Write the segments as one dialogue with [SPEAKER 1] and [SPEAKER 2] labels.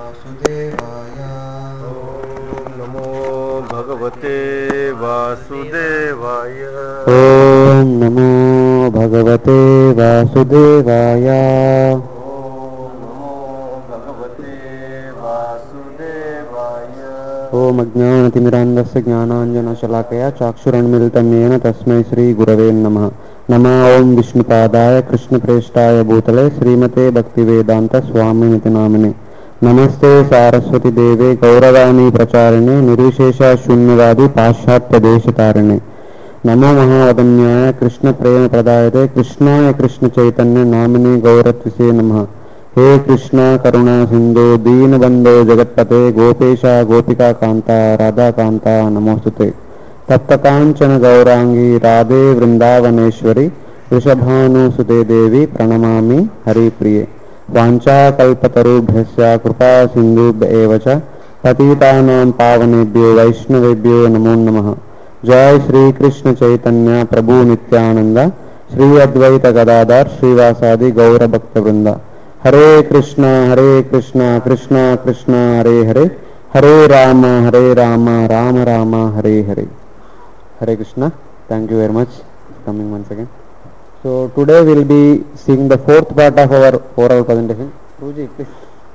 [SPEAKER 1] वासुदेवाय।
[SPEAKER 2] ओम नमो भगवते वासुदेवाय।
[SPEAKER 1] ओम नमो भगवते वासुदेवाय।
[SPEAKER 2] ओम अज्ञानतिमिरान्धस्य ज्ञानाञ्जनशलाकया चाक्षुरुन्मीलितं येन तस्मै श्रीगुरवे नमः। नमः ओम विष्णुपादाय कृष्णप्रेष्ठाय भूतले श्रीमते भक्तिवेदांत स्वामिनिति नामिने। नमस्ते सारस्वती देवे गौरवाणी प्रचारिणे निर्विशेष शून्यवादी पाश्चात्य देशतारिणे। नमो महावदन्याय कृष्ण प्रेम प्रदायते कृष्णाय कृष्ण चैतन्य नामिने गौरत्विसे नमः। हे कृष्ण करुणा सिंधु दीनबंधो जगत्पते गोपेशा गोपिका कांता राधा कांता नमोस्तुते। तप्त कांचन गौरांगी राधे वृंदावनेश्वरी वृषभानुसुते देवी प्रणमामि हरिप्रिये। वाञ्छाकल्पतरुभ्यश्च कृपा सिन्धुभ्य एव च पतितानां पावनेभ्यो वैष्णवेभ्यो नमो नमः। जय श्री कृष्ण चैतन्य प्रभु नित्यानंद श्री अद्वैत गदाधर श्रीवासादि गौर भक्त वृंदा। हरे कृष्णा कृष्णा कृष्णा हरे हरे हरे राम राम राम हरे हरे। हरे Krishna. Thank you very much for coming once again. So today we will be seeing the fourth part of our oral presentation. Ruji, please.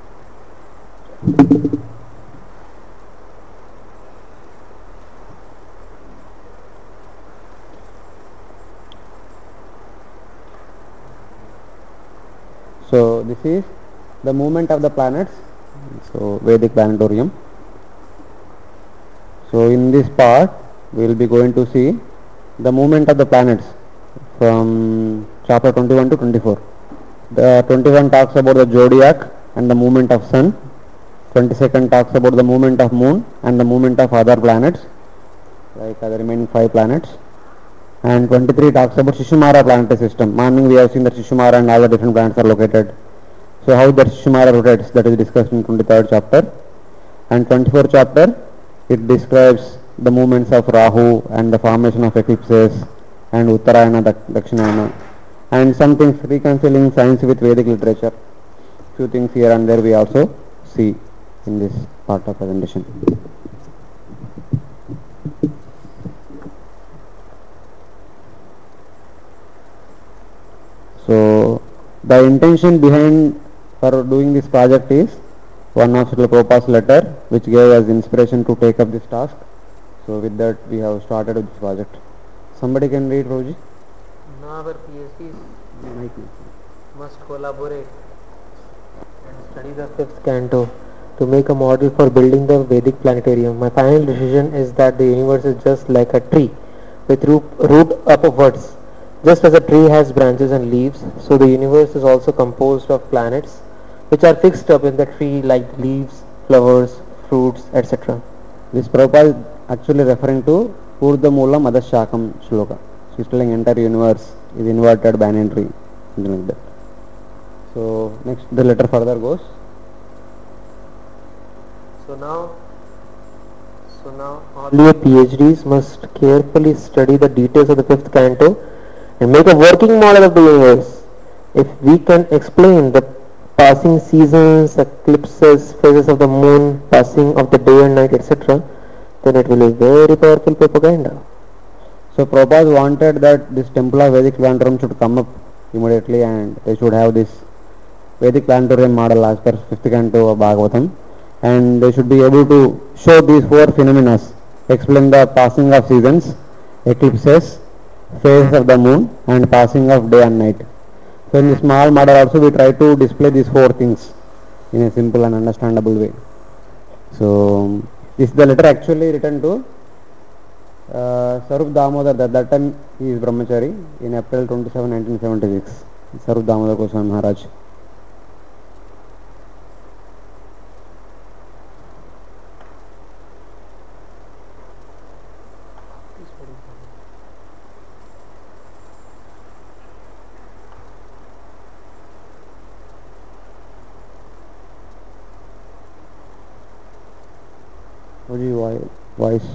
[SPEAKER 2] So this is the movement of the planets. So Vedic Planetarium. So in this part we will be going to see the movement of the planets from chapter 21 to 24. The 21 talks about the zodiac and the movement of sun. 22nd talks about the movement of moon and the movement of other planets, like the remaining 5 planets. And 23 talks about Shishumara planetary system. Morning we have seen that Shishumara and all the different planets are located. So how that Shishumara rotates, that is discussed in 23rd chapter. And 24th chapter, it describes the movements of Rahu and the formation of eclipses and Uttarayana, Dakshinayana, and some things reconciling science with Vedic literature. Few things here and there we also see in this part of presentation. So the intention behind for doing this project is one of Srila Prabhupada's letter, which gave us inspiration to take up this task. So with that we have started with this project. Somebody can read, Roji?
[SPEAKER 3] Now our PhDs must collaborate and study the 5th canto to make a model for building the Vedic planetarium. My final decision is that the universe is just like a tree with root upwards. Just as a tree has branches and leaves, so the universe is also composed of planets which are fixed up in the tree like leaves, flowers, fruits, etc.
[SPEAKER 2] This Prabhupada is actually referring to Urdhva Moolam Adhashakam Shloka. She is telling entire universe is inverted banyan tree, something like that. So next the letter further goes.
[SPEAKER 3] So now all your PhDs must carefully study the details of the 5th canto and make a working model of the universe. If we can explain the passing seasons, eclipses, phases of the moon, passing of the day and night, etc., then it will be very powerful propaganda.
[SPEAKER 2] So Prabhupada wanted that this temple of Vedic Planetarium should come up immediately and they should have this Vedic Planetarium model as per 5th canto of Bhagavatam, and they should be able to show these 4 phenomena, explain the passing of seasons, eclipses, phases of the moon and passing of day and night. So in the small model also we try to display these 4 things in a simple and understandable way. So this is the letter actually written to Sarup Damodar. At that time he is Brahmachari, in April 27, 1976. Sarup Damodar Goswami Maharaj. Voice.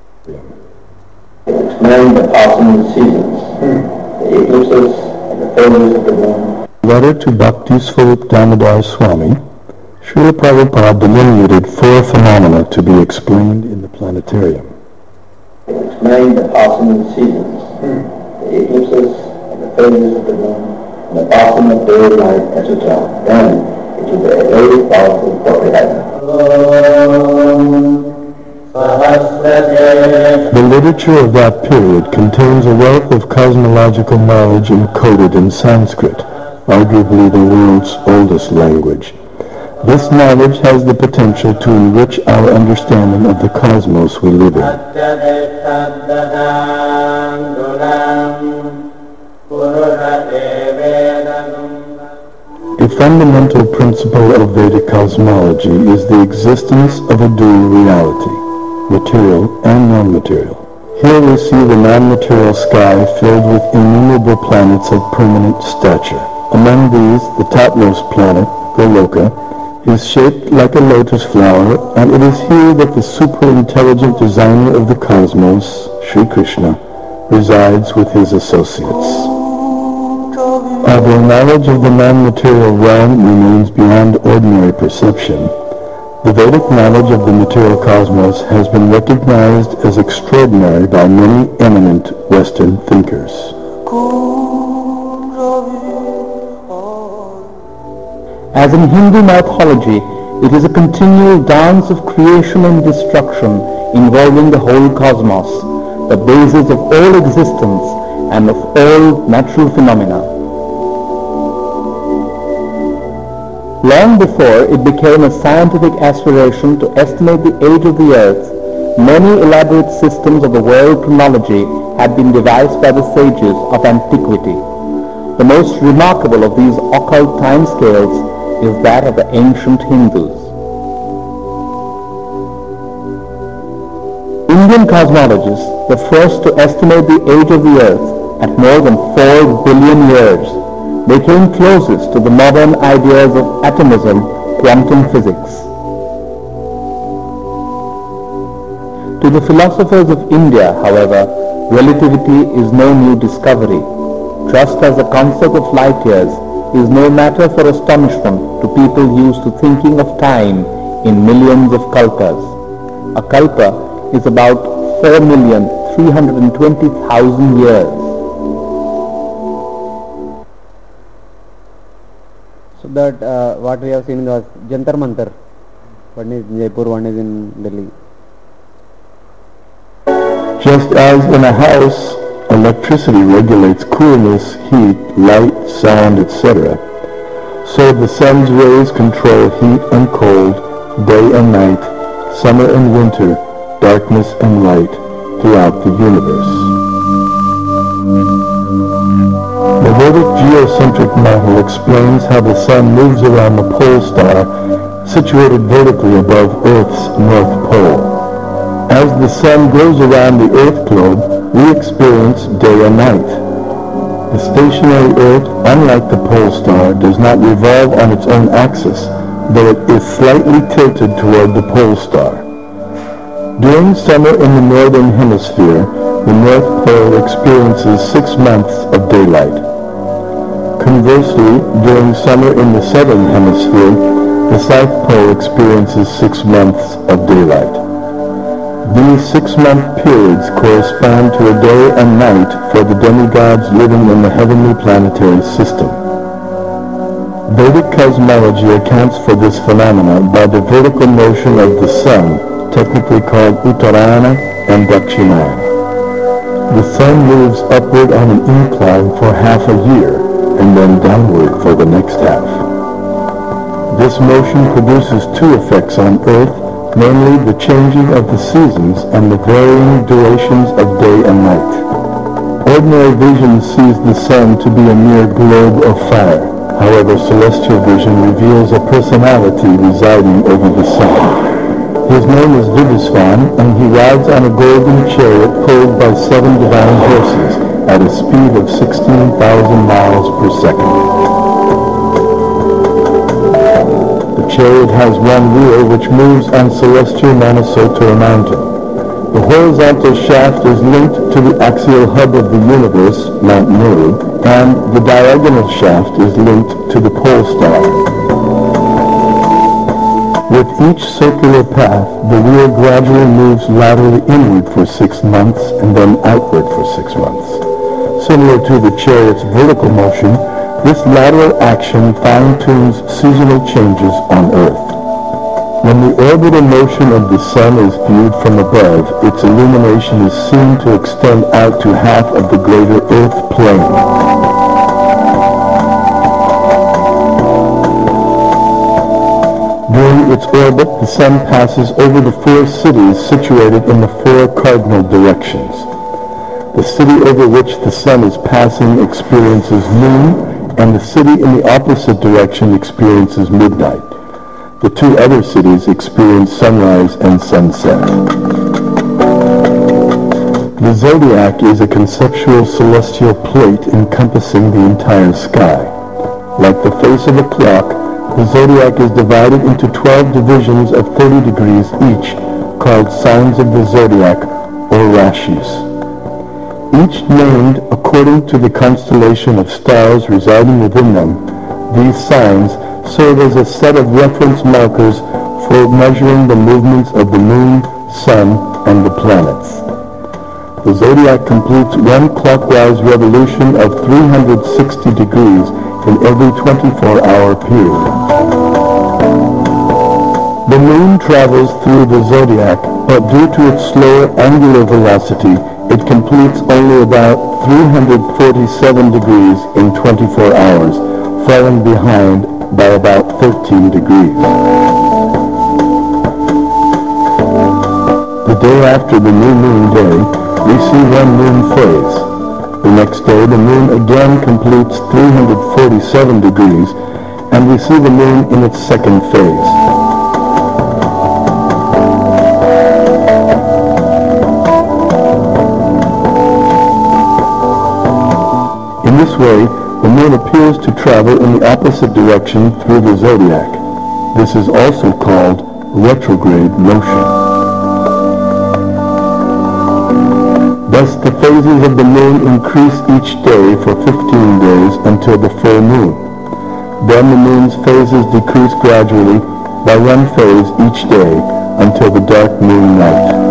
[SPEAKER 4] Knowing the passing seasons, the eclipses, and the phases of the moon. Letter to Bhakti Swarup Damodar Swami,
[SPEAKER 5] Srila Prabhupada delineated 4 phenomena to be explained in the planetarium.
[SPEAKER 4] Explain the passing seasons, the eclipses, and the phases of the moon, and the passing of daylight, etc. Then it is a very powerful propaganda.
[SPEAKER 5] The literature of that period contains a wealth of cosmological knowledge encoded in Sanskrit, arguably the world's oldest language. This knowledge has the potential to enrich our understanding of the cosmos we live in. A fundamental principle of Vedic cosmology is the existence of a dual reality, material and non-material. Here we see the non-material sky filled with innumerable planets of permanent stature. Among these, the topmost planet, Goloka, is shaped like a lotus flower, and it is here that the super-intelligent designer of the cosmos, Sri Krishna, resides with his associates. Although knowledge of the non-material realm remains beyond ordinary perception, the Vedic knowledge of the material cosmos has been recognized as extraordinary by many eminent Western thinkers.
[SPEAKER 2] As in Hindu mythology, it is a continual dance of creation and destruction involving the whole cosmos, the basis of all existence and of all natural phenomena. Long before it became a scientific aspiration to estimate the age of the earth, many elaborate systems of the world chronology had been devised by the sages of antiquity. The most remarkable of these occult timescales is that of the ancient Hindus. Indian cosmologists, the first to estimate the age of the earth at more than 4 billion years, they came closest to the modern ideas of atomism, quantum physics. To the philosophers of India, however, relativity is no new discovery, just as the concept of light years is no matter for astonishment to people used to thinking of time in millions of kalpas. A kalpa is about 4,320,000 years. So that what we have seen was Jantar Mantar. One is in Jaipur, one is in Delhi.
[SPEAKER 5] Just as in a house, electricity regulates coolness, heat, light, sound, etc., so the sun's rays control heat and cold, day and night, summer and winter, darkness and light throughout the universe. The Vedic geocentric model explains how the sun moves around the pole star situated vertically above Earth's north pole. As the sun goes around the Earth globe, we experience day and night. The stationary Earth, unlike the pole star, does not revolve on its own axis, though it is slightly tilted toward the pole star. During summer in the northern hemisphere, the North Pole experiences 6 months of daylight. Conversely, during summer in the southern hemisphere, the South Pole experiences 6 months of daylight. These 6-month periods correspond to a day and night for the demigods living in the heavenly planetary system. Vedic cosmology accounts for this phenomena by the vertical motion of the sun, technically called Uttarayana and Dakshinayana. The sun moves upward on an incline for half a year, and then downward for the next half. This motion produces 2 effects on Earth, namely the changing of the seasons and the varying durations of day and night. Ordinary vision sees the sun to be a mere globe of fire. However, celestial vision reveals a personality residing over the sun. His name is Vivasvan, and he rides on a golden chariot pulled by 7 divine horses at a speed of 16,000 miles per second. The chariot has one wheel which moves on celestial Manasotra mountain. The horizontal shaft is linked to the axial hub of the universe, Mount Meru, and the diagonal shaft is linked to the pole star. With each circular path, the wheel gradually moves laterally inward for 6 months and then outward for 6 months. Similar to the chariot's vertical motion, this lateral action fine-tunes seasonal changes on Earth. When the orbital motion of the Sun is viewed from above, its illumination is seen to extend out to half of the greater Earth plane. During its orbit, the Sun passes over the 4 cities situated in the 4 cardinal directions. The city over which the Sun is passing experiences noon, and the city in the opposite direction experiences midnight. The 2 other cities experience sunrise and sunset. The zodiac is a conceptual celestial plate encompassing the entire sky. Like the face of a clock, the zodiac is divided into 12 divisions of 30 degrees each, called signs of the zodiac, or rashis. Each named according to the constellation of stars residing within them. These signs serve as a set of reference markers for measuring the movements of the moon, sun, and the planets. The zodiac completes one clockwise revolution of 360 degrees in every 24-hour period. The moon travels through the zodiac, but due to its slower angular velocity, it completes only about 347 degrees in 24 hours, falling behind by about 13 degrees. The day after the new moon day, we see one moon phase. The next day, the moon again completes 347 degrees, and we see the moon in its second phase. In this way, the moon appears to travel in the opposite direction through the zodiac. This is also called retrograde motion. Thus, the phases of the moon increase each day for 15 days until the full moon. Then the moon's phases decrease gradually by one phase each day until the dark moon night.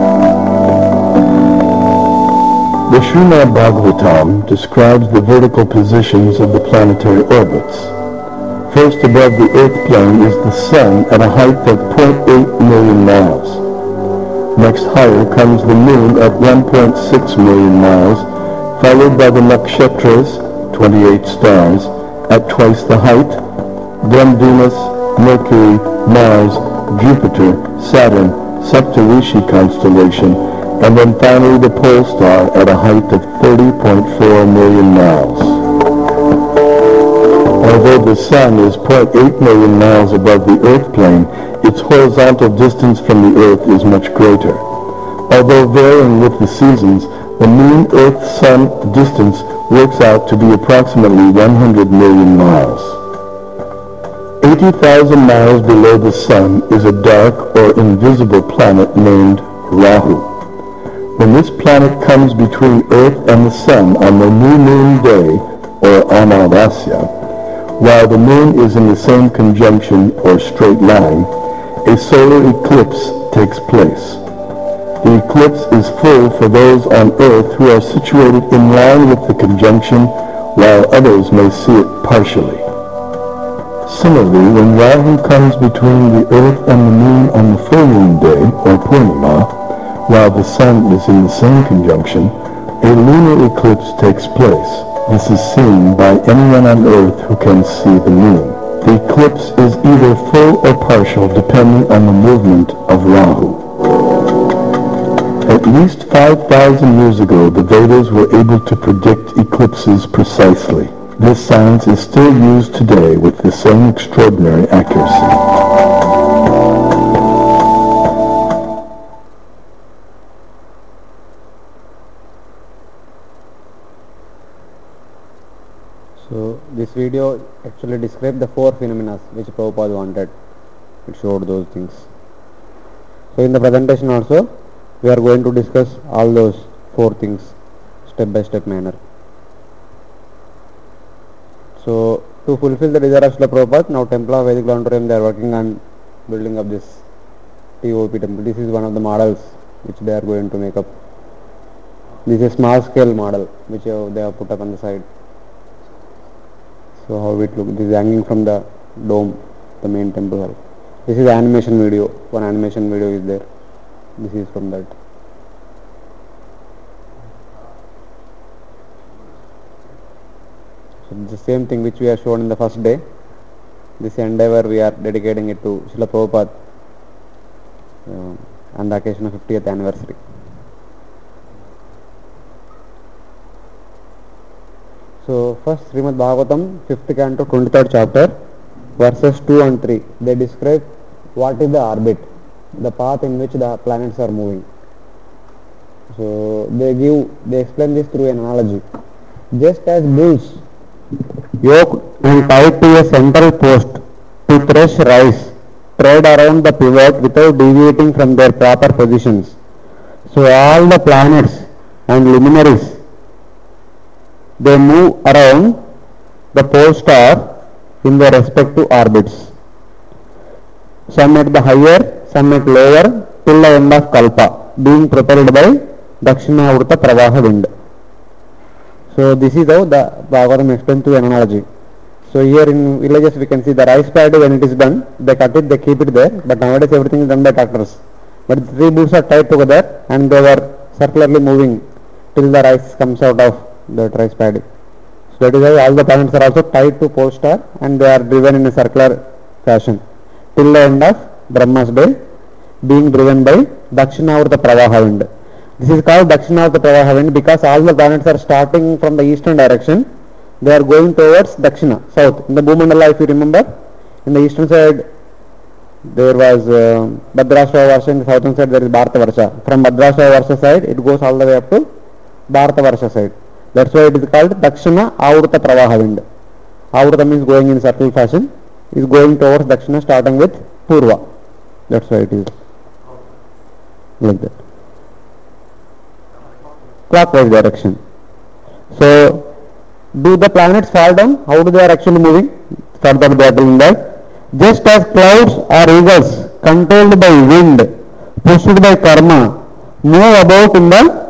[SPEAKER 5] The Srimad Bhagavatam describes the vertical positions of the planetary orbits. First above the Earth plane is the Sun at a height of 0.8 million miles. Next higher comes the Moon at 1.6 million miles, followed by the Nakshatras, 28 stars, at twice the height, then Venus, Mercury, Mars, Jupiter, Saturn, Saptarishi constellation, and then finally the pole star at a height of 30.4 million miles. Although the Sun is 0.8 million miles above the Earth plane, its horizontal distance from the Earth is much greater. Although varying with the seasons, the Moon-Earth-Sun distance works out to be approximately 100 million miles. 80,000 miles below the Sun is a dark or invisible planet named Rahu. When this planet comes between Earth and the Sun on the new moon day, or Amavasya, while the moon is in the same conjunction or straight line, a solar eclipse takes place. The eclipse is full for those on Earth who are situated in line with the conjunction, while others may see it partially. Similarly, when Rahu comes between the Earth and the moon on the full moon day, or Purnima, while the Sun is in the same conjunction, a lunar eclipse takes place. This is seen by anyone on Earth who can see the moon. The eclipse is either full or partial depending on the movement of Rahu. At least 5,000 years ago, the Vedas were able to predict eclipses precisely. This science is still used today with the same extraordinary accuracy.
[SPEAKER 2] So this video actually described the 4 phenomena which Prabhupada wanted. It showed those things. So in the presentation also, we are going to discuss all those 4 things step by step manner. So to fulfill the desire of Srila Prabhupada, now Temple of Vedic Laboratorium, they are working on building up this TOP temple. This is one of the models which they are going to make up. This is a small scale model which they have put up on the side. So how it looks, this is hanging from the dome, the main temple hall. This is animation video, one animation video is there. This is from that. So it's the same thing which we have shown in the first day. This endeavor we are dedicating it to Srila Prabhupada on the occasion of 50th anniversary. So first Srimad Bhagavatam, 5th canto, 23rd chapter, verses 2 and 3. They describe what is the orbit, the path in which the planets are moving. So they explain this through an analogy. Just as bulls yoked and tied to a central post to thresh rice tread around the pivot without deviating from their proper positions, so all the planets and luminaries, they move around the pole star in their respective orbits, some at the higher, some at lower, till the end of Kalpa, being propelled by Dakshinavruta Pravaha wind. So this is how the Bhagavatam explains through an analogy. So here in villages we can see the rice paddy, when it is done, they cut it, they keep it there, but nowadays everything is done by tractors. But the three bulls are tied together and they were circularly moving till the rice comes out of the rice paddy. So that is how all the planets are also tied to pole star and they are driven in a circular fashion till the end of Brahma's day, being driven by Dakshinavruta Pravaha wind. This is called Dakshinavruta Pravaha wind because all the planets are starting from the eastern direction. They are going towards Dakshina, south. In the Bhumandala, if you remember, in the eastern side there was Bhadrashrava Varsha, in the southern side there is Bharata Varsha. From Bhadrashrava Varsha side it goes all the way up to Bharata Varsha side. That's why it is called Dakshina Avruta Pravaha wind. Avruta means going in circle fashion, is going towards Dakshina starting with Purva. That's why it is like that. Clockwise direction. So do the planets fall down? How do they are actually moving? Further they are telling that just as clouds or eagles controlled by wind, pushed by karma, move about in the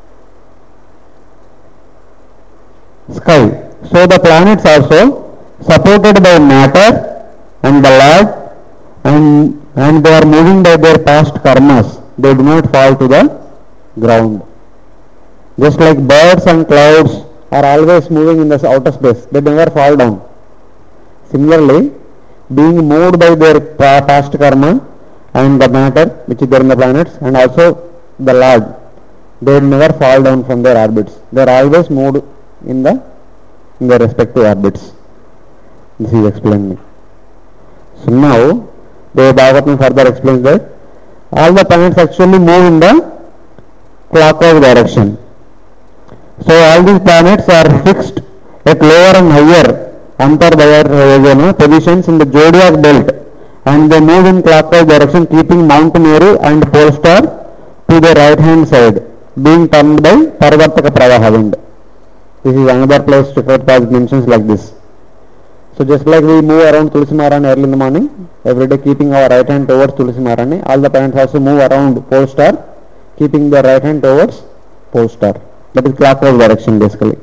[SPEAKER 2] sky, so the planets also, supported by matter and the Lord, and they are moving by their past karmas, they do not fall to the ground. Just like birds and clouds are always moving in the outer space, they never fall down. Similarly, being moved by their past karma and the matter which is there in the planets and also the Lord, they never fall down from their orbits. They are always moved in their respective orbits. This is explained. So now the Bhagavatam further explains that all the planets actually move in the clockwise direction. So all these planets are fixed at lower and higher positions in the zodiac belt, and they move in clockwise direction, keeping Mount Meru and pole star to the right hand side, being turned by Parvartaka Pravaha wind. This is another place Chakravarti mentions like this. So just like we move around Tulsi Maharani early in the morning, every day keeping our right hand towards Tulsi Maharani, all the planets also move around pole star, keeping their right hand towards pole star. That is clockwise direction basically.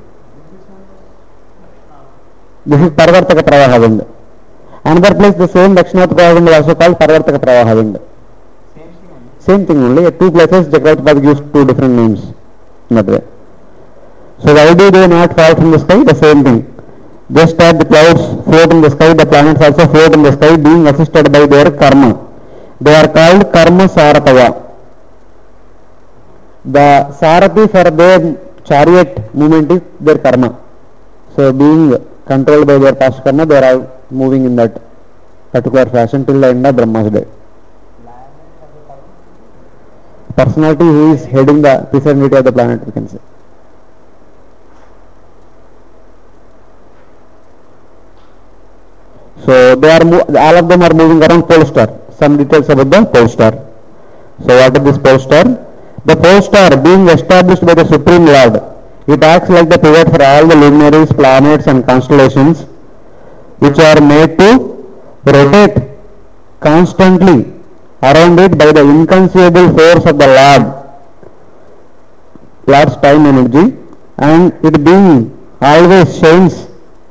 [SPEAKER 2] This is Parvartaka Pravaha wind. Another place the same Dakshinavruta Pravaha wind is also called Parvartaka Pravaha wind. Same thing only. At two places Chakravarti gives two different names in that way. So why do they not fall from the sky? The same thing. Just as the clouds float in the sky, the planets also float in the sky, being assisted by their karma. They are called Karma Saratava. The Sarati for their chariot movement is their karma. So being controlled by their past karma, they are all moving in that particular fashion till the end of Brahma's day. Personality who is heading the vicinity of the planet, we can say. So they are all of them are moving around pole star. Some details about the pole star. So what is this pole star? The pole star being established by the Supreme Lord, it acts like the pivot for all the luminaries, planets and constellations which are made to rotate constantly around it by the inconceivable force of the Lord's time energy, and it being always shines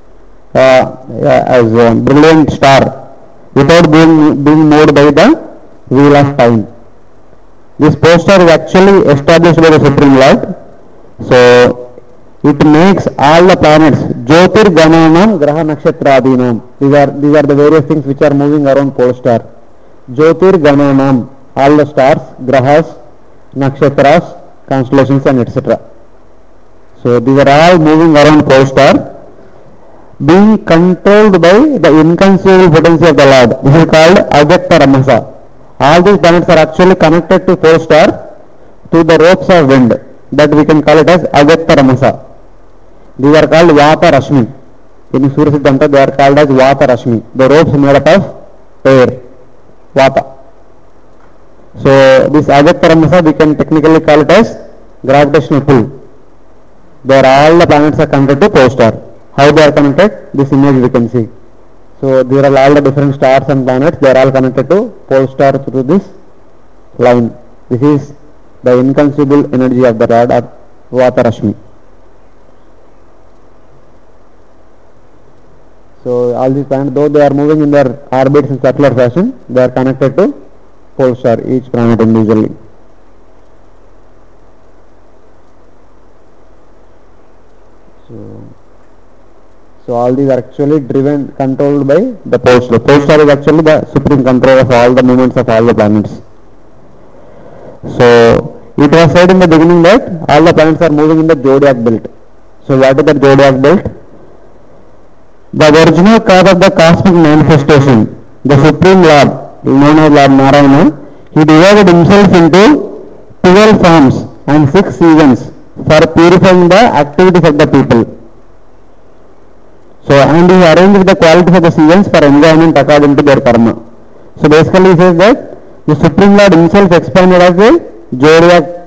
[SPEAKER 2] as a brilliant star without being moved by the wheel of time. This poster is actually established by the Supreme Lord. So it makes all the planets Jyotir Gananam Graha Nakshatradinam. These are the various things which are moving around pole star. Jyotir Gananam, all the stars, grahas, nakshatras, constellations and etc. So these are all moving around pole star, being controlled by the inconceivable potency of the Lord. This is called Avyakta Ramasa. All these planets are actually connected to pole star through the ropes of wind, that we can call it as Avyakta Ramasa. These are called Vata Rashmi. In Surya Siddhanta they are called as Vata Rashmi. The ropes made up of air, Vata. So this Avyakta Ramasa we can technically call it as gravitational pull. There all the planets are connected to pole star. How they are connected? This image we can see. So there are all the different stars and planets, they are all connected to pole star through this line. This is the inconceivable energy of the rod or Vata Rashmi. So all these planets, though they are moving in their orbits in circular fashion, they are connected to pole star, each planet individually. So all these are actually controlled by the pole star. Pole star is actually the supreme control of all the movements of all the planets. So it was said in the beginning that all the planets are moving in the zodiac belt. So what is the zodiac belt? The original cause of the cosmic manifestation, the Supreme Lord, known as Lord Narayana, he divided himself into 12 forms and 6 seasons for purifying the activities of the people. So, and he arranged the qualities of the seasons for enjoyment according to their karma. So basically he says that the Supreme Lord himself expanded as a zodiac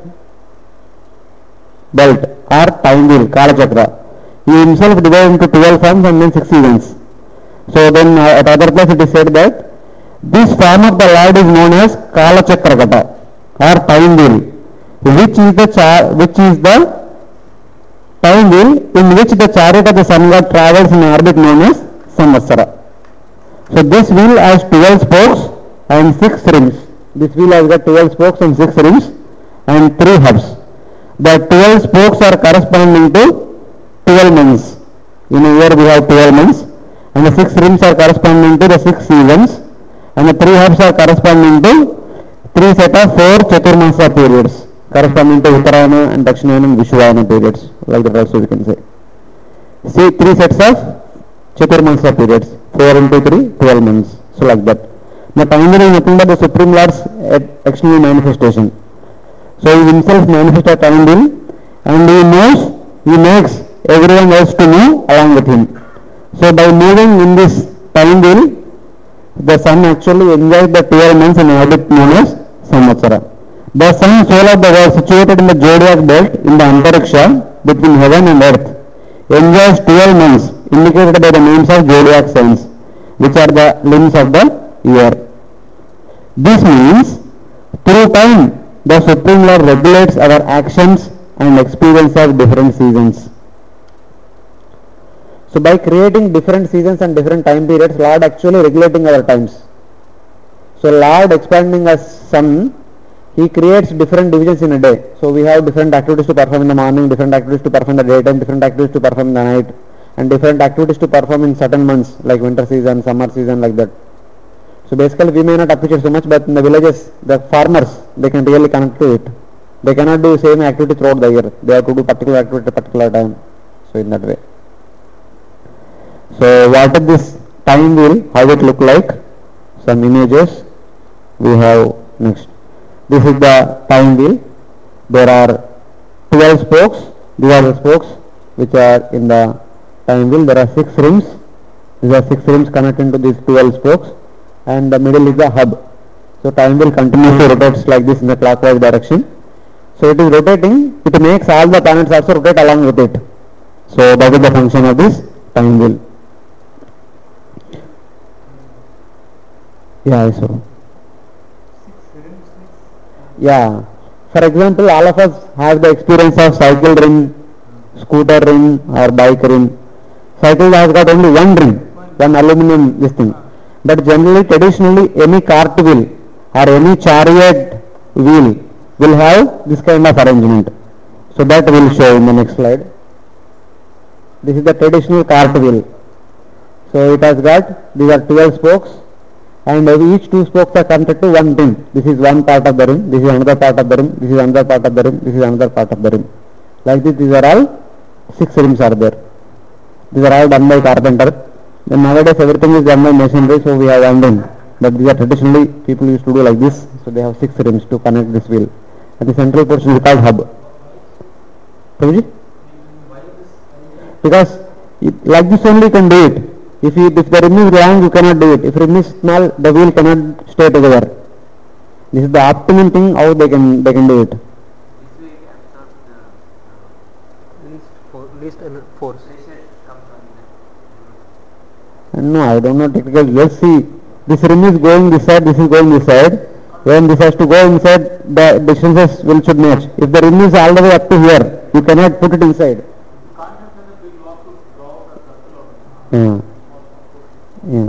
[SPEAKER 2] belt or time wheel, Kala Chakra. He himself divided into 12 forms and then 6 seasons. So then at other place it is said that this form of the Lord is known as Kala Chakra Kata or time wheel, which is the time wheel in which the chariot of the sun god travels in orbit known as Samvatsara. So this wheel has 12 spokes and 6 rims. This wheel has got 12 spokes and 6 rims and 3 hubs. The 12 spokes are corresponding to 12 months. In a year we have 12 months, and the 6 rims are corresponding to the 6 seasons, and the 3 hubs are corresponding to 3 set of 4 Chaturmasa periods, corresponding to Uttarayana and Dakshinayana and Vishwayana periods, like that also we can say. See, 3 sets of Chaturmasa periods, 4 into 3, 12 months, so like that. The time is nothing but the Supreme Lord's external manifestation. So he himself manifests a time wheel, and he makes everyone else to move along with him. So by moving in this time wheel, the sun actually enjoys the 12 months in orbit known as Samvatsara. The sun, soul of the world, situated in the zodiac belt in the Antariksha between heaven and earth, enjoys 12 months indicated by the names of zodiac signs, which are the limbs of the year. This means through time the Supreme Lord regulates our actions and experience of different seasons. So by creating different seasons and different time periods, Lord actually regulating our times. So Lord expanding as sun, he creates different divisions in a day. So we have different activities to perform in the morning, different activities to perform in the daytime, different activities to perform in the night, and different activities to perform in certain months like winter season, summer season, like that. So basically we may not appreciate so much, but in the villages, the farmers, they can really connect to it. They cannot do same activity throughout the year. They have to do particular activity at a particular time. So in that way. So what is this time wheel? How it look like? Some images we have next. This is the time wheel. There are 12 spokes. These are the spokes which are in the time wheel. There are 6 rims. These are 6 rims connected to these 12 spokes, and the middle is the hub. So time wheel continuously rotates like this in the clockwise direction. So it is rotating. It makes all the planets also rotate along with it. So that is the function of this time wheel. Yeah, so. Yeah. For example, all of us have the experience of cycle ring, scooter ring or bike ring. Cycle has got only one ring, one aluminum this thing. But generally, traditionally, any cart wheel or any chariot wheel will have this kind of arrangement. So that will show in the next slide. This is the traditional cart wheel. So it has got, these are 12 spokes, and each 2 spokes are connected to one ring. This is one part of the ring, this is another part of the ring, this is another part of the ring, this is another part of the ring. Like this, these are all 6 rims are there. These are all done by carpenter. Then nowadays everything is done by masonry, so we have one ring. But these are traditionally, people used to do like this, so they have 6 rims to connect this wheel. And the central portion is called hub. Prabhuji? Because like this only you can do it. If the rim is long, you cannot do it. If rim is small, the wheel cannot stay together. This is the optimum thing how they can do it.
[SPEAKER 3] Least force.
[SPEAKER 2] No, I don't know technically. Let's see. This rim is going this side, this is going this side. When this has to go inside, the distances should match. If the rim is all the way up to here, you cannot put it inside. Yeah. Yeah.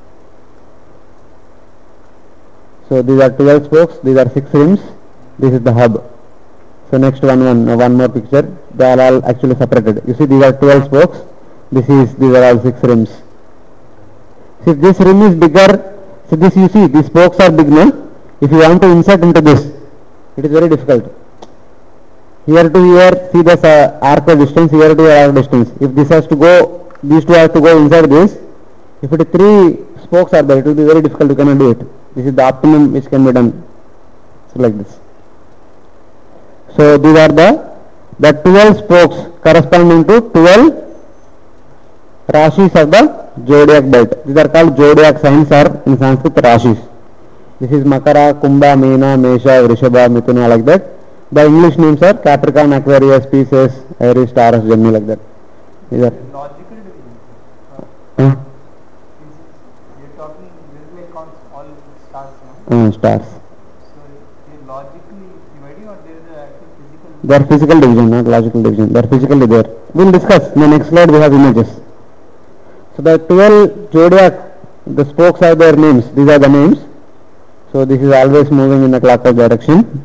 [SPEAKER 2] So these are 12 spokes, these are 6 rims, this is the hub. So next one more picture, they are all actually separated. You see these are 12 spokes, these are all 6 rims. See if this rim is bigger, so this you see, these spokes are big now. If you want to insert into this, it is very difficult. Here to here, see this arc of distance, here to here arc distance. If this has to go, these two have to go inside this. If it is 3 spokes are there, it will be very difficult, you cannot do it. This is the optimum which can be done. So like this. So these are the 12 spokes corresponding to 12 Rashis of the zodiac belt. These are called zodiac signs or in Sanskrit Rashis. This is Makara, Kumbha, Meena, Mesha, Vrishabha, Mithuna like that. The English names are Capricorn, Aquarius, Pisces, Aries, Taurus, Gemini like that. These are
[SPEAKER 6] Logical division. You're talking, this is like all stars now.
[SPEAKER 2] stars.
[SPEAKER 6] So they're logically dividing or there is an actual physical?
[SPEAKER 2] They are physical division, not logical division. They are physically there. We will discuss. In the next slide we have images. So the 12 zodiac, the spokes are their names. These are the names. So this is always moving in the clockwise direction.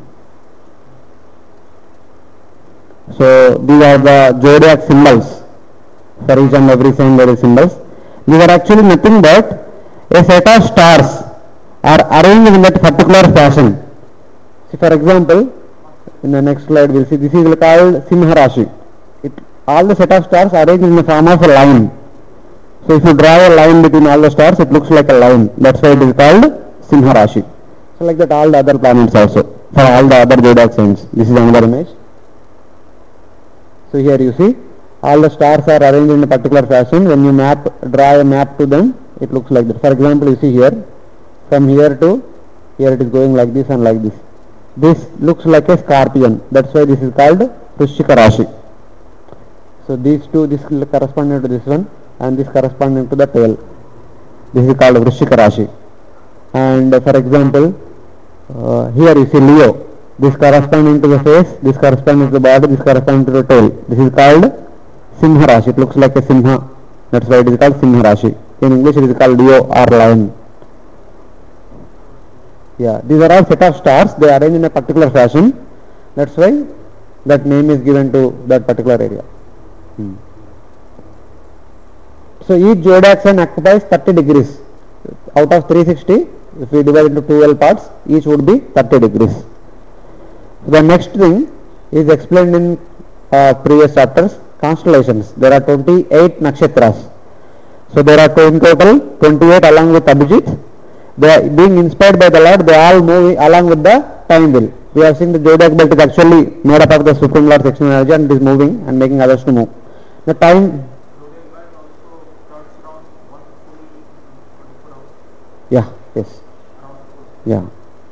[SPEAKER 2] So these are the zodiac symbols. For each and every sign there is symbols. These are actually nothing but a set of stars are arranged in that particular fashion. See for example, in the next slide we will see this is called Simha Rashi. All the set of stars are arranged in the form of a line. So if you draw a line between all the stars, it looks like a line. That's why it is called Simha Rashi. So like that all the other planets also, for all the other zodiac signs. This is another image. So here you see, all the stars are arranged in a particular fashion. When you draw a map to them, it looks like that. For example, you see here, from here to here it is going like this and like this. This looks like a scorpion. That's why this is called Vrishchika Rashi. So these two, this corresponding to this one, and this corresponding to the tail. This is called Vrishchika Rashi. And for example, here you see Leo. This corresponding to the face, this corresponding to the body, this corresponding to the tail. This is called Simha Rashi. It looks like a Simha. That's why it is called Simha Rashi. In English it is called Leo or lion. Yeah, these are all set of stars. They are arranged in a particular fashion. That's why that name is given to that particular area. So each zodiac sign occupies 30 degrees. Out of 360, if we divide into 12 parts, each would be 30 degrees. The next thing is explained in previous chapters, constellations. There are 28 nakshatras. So there are in total 28 along with Abhijit. They are being inspired by the Lord, they all move along with the time wheel. We have seen the zodiac belt is actually made up of the Supreme Lord's external energy and it is moving and making others to move. The time... Yeah, yes. Yeah.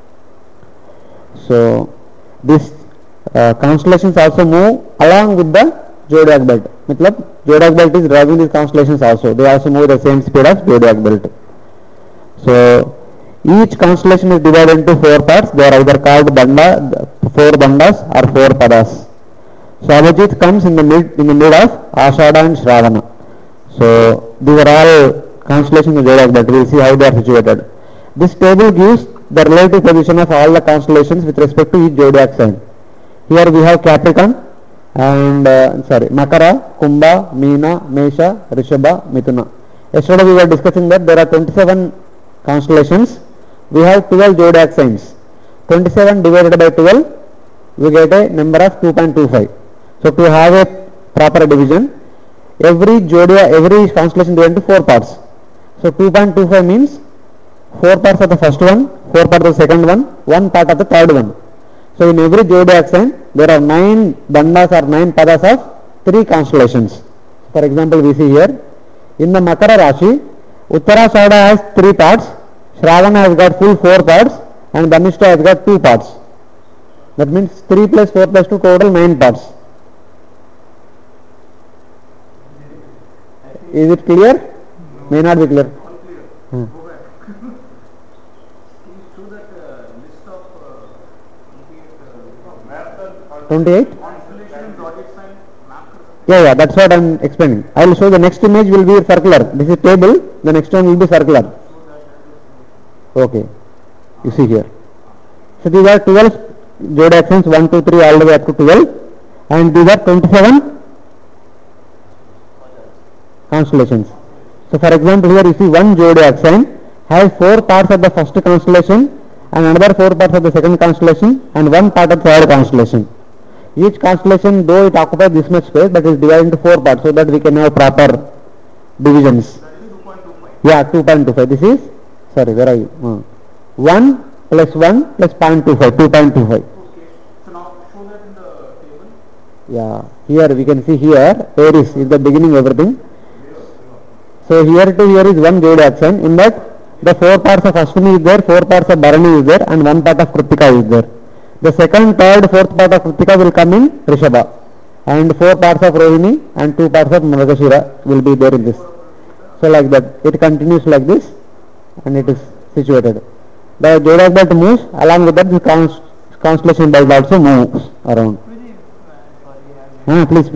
[SPEAKER 2] So this constellations also move along with the zodiac belt. Matlab, zodiac belt is driving these constellations also. They also move the same speed as zodiac belt. So Each constellation is divided into 4 parts. They are either called banda, 4 bandas or 4 padas. So Abhijit comes in the mid of Ashada and Shravana. So these are all constellations of zodiac belt. We will see how they are situated. This table gives the relative position of all the constellations with respect to each zodiac sign. Here we have Capricorn and Makara, Kumbha, Meena, Mesha, Rishabha, Mithuna. Yesterday we were discussing that there are 27 constellations. We have 12 zodiac signs. 27 divided by 12, we get a number of 2.25. So to have a proper division, every constellation divided into 4 parts. So 2.25 means 4 parts of the first one, 4 parts of the second one, 1 part of the third one. So in every zodiac sign, there are 9 bandas or 9 padas of 3 constellations. For example, we see here, in the Makara Rashi, Uttarashada has 3 parts, Shravana has got full 4 parts, and Dhanishta has got 2 parts. That means 3 plus 4 plus 2 total 9 parts. Is it clear? May not be clear.
[SPEAKER 6] Go back. Can you show that list of
[SPEAKER 2] 28?
[SPEAKER 6] constellation project sign map?
[SPEAKER 2] Yeah, that's what I am explaining. I will show the next image will be circular. This is table, the next one will be circular. Okay, you see here. So these are 12 zodiac signs, 1, 2, 3 all the way up to 12, and these are 27 constellations. So for example, here you see one zodiac sign has 4 parts of the first constellation and another 4 parts of the second constellation and 1 part of the third constellation. Each constellation, though it occupies this much space, but is divided into 4 parts so that we can have proper divisions. Yeah, 2.25. This is, sorry, where are you? 1 plus 1 plus 0.25, 2.25.
[SPEAKER 6] Okay. So now show that in the table.
[SPEAKER 2] Yeah, here we can see here, Aries is the beginning everything. So here to here is one zodiac sign. In that, the 4 parts of Ashwini is there, 4 parts of Bharani is there, and 1 part of Kritika is there. The second, third, fourth part of Kritika will come in Rishabha, and 4 parts of Rohini and 2 parts of Mrigashira will be there in this. So like that, it continues like this, and it is situated. The zodiac belt moves, along with that the constellation belt also moves around. Please.
[SPEAKER 6] I'm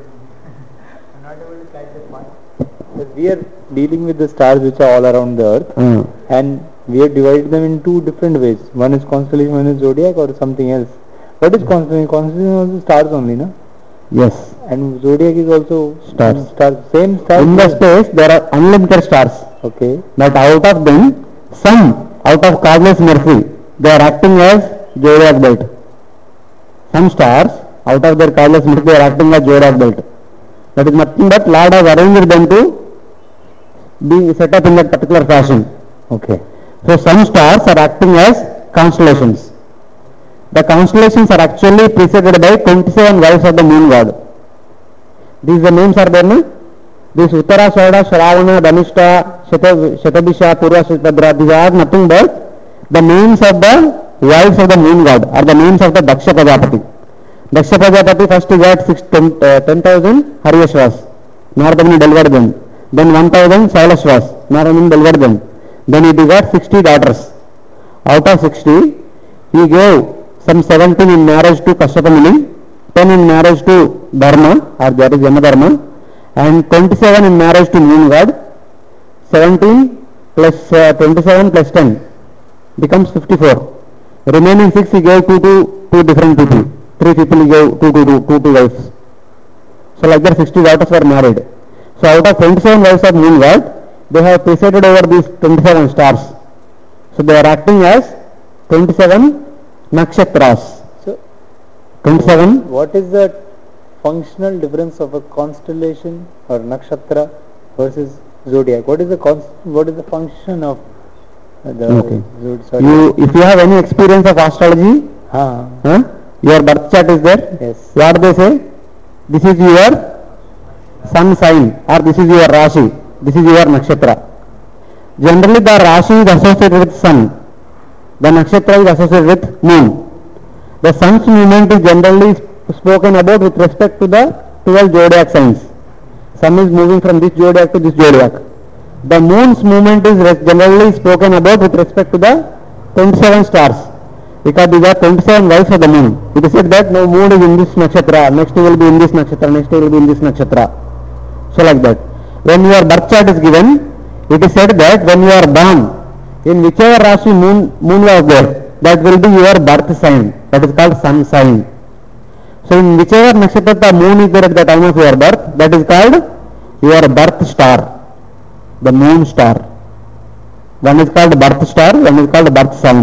[SPEAKER 6] not able to catch that point. We are dealing with the stars which are all around the earth, and we have divided them in 2 different ways. One is constellation, one is zodiac, or something else. What is constellation? Constellation is also stars only, no?
[SPEAKER 2] Yes.
[SPEAKER 6] And zodiac is also
[SPEAKER 2] Stars.
[SPEAKER 6] Same stars.
[SPEAKER 2] In the space there are unlimited stars.
[SPEAKER 6] Okay.
[SPEAKER 2] But out of them, some out of causeless mercy, they are acting as zodiac belt. Some stars, out of their causeless mercy, they are acting as zodiac belt. That is nothing but Lord has arranged them to be set up in that particular fashion. Okay. So some stars are acting as constellations. The constellations are actually preceded by 27 wives of the moon god. These the names are there, no? This Uttarashada, Shravana, Dhanishta, Shatabisha, Purvashadra, these are nothing but the names of the wives of the moon god, are the names of the Daksha Prajapati. Daksha Prajapati first got 10,000 Haryashvas, Narada delivered them. Then 1,000 Sailashvas, Narada delivered them. Then he got 60 daughters. Out of 60, he gave some 17 in marriage to Kashyapa Muni, 10 in marriage to Dharma, or that is Yamadharma, and 27 in marriage to moon god. 17 plus 27 plus 10 becomes 54. Remaining 6 he gave to 2 different people. 3 people he gave two wives. So like that 60 daughters were married. So out of 27 wives of moon god, they have presided over these 27 stars. So they are acting as 27 nakshatras.
[SPEAKER 6] So
[SPEAKER 2] 27.
[SPEAKER 6] what is the functional difference of a constellation or nakshatra versus zodiac? What is the function of the zodiac?
[SPEAKER 2] If you have any experience of astrology, your birth chart is there.
[SPEAKER 6] Yes.
[SPEAKER 2] What they say? This is your sun sign, or this is your Rashi, this is your nakshatra. Generally the Rashi is associated with sun, the nakshatra is associated with moon. The sun's movement is generally spoken about with respect to the 12 zodiac signs. Sun is moving from this zodiac to this zodiac. The moon's movement is generally spoken about with respect to the 27 stars, because these are 27 wives of the moon. It is said that no, moon is in this nakshatra, next will be in this nakshatra, next will be in this nakshatra. So like that. When your birth chart is given, it is said that when you are born, in whichever Rashi moon was there, that will be your birth sign. That is called sun sign. So in whichever nakshatra the moon is there at the time of your birth, that is called your birth star, the moon star. One is called birth star, one is called birth sign.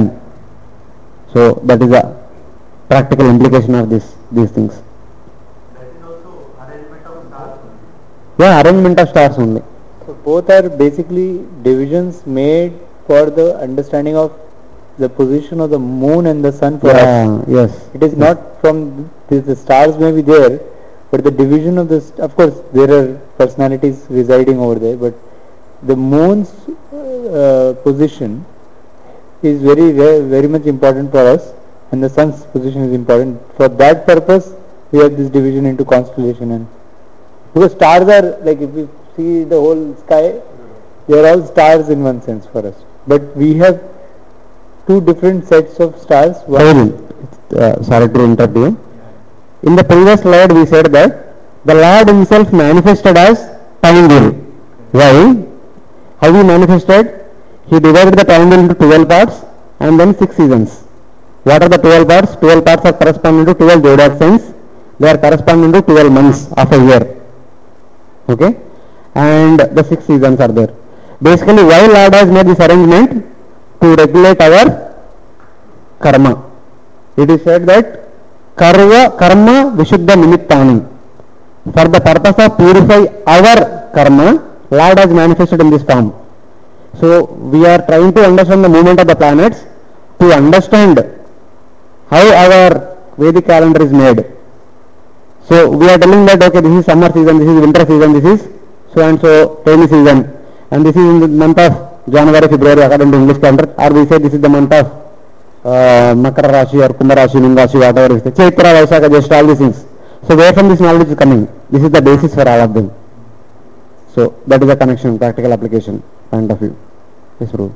[SPEAKER 2] So that is a practical implication of these things.
[SPEAKER 1] That is also arrangement of stars.
[SPEAKER 2] Yeah, arrangement of stars only.
[SPEAKER 6] So both are basically divisions made for the understanding of the position of the moon and the sun for us.
[SPEAKER 2] Yeah, yes.
[SPEAKER 6] It is not from the stars may be there, but the division of this, of course, there are personalities residing over there, but the moon's position is very much important for us, and the sun's position is important. For that purpose, we have this division into constellation, and because stars are like, if you see the whole sky, they are all stars in one sense for us. But we have two different sets of stars.
[SPEAKER 2] Sorry to interrupt you. In the previous slide we said that the Lord himself manifested as time wheel. Why? How he manifested? He divided the time wheel into 12 parts and then 6 seasons. What are the 12 parts? 12 parts are corresponding to 12 zodiac signs. They are corresponding to 12 months of a year. Okay? And the 6 seasons are there. Basically, why Lord has made this arrangement? To regulate our karma. It is said that karma vishuddha nimittani. For the purpose of purify our karma, Lord has manifested in this form. So we are trying to understand the movement of the planets to understand how our Vedic calendar is made. So we are telling that okay, this is summer season, this is winter season, this is so and so rainy season, and this is in the month of January, February according to English calendar, or we say this is the month of Makara Rashi or Kumbha Rashi, Mingha Rashi, whatever it is, Chaitra, Vaisakha, just all these things. So where from this knowledge is coming? This is the basis for all of them. So that is a connection, practical application point of view. Yes, Prabhu.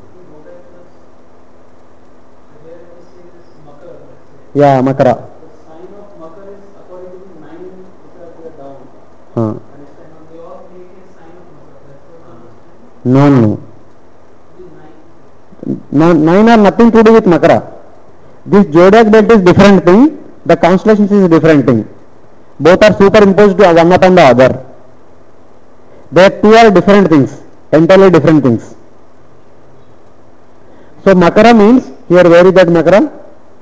[SPEAKER 2] Yeah, Makara.
[SPEAKER 3] The sign of Makar is according to the 9 which are there down.
[SPEAKER 2] Huh.
[SPEAKER 3] Understand? They all make a sign of Makar. That's what I understand.
[SPEAKER 2] No, no.
[SPEAKER 3] The 9.
[SPEAKER 2] Nine are nothing to do with Makara. This zodiac belt is different thing. The constellations is a different thing. Both are superimposed to one upon the other. They two are different things, entirely different things. So Makara means, here where is that Makara?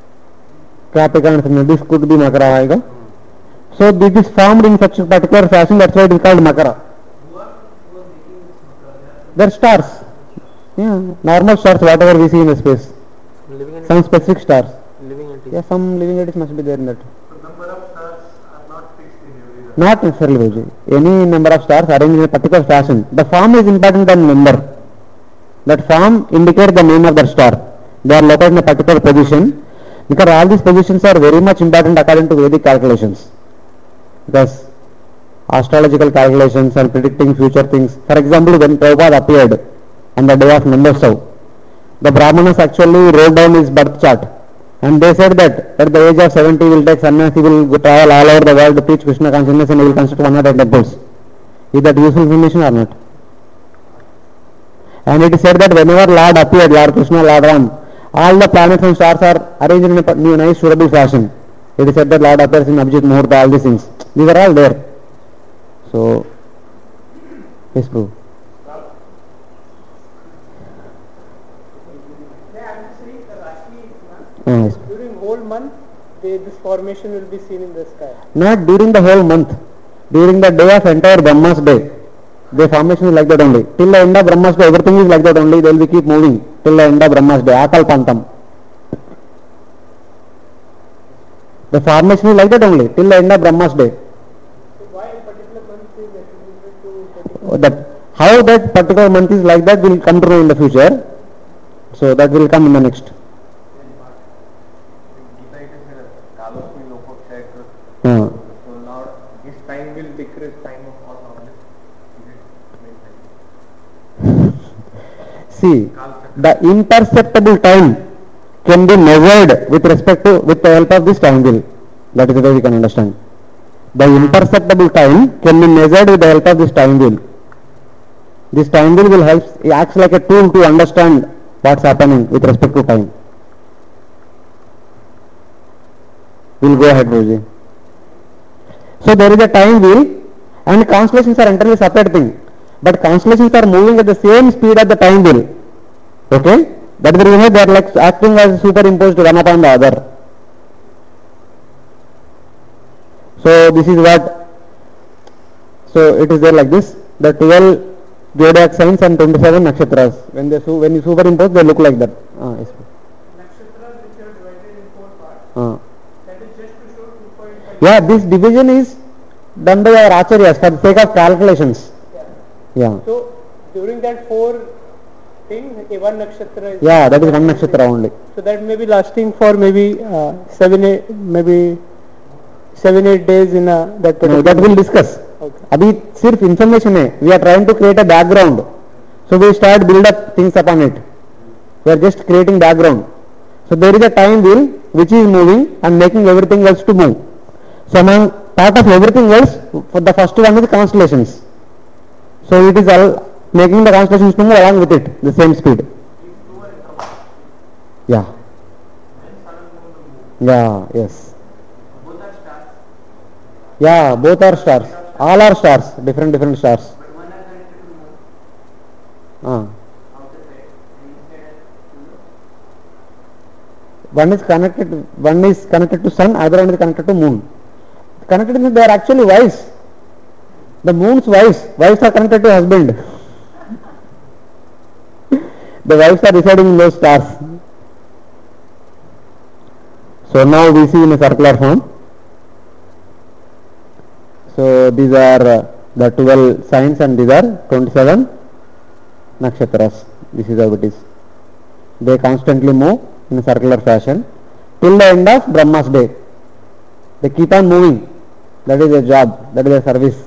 [SPEAKER 2] This could be Makara. So this is formed in such a particular fashion, that's why it is called Makara.
[SPEAKER 3] Who are making this Makar?
[SPEAKER 2] They are stars. Yeah, normal stars, whatever we see in the space.
[SPEAKER 3] Living entities.
[SPEAKER 2] Some specific stars.
[SPEAKER 3] Living entities.
[SPEAKER 2] Yeah, some living entities must be there in that.
[SPEAKER 1] So number of stars are not fixed in every zodiac.
[SPEAKER 2] Not necessarily, Bhuji. Any number of stars arranged in a particular fashion. The form is important than number. That form indicates the name of the star. They are located in a particular position, because all these positions are very much important according to Vedic calculations. Because astrological calculations and predicting future things. For example, when Prabhupada appeared on the day of Nandotsav, the Brahmanas actually wrote down his birth chart, and they said that at the age of 70 he will take sannyas, he will travel all over the world to preach Krishna consciousness, and he will construct 100 temples. Is that useful information or not? And it is said that whenever Lord appeared, Lord Krishna, Lord Ram, all the planets and stars are arranged in a nice suitable fashion. It is said that Lord appears in Abhijit Muhurta, all these things. These are all there. So, yes, Prabhu. Yes.
[SPEAKER 3] During whole month, this formation will be seen in the sky.
[SPEAKER 2] Not during the whole month. During the day of entire Brahma's day. The formation is like that only. Till the end of Brahma's day, everything is like that only. They will keep moving till the end of Brahma's day. Akal Pantam. The formation is like that only till the end of Brahma's day.
[SPEAKER 3] So why a particular month is attributed to particular?
[SPEAKER 2] That how that particular month is like that will come to know in the future. So that will come in the next.
[SPEAKER 1] Gita it is Kalosmi Loko Kshetra.
[SPEAKER 2] Uh,
[SPEAKER 1] So now this time will decrease time of all knowledge. Is it main time?
[SPEAKER 2] See, the imperceptible time can be measured with respect to, with the help of this time wheel. That is the way we can understand. The imperceptible time can be measured with the help of this time wheel. This time wheel will help, it acts like a tool to understand what's happening with respect to time. We'll go ahead, Roji. So there is a time wheel and constellations are entirely separate thing. But constellations are moving at the same speed as the time wheel. Okay? That is the reason they are like acting as superimposed one upon the other. So this is what, so it is there like this, the 12 zodiac signs and 27 nakshatras. When you superimpose, they look like that. Yes.
[SPEAKER 7] Nakshatras which are divided in 4 parts, that is just to show 2.5.
[SPEAKER 2] Yeah, this division is done by our acharyas for the sake of calculations. Yeah.
[SPEAKER 7] So during that 4 thing, one nakshatra is...
[SPEAKER 2] Yeah, that is one nakshatra only.
[SPEAKER 7] So that may be lasting for maybe 7-8 days in that
[SPEAKER 2] No,
[SPEAKER 7] particular...
[SPEAKER 2] that we'll discuss.
[SPEAKER 7] Okay.
[SPEAKER 2] Abhi sirf information hai. We are trying to create a background. So we start build up things upon it. We are just creating background. So there is a time wheel which is moving and making everything else to move. So among part of everything else, for the first one is constellations. So it is all making the constellations to move along with it, the same speed. Yeah. Yeah, yes. Yeah, both are stars. All are stars, different stars. One is connected to sun, other one is connected to moon. Connected means they are actually wives. The moon's wives are connected to husband. The wives are residing in those stars. So now we see in a circular form. So these are the 12 signs and these are 27 nakshatras. This is how it is. They constantly move in a circular fashion till the end of Brahma's day. They keep on moving. That is their job. That is their service.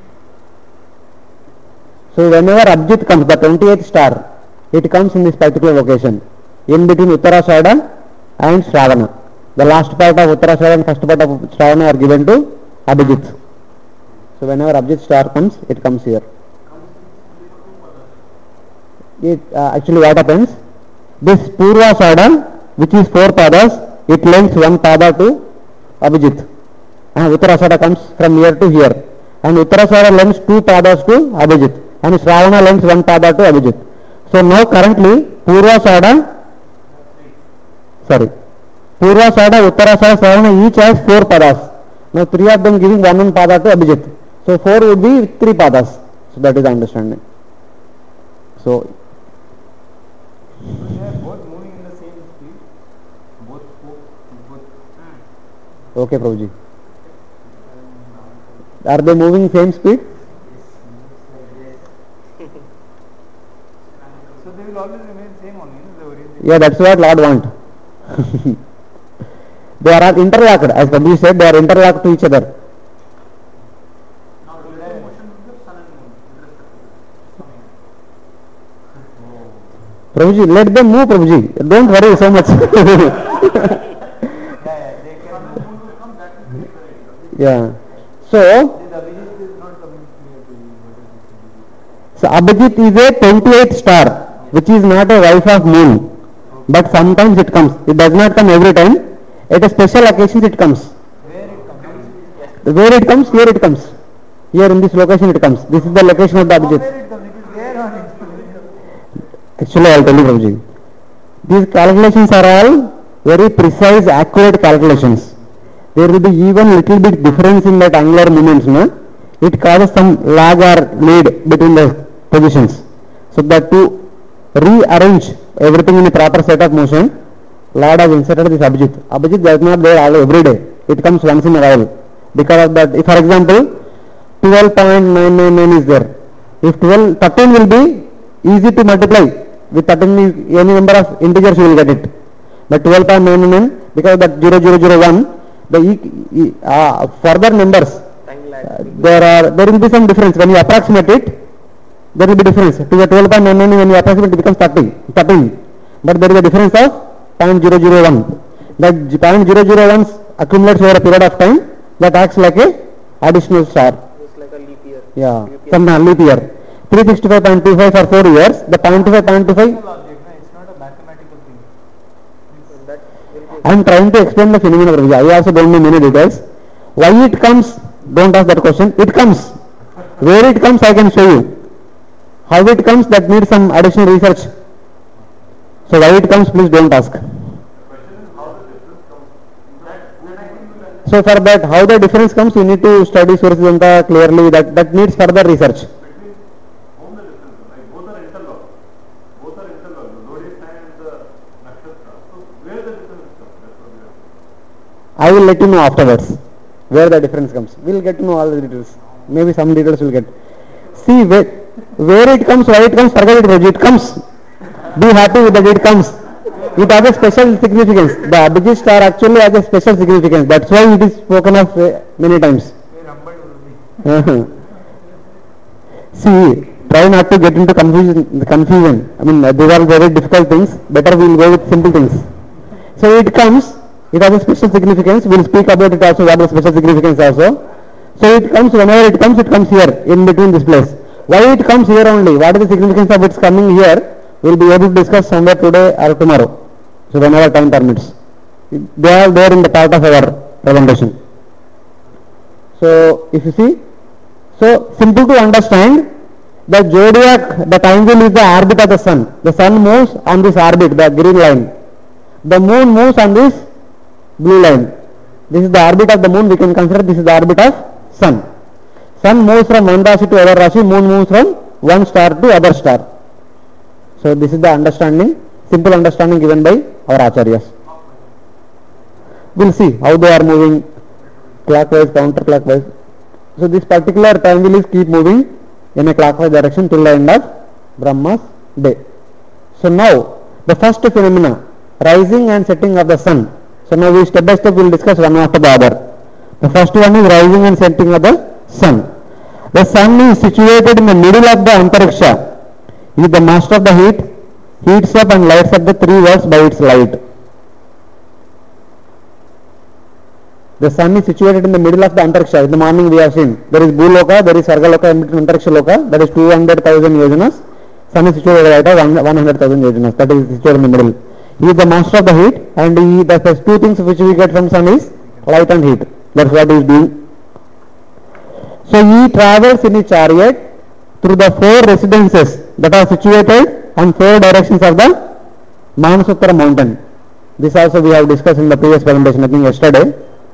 [SPEAKER 2] So whenever Abhijit comes, the 28th star, it comes in this particular location, in between Uttarashada and Shravana. The last part of Uttarashada and first part of Shravana are given to Abhijit. So whenever Abhijit star comes, it comes here. Actually what happens, this Purvashada, which is 4 padas, it lends 1 pada to Abhijit. And Uttarashada comes from here to here. And Uttarashada lends 2 padas to Abhijit. And Shravana lends 1 pada to Abhijit. So now currently Purvashada, Uttarashada, Shravana each has 4 padas. Now 3 of them giving 1 pada to Abhijit. So 4 would be 3 padas. So that is the understanding. So
[SPEAKER 6] they are both moving in the same speed. Both.
[SPEAKER 2] okay, Prabhuji. Are they moving same speed?
[SPEAKER 6] So they will always remain same only, the orientation.
[SPEAKER 2] Yeah, that's what Lord want. They are all interlocked. As Prabhuji said, they are interlocked to each other. Prabhuji, let them move, Prabhuji. Don't worry so much. Yeah. So Abhijit is a 28th star, which is not a wife of moon. But sometimes it comes. It does not come every time. At a special occasion it comes. Where it comes? Here it comes. Here in this location it comes. This is the location of the Abhijit. Actually, I will tell you, Prabhuji. These calculations are all very precise, accurate calculations. There will be even little bit difference in that angular moments, no? It causes some lag or lead between the positions. So that to rearrange everything in a proper set of motion, Lord has inserted this Abhijit. Abhijit does not there every day. It comes once in a while. Because of that, if for example, 12.999 is there. If 13 will be easy to multiply. With 13 any number of integers you will get it. But 12.99, because of that 0001, the further numbers, there will be some difference. When you approximate it, there will be difference. To the 12.99 when you approximate it becomes 13. But there is a difference of 0.001. That 0.001 accumulates over a period of time that acts like a additional star.
[SPEAKER 3] It's like a leap year.
[SPEAKER 2] Yeah, some leap year. 365.25 for 4 years. The 0.25.
[SPEAKER 6] Logic, no? It's not a mathematical thing.
[SPEAKER 3] That will be
[SPEAKER 2] I am trying to explain the phenomenon. I also don't know many details. Why it comes? Don't ask that question. It comes. Where it comes, I can show you. How it comes, that needs some additional research. So why it comes, please don't ask. So for that, how the difference comes, you need to study Surya clearly. That needs further research.
[SPEAKER 1] Home the difference, like both are interlocked. Both are interlocked. The zodiac sign and the nakshatra. So where the difference comes? That's what we are.
[SPEAKER 2] I will let you know afterwards where the difference comes. We will get to know all the details. Maybe some details will get. See where it comes, why it comes, forget it. It comes. Be happy with that it comes. It has a special significance. The Abhijit star actually has a special significance. That's why it is spoken of many times. See, try not to get into confusion. I mean, these are very difficult things. Better we will go with simple things. So it comes. It has a special significance. We will speak about it also, what is special significance also. So it comes, whenever it comes here, in between this place. Why it comes here only? What is the significance of its coming here? We will be able to discuss somewhere today or tomorrow. So whenever time permits. They are there in the part of our presentation. So if you see, so simple to understand, the zodiac, the triangle is the orbit of the sun. The sun moves on this orbit, the green line. The moon moves on this blue line. This is the orbit of the moon. We can consider this is the orbit of sun. Sun moves from one Rashi to other Rashi. Moon moves from one star to other star. So this is the understanding, simple understanding given by our acharyas. We'll see how they are moving, clockwise, counterclockwise. So this particular triangle is keep moving in a clockwise direction till the end of Brahma's day. So now the first phenomena, rising and setting of the sun. So now we step by step will discuss one after the other. The first one is rising and setting of the sun. The sun is situated in the middle of the Antariksha. He is the master of the heat, heats up and lights up the three worlds by its light. The sun is situated in the middle of the Antariksha. In the morning we have seen, there is Bhuloka, there is Sargaloka and between Antariksha Loka, that is 200,000 yojanas. Sun is situated at 100,000 yojanas, that is situated in the middle. He is the master of the heat, and the two things which we get from sun is light and heat. That's what he is doing. So he travels in a chariot through the four residences that are situated on four directions of the Manasutra mountain. This also we have discussed in the previous presentation, I think yesterday.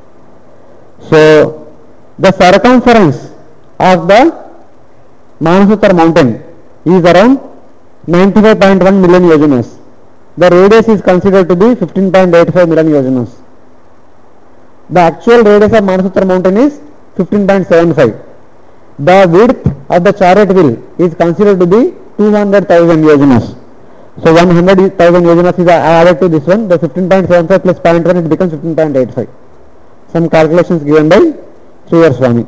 [SPEAKER 2] So the circumference of the Manasutra mountain is around 95.1 million yojanas. The radius is considered to be 15.85 million yojanas. The actual radius of Manasutra mountain is 15.75. The width of the chariot wheel is considered to be 200,000 yojanas. So 100,000 yojanas is added to this one. The 15.75 plus 0.1, it becomes 15.85. Some calculations given by Sriyar Swami.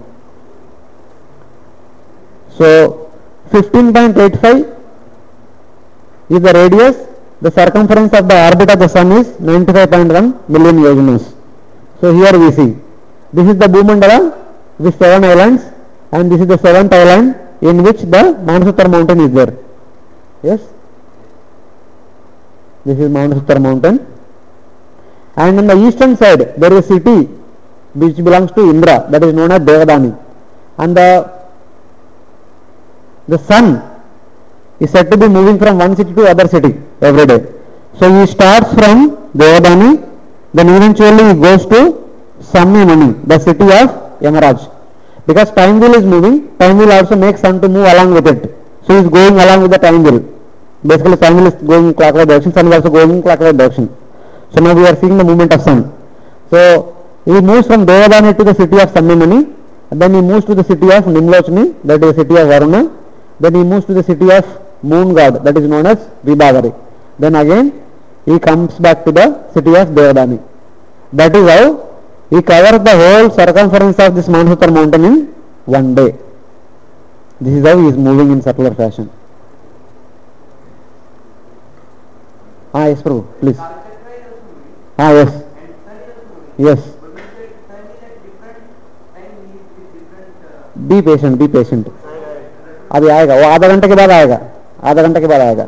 [SPEAKER 2] So 15.85 is the radius. The circumference of the orbit of the sun is 95.1 million yojanas. So here we see, this is the Bhumandala with 7 islands, and this is the 7th island in which the Manasutra mountain is there. Yes? This is Manasutra mountain. And on the eastern side, there is a city which belongs to Indra, that is known as Devadani. And the sun is said to be moving from one city to other city every day. So he starts from Devadani, then eventually he goes to Samyamani, the city of Yamaraj. Because time wheel is moving, time wheel also makes sun to move along with it. So he is going along with the time wheel. Basically time wheel is going clockwise direction, sun is also going in clockwise direction. So now we are seeing the movement of sun. So he moves from Devadani to the city of Samyamani, and then he moves to the city of Nimlochani, that is the city of Varuna. Then he moves to the city of moon god, that is known as Vibhavari. Then again he comes back to the city of Devadani. That is how he covers the whole circumference of this Manasutra mountain in one day. This is how he is moving in circular fashion. Yes, Prabhu, please. Yes. Yes. Be patient, be patient. अभी आएगा, वो आधा घंटे के बाद आएगा, आधा घंटे के बाद आएगा.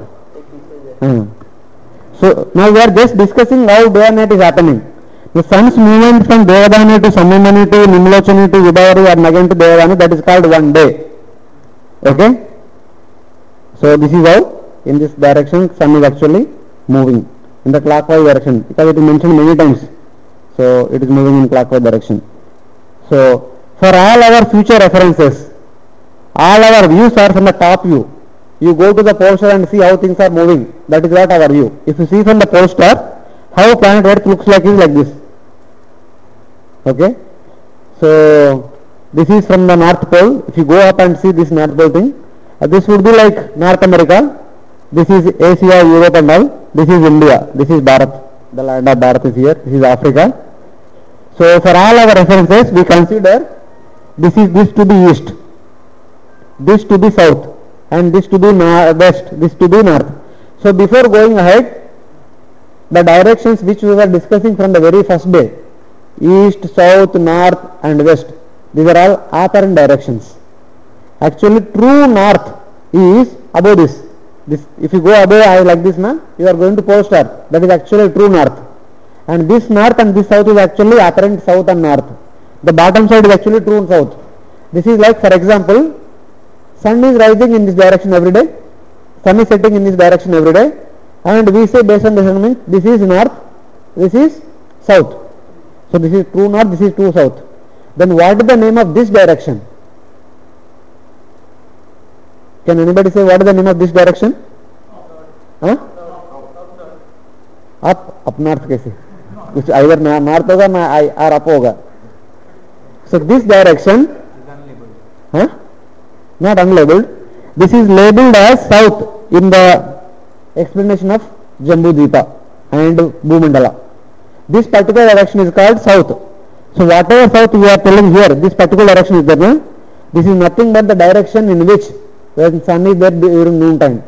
[SPEAKER 2] So now we are just discussing how day and night is happening. The sun's movement from Devadani to Samimani to Nimlochani to Vidavari and again to Devadani, that is called one day. Okay? So this is how in this direction sun is actually moving in the clockwise direction, because it is mentioned many times. So it is moving in clockwise direction. So for all our future references, all our views are from the top view. You go to the poster and see how things are moving. That is what our view. If you see from the poster, how planet Earth looks like is like this. Okay? So this is from the North Pole. If you go up and see this North Pole thing, this would be like North America. This is Asia, Europe and all. This is India. This is Bharat. The land of Bharat is here. This is Africa. So for all our references, we consider this to be east, this to be south, and this to be west, this to be north. So before going ahead, the directions which we were discussing from the very first day, east, south, north and west, these are all apparent directions. Actually true north is above this. If you go above like this now, you are going to pole star. That is actually true north. And this north and this south is actually apparent south and north. The bottom side is actually true south. This is like, for example, sun is rising in this direction every day, sun is setting in this direction every day, and we say based on measurement, this is north, this is south. So this is true north, this is true south. Then what is the name of this direction? Can anybody say what is the name of this direction? Up north कैसे? कुछ either north होगा ना or up होगा. So this direction, not unlabeled. This is labeled as south in the explanation of Jambu Dvipa and Bhumandala. This particular direction is called south. So whatever south we are telling here, this particular direction is there. No? This is nothing but the direction in which when sun is there during noon time.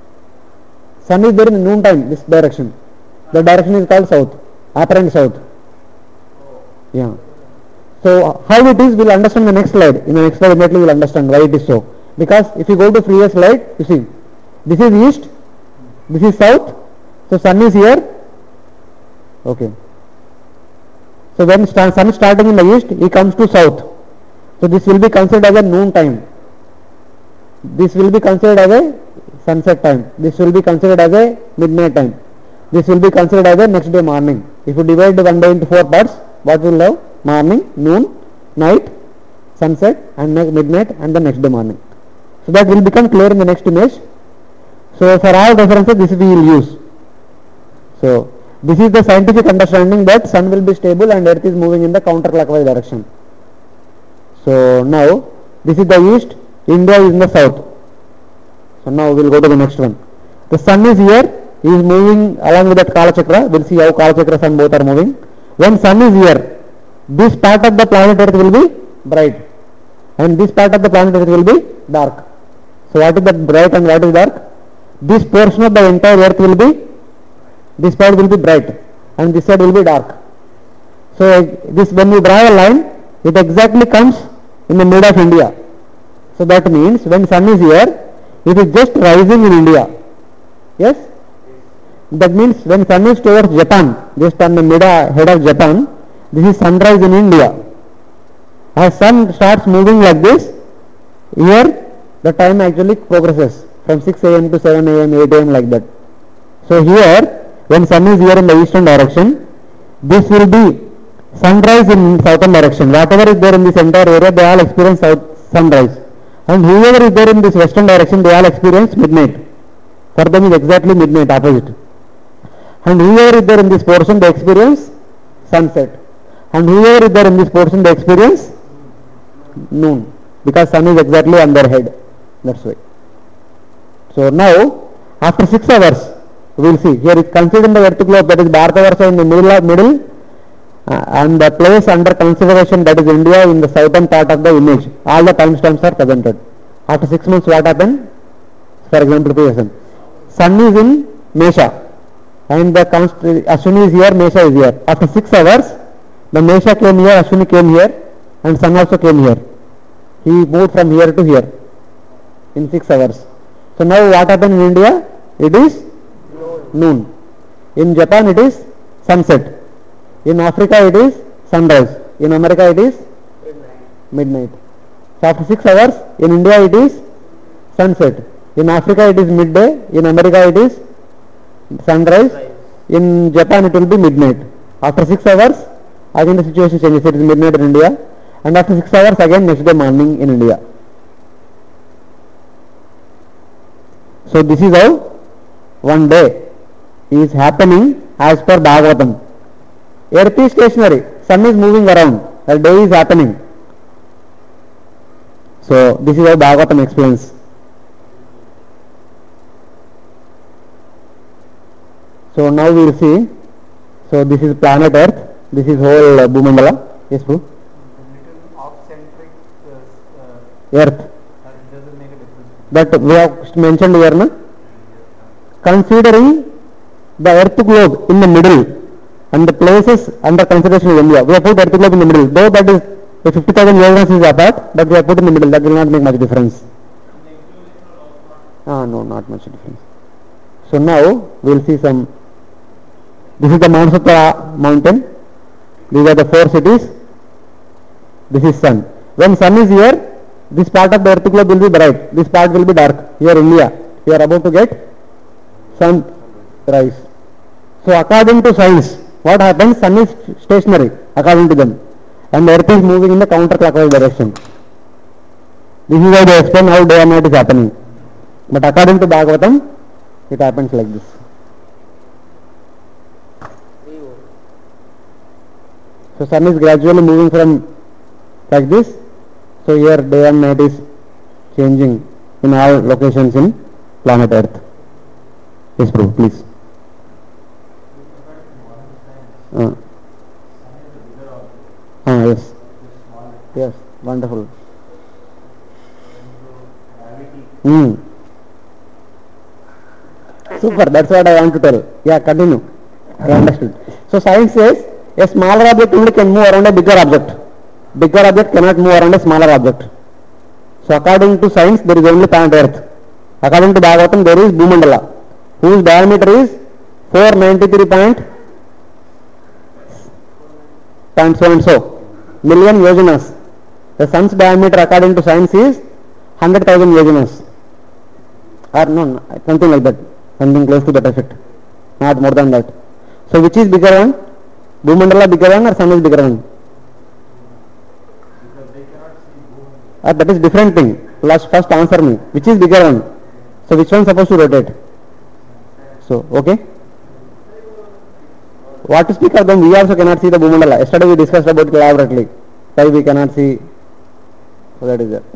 [SPEAKER 2] Sun is there in noon time, this direction. The direction is called south, apparent south. Yeah. So how it is, we will understand in the next slide. In the next slide immediately we will understand why it is so. Because if you go to previous slide, you see, this is east, this is south, so sun is here. Okay. So when sun is starting in the east, he comes to south. So this will be considered as a noon time. This will be considered as a sunset time. This will be considered as a midnight time. This will be considered as a next day morning. If you divide one day into 4 parts, what will have? Morning, noon, night, sunset and midnight and the next day morning. So that will become clear in the next image. So for all references this we will use. So this is the scientific understanding that sun will be stable and earth is moving in the counterclockwise direction. So now this is the east, India is in the south. So now we will go to the next one. The sun is here, he is moving along with that Kala Chakra. We will see how Kala Chakra sun both are moving. When sun is here, this part of the planet Earth will be bright and this part of the planet Earth will be dark. So what is the bright and what is dark? This portion of the entire Earth will be, this part will be bright and this side will be dark. So this, when you draw a line, it exactly comes in the mid of India. So that means when sun is here, it is just rising in India. Yes? That means when sun is towards Japan, just on the head of Japan, this is sunrise in India. As sun starts moving like this, here the time actually progresses from 6 am to 7 am, 8 am like that. So here, when sun is here in the eastern direction, this will be sunrise in southern direction. Whatever is there in this entire area, they all experience sunrise. And whoever is there in this western direction, they all experience midnight. For them is exactly midnight, opposite. And whoever is there in this portion, they experience sunset. And whoever is there in this portion, they experience noon. Because sun is exactly on their head. That's why. So now, after 6 hours, we will see. Here is considered in the earth globe, that is Bharatavarsha in the middle and the place under consideration, that is India, in the southern part of the image. All the timestamps are presented. After 6 months, what happened? For example, previous Sun is in Mesha and the Ashwini is here, Mesha is here. After 6 hours, the Mesha came here, Ashwini came here, and Sun also came here. He moved from here to here in 6 hours. So now what happened in India? It is noon. In Japan it is sunset. In Africa it is sunrise. In America it is midnight. So after 6 hours, in India it is sunset. In Africa it is midday. In America it is sunrise. In Japan it will be midnight. After 6 hours, again the situation changes. It is midnight in India. And after 6 hours, again next day morning in India. So this is how one day is happening as per Bhagavatam. Earth is stationary. Sun is moving around. A day is happening. So this is how Bhagavatam explains. So now we will see. So this is planet Earth. This is whole Bhumandala. Yes, Prabhu.
[SPEAKER 6] Little off-centric
[SPEAKER 2] Earth.
[SPEAKER 6] it doesn't make a difference.
[SPEAKER 2] That we have mentioned here, na? Considering the Earth globe in the middle and the places under consideration in India, we have put Earth globe in the middle. Though that is the 50,000 yogas is apart, but we have put in the middle. That will not make much difference. No, not much difference. So now we will see some. This is the Manasatra mountain. These are the 4 cities. This is sun. When sun is here, this part of the earth globe will be bright. This part will be dark. Here India, we are about to get sunrise. So according to science, what happens? Sun is stationary according to them, and earth is moving in the counterclockwise direction. This is how they explain how day and night is happening. But according to Bhagavatam, it happens like this. So sun is gradually moving from like this. So here day and night is changing in all locations in planet Earth. Yes, Prabhu, please. Yes. Yes, wonderful. Super, that's what I want to tell. Yeah, continue. I understood. So science says a smaller object only can move around a bigger object. Bigger object cannot move around a smaller object. So according to science, there is only planet Earth. According to Bhagavatam, there is Bhumandala, whose diameter is 493 point so and so million yojanas. The sun's diameter according to science is 100,000 yojanas. Or no, something like that. Something close to that effect. Not more than that. So which is bigger one? Bhumandala bigger one or sun is bigger one? That is different thing. First answer me. Which is bigger one? So which one is supposed to rotate? So, okay. What to speak of them? We also cannot see the Bhumandala. Yesterday we discussed about it elaborately. Why we cannot see. So that is it.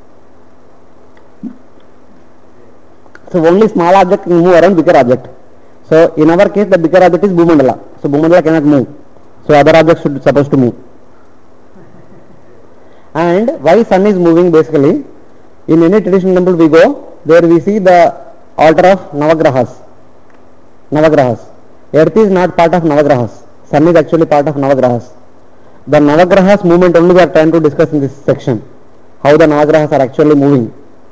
[SPEAKER 2] So only small object can move around bigger object. So in our case the bigger object is Bhumandala. So Bhumandala cannot move. So other objects should supposed to move. And why sun is moving basically? In any traditional temple we go, there we see the altar of Navagrahas. Navagrahas. Earth is not part of Navagrahas. Sun is actually part of Navagrahas. The Navagrahas movement only we are trying to discuss in this section. How the Navagrahas are actually moving.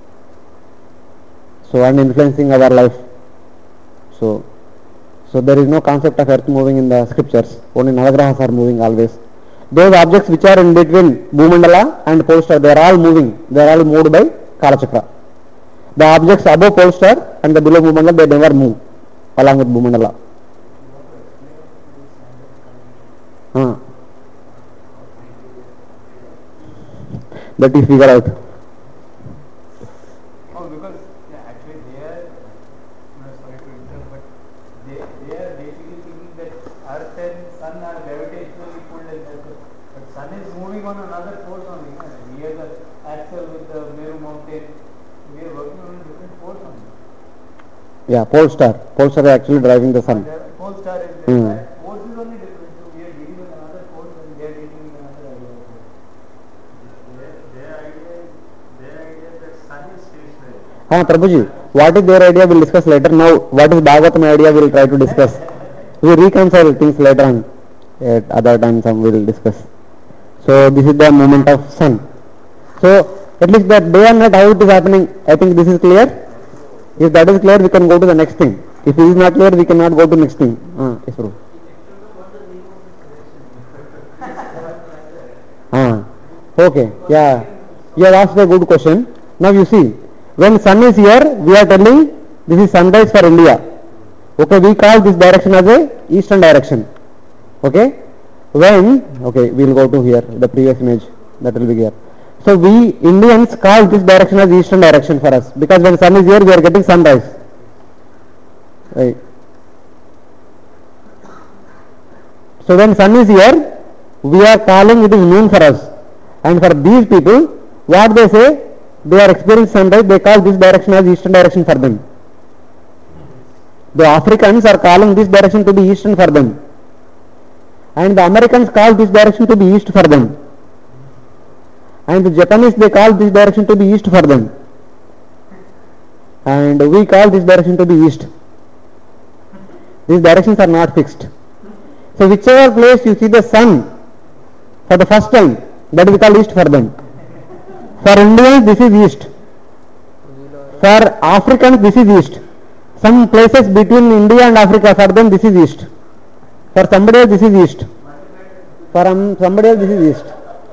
[SPEAKER 2] So and influencing our life. So there is no concept of earth moving in the scriptures. Only Navagrahas are moving always. Those objects which are in between Bhumandala and pole star, they are all moving. They are all moved by Kalachakra. The objects above pole star and the below Bhumandala, they never move along with Bhumandala. That is figure out.
[SPEAKER 6] Oh, because actually they are, sorry to interrupt, but they are basically thinking that Earth and Sun are gravitationally pulled in that way. But Sun is moving on another force only. We are the axle with the Meru mountain. We are working on a different force only.
[SPEAKER 2] Yeah, pole star. Pole star is actually driving the sun.
[SPEAKER 6] Pole star is there. Force is only different. So we are dealing with another force and they are dealing with another idea.
[SPEAKER 1] Their idea is that sun is
[SPEAKER 2] Prabhuji, what is their idea we'll discuss later. Now, what is Bhagavatam idea we'll try to discuss. We reconcile things later on. At other times we'll discuss. So this is the movement of sun. So at least that day and night how it is happening, I think this is clear. If that is clear, we can go to the next thing. If it is not clear, we cannot go to next thing. Yes, Prabhu. Okay, yeah. You have asked a good question. Now you see, when sun is here, we are telling this is sunrise for India. Okay, we call this direction as a eastern direction. Okay, okay, we will go to here, the previous image, that will be here. So we Indians call this direction as eastern direction for us, because when sun is here, we are getting sunrise. Right. So when sun is here, we are calling it is noon for us. And for these people, what they say, they are experiencing sunrise, they call this direction as eastern direction for them. The Africans are calling this direction to be eastern for them. And the Americans call this direction to be east for them. And the Japanese, they call this direction to be east for them. And we call this direction to be east. These directions are not fixed. So whichever place you see the sun for the first time, that we call east for them. For Indians, this is east. For Africans, this is east. Some places between India and Africa, for them this is east. For somebody else, this is east. For somebody else, this is east.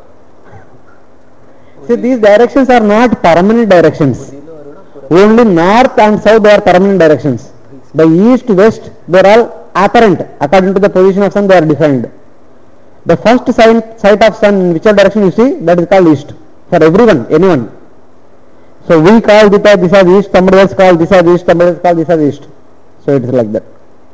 [SPEAKER 2] See, these directions are not permanent directions. Only north and south they are permanent directions. The east, west, they are all apparent. According to the position of sun, they are defined. The first sight of sun, in whichever direction you see, that is called east. For everyone, anyone. So we call this as east, somebody else call this as east, somebody else call this as east. So it is like that.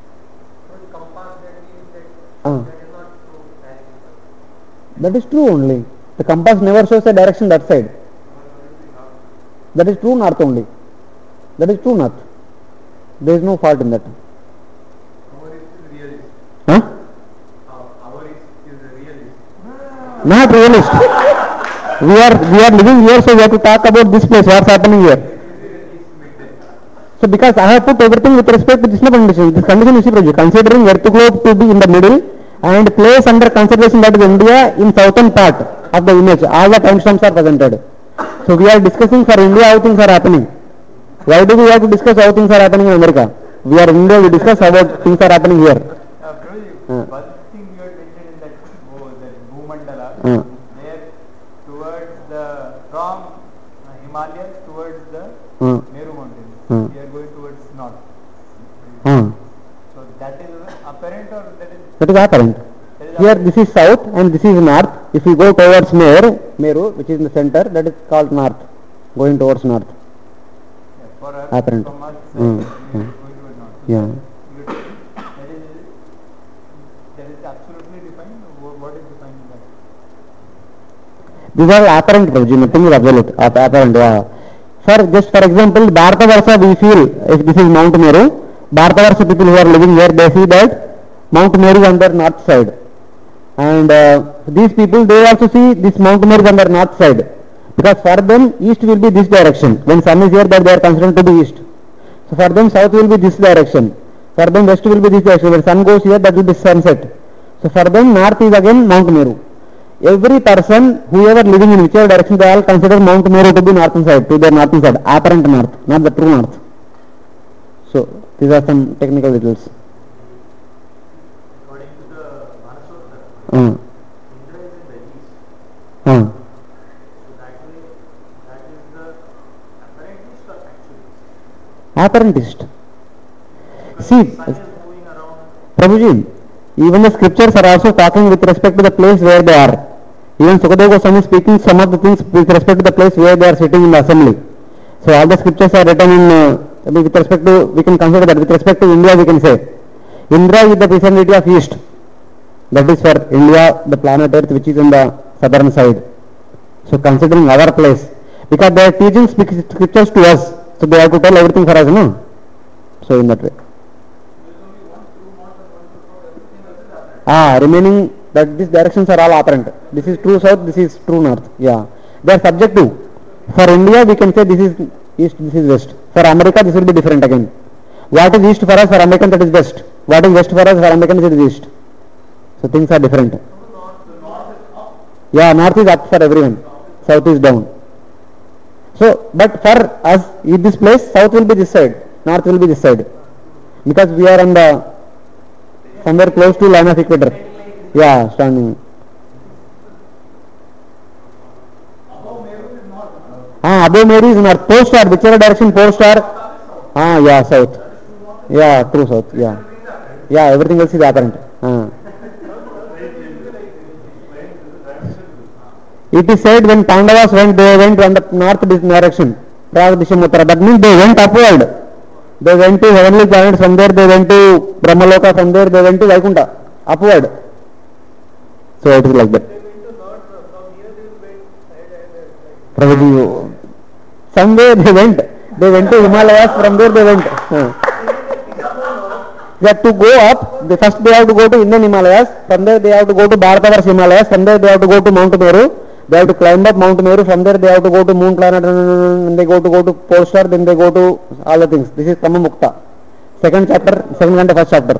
[SPEAKER 2] That is true only. The compass never shows a direction that side. That is true north only. That is true north. There is no fault in that.
[SPEAKER 1] Our is realist.
[SPEAKER 2] Huh?
[SPEAKER 1] Our is realist.
[SPEAKER 2] Not realist. we are living here, so we have to talk about this place, what's happening here. So because I have put everything with respect to this condition. This condition you see, considering earth globe to be in the middle and place under consideration that is India in southern part of the image, all the timestamps are presented. So we are discussing for India how things are happening. Why do we have to discuss how things are happening in America? We are in India, we discuss how things are happening here.
[SPEAKER 1] One thing you had mentioned in that Bhumandala, there towards from Himalayas towards the Meru mountains, we are going towards north. So that is apparent or that is?
[SPEAKER 2] That is apparent. Here this is south and this is north. If you go towards Meru, which is in the center, that is called north, going towards north.
[SPEAKER 1] For us,
[SPEAKER 2] apparent.
[SPEAKER 1] from us, we are going towards north.
[SPEAKER 2] Yeah.
[SPEAKER 1] That is absolutely defined. What is defined in that?
[SPEAKER 2] These are apparent, Prabhuji, nothing is absolute. Apparent, yeah. For example, Bharatavarsha, we feel, if this is Mount Meru, Bharatavarsha people who are living here, they see that Mount Meru is on their north side. And these people, they also see this Mount Meru is on their north side. Because for them, east will be this direction. When sun is here, that they are considered to be east. So for them, south will be this direction. For them, west will be this direction. When sun goes here, that will be sunset. So for them, north is again Mount Meru. Every person, whoever living in whichever direction, they all consider Mount Meru to be northern side, to their northern side, apparent north, not the true north. So these are some technical details.
[SPEAKER 1] According to the Manasota,
[SPEAKER 2] Indra
[SPEAKER 1] is in the east.
[SPEAKER 2] Uh.
[SPEAKER 1] So that is the apparentist or actualist?
[SPEAKER 2] Apparentist. See,
[SPEAKER 1] Sun is moving around.
[SPEAKER 2] Prabhuji, even the scriptures are also talking with respect to the place where they are. Even Sukadeva Goswami is speaking some of the things with respect to the place where they are sitting in the assembly. So all the scriptures are written in, with respect to, we can consider that with respect to India we can say, Indra is the vicinity of east. That is for India, the planet Earth which is in the southern side. So considering our place, because they are teaching scriptures to us, so they have to tell everything for us, no? So in that way. Remaining that these directions are all apparent. This is true south, this is true north. Yeah. They are subjective. For India we can say this is east, this is west. For America, this will be different again. What is east for us, for Americans that is west. What is west for us, for Americans it is east. So things are different. Yeah, north is up for everyone. South is down. So, but for us in this place, south will be this side, north will be this side. Because we are on the somewhere close to line of equator. Yeah, standing. Above Meru is north. Pole star, whichever direction pole star. Yeah, south. Yeah, true south. Yeah. Yeah, everything else is apparent. It is said when Pandavas went, they went on the north direction. That means they went upward. They went to heavenly planets, from there they went to Brahmaloka, from there they went to Vaikuntha, upward. So it is like that. Somewhere they went to Himalayas, from there they went. They have to go up, first they have to go to Indian Himalayas, from there they have to go to Bharatavarsha Himalayas, from there they have to go to Mount Meru, they have to climb up Mount Meru, from there they have to go to Moon Planet, and they go to Pole Star, then they go to all the things. This is Kama Mukta. Second chapter, second and first chapter.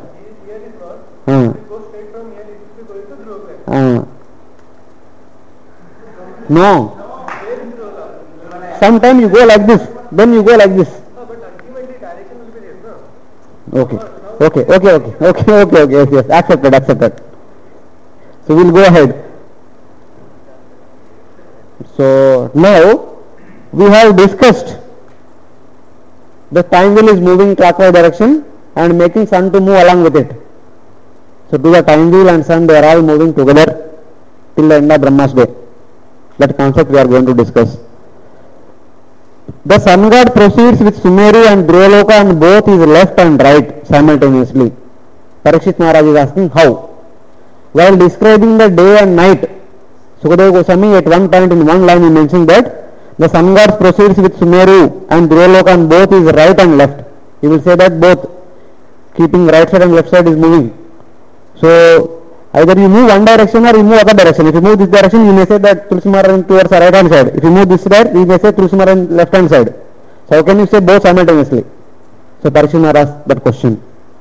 [SPEAKER 2] No. Sometimes you go like this, then you go like this. Okay. Yes. Accepted. So we'll go ahead. So now we have discussed the time wheel is moving clockwise direction and making sun to move along with it. So to the time wheel and sun, they are all moving together till the end of Brahma's day. That concept we are going to discuss. The sun god proceeds with Sumeru and Dhruvaloka, and both is left and right simultaneously. Parikshit Maharaj is asking how. While describing the day and night, Sukadeva Goswami at one point in one line he mentioned that the sun god proceeds with Sumeru and Dhruvaloka, and both is right and left. He will say that both, keeping right side and left side is moving. So either you move one direction or you move other direction. If you move this direction, you may say that Tulsi Maharaj towards the right hand side. If you move this side, you may say Tulsi Maharaj left hand side. So how can you say both simultaneously? So Parikshit Maharaj asked that question.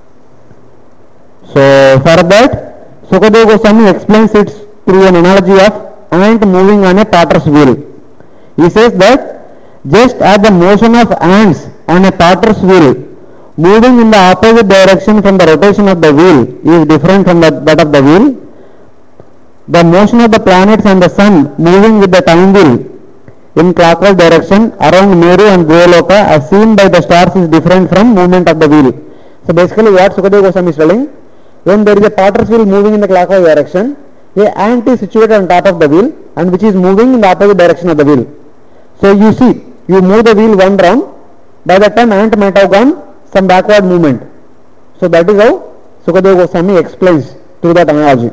[SPEAKER 2] So for that, Sukadeva Goswami explains it through an analogy of ant moving on a potter's wheel. He says that just as the motion of ants on a potter's wheel moving in the opposite direction from the rotation of the wheel is different from that of the wheel, the motion of the planets and the sun moving with the time wheel in clockwise direction around Meru and Dhruvaloka as seen by the stars is different from movement of the wheel. So basically what Sukadeva Goswami is telling, when there is a potter's wheel moving in the clockwise direction, a ant is situated on top of the wheel and which is moving in the opposite direction of the wheel. So you see, you move the wheel one round, by that time ant might have gone some backward movement. So that is how Sukadeva Goswami explains through that analogy.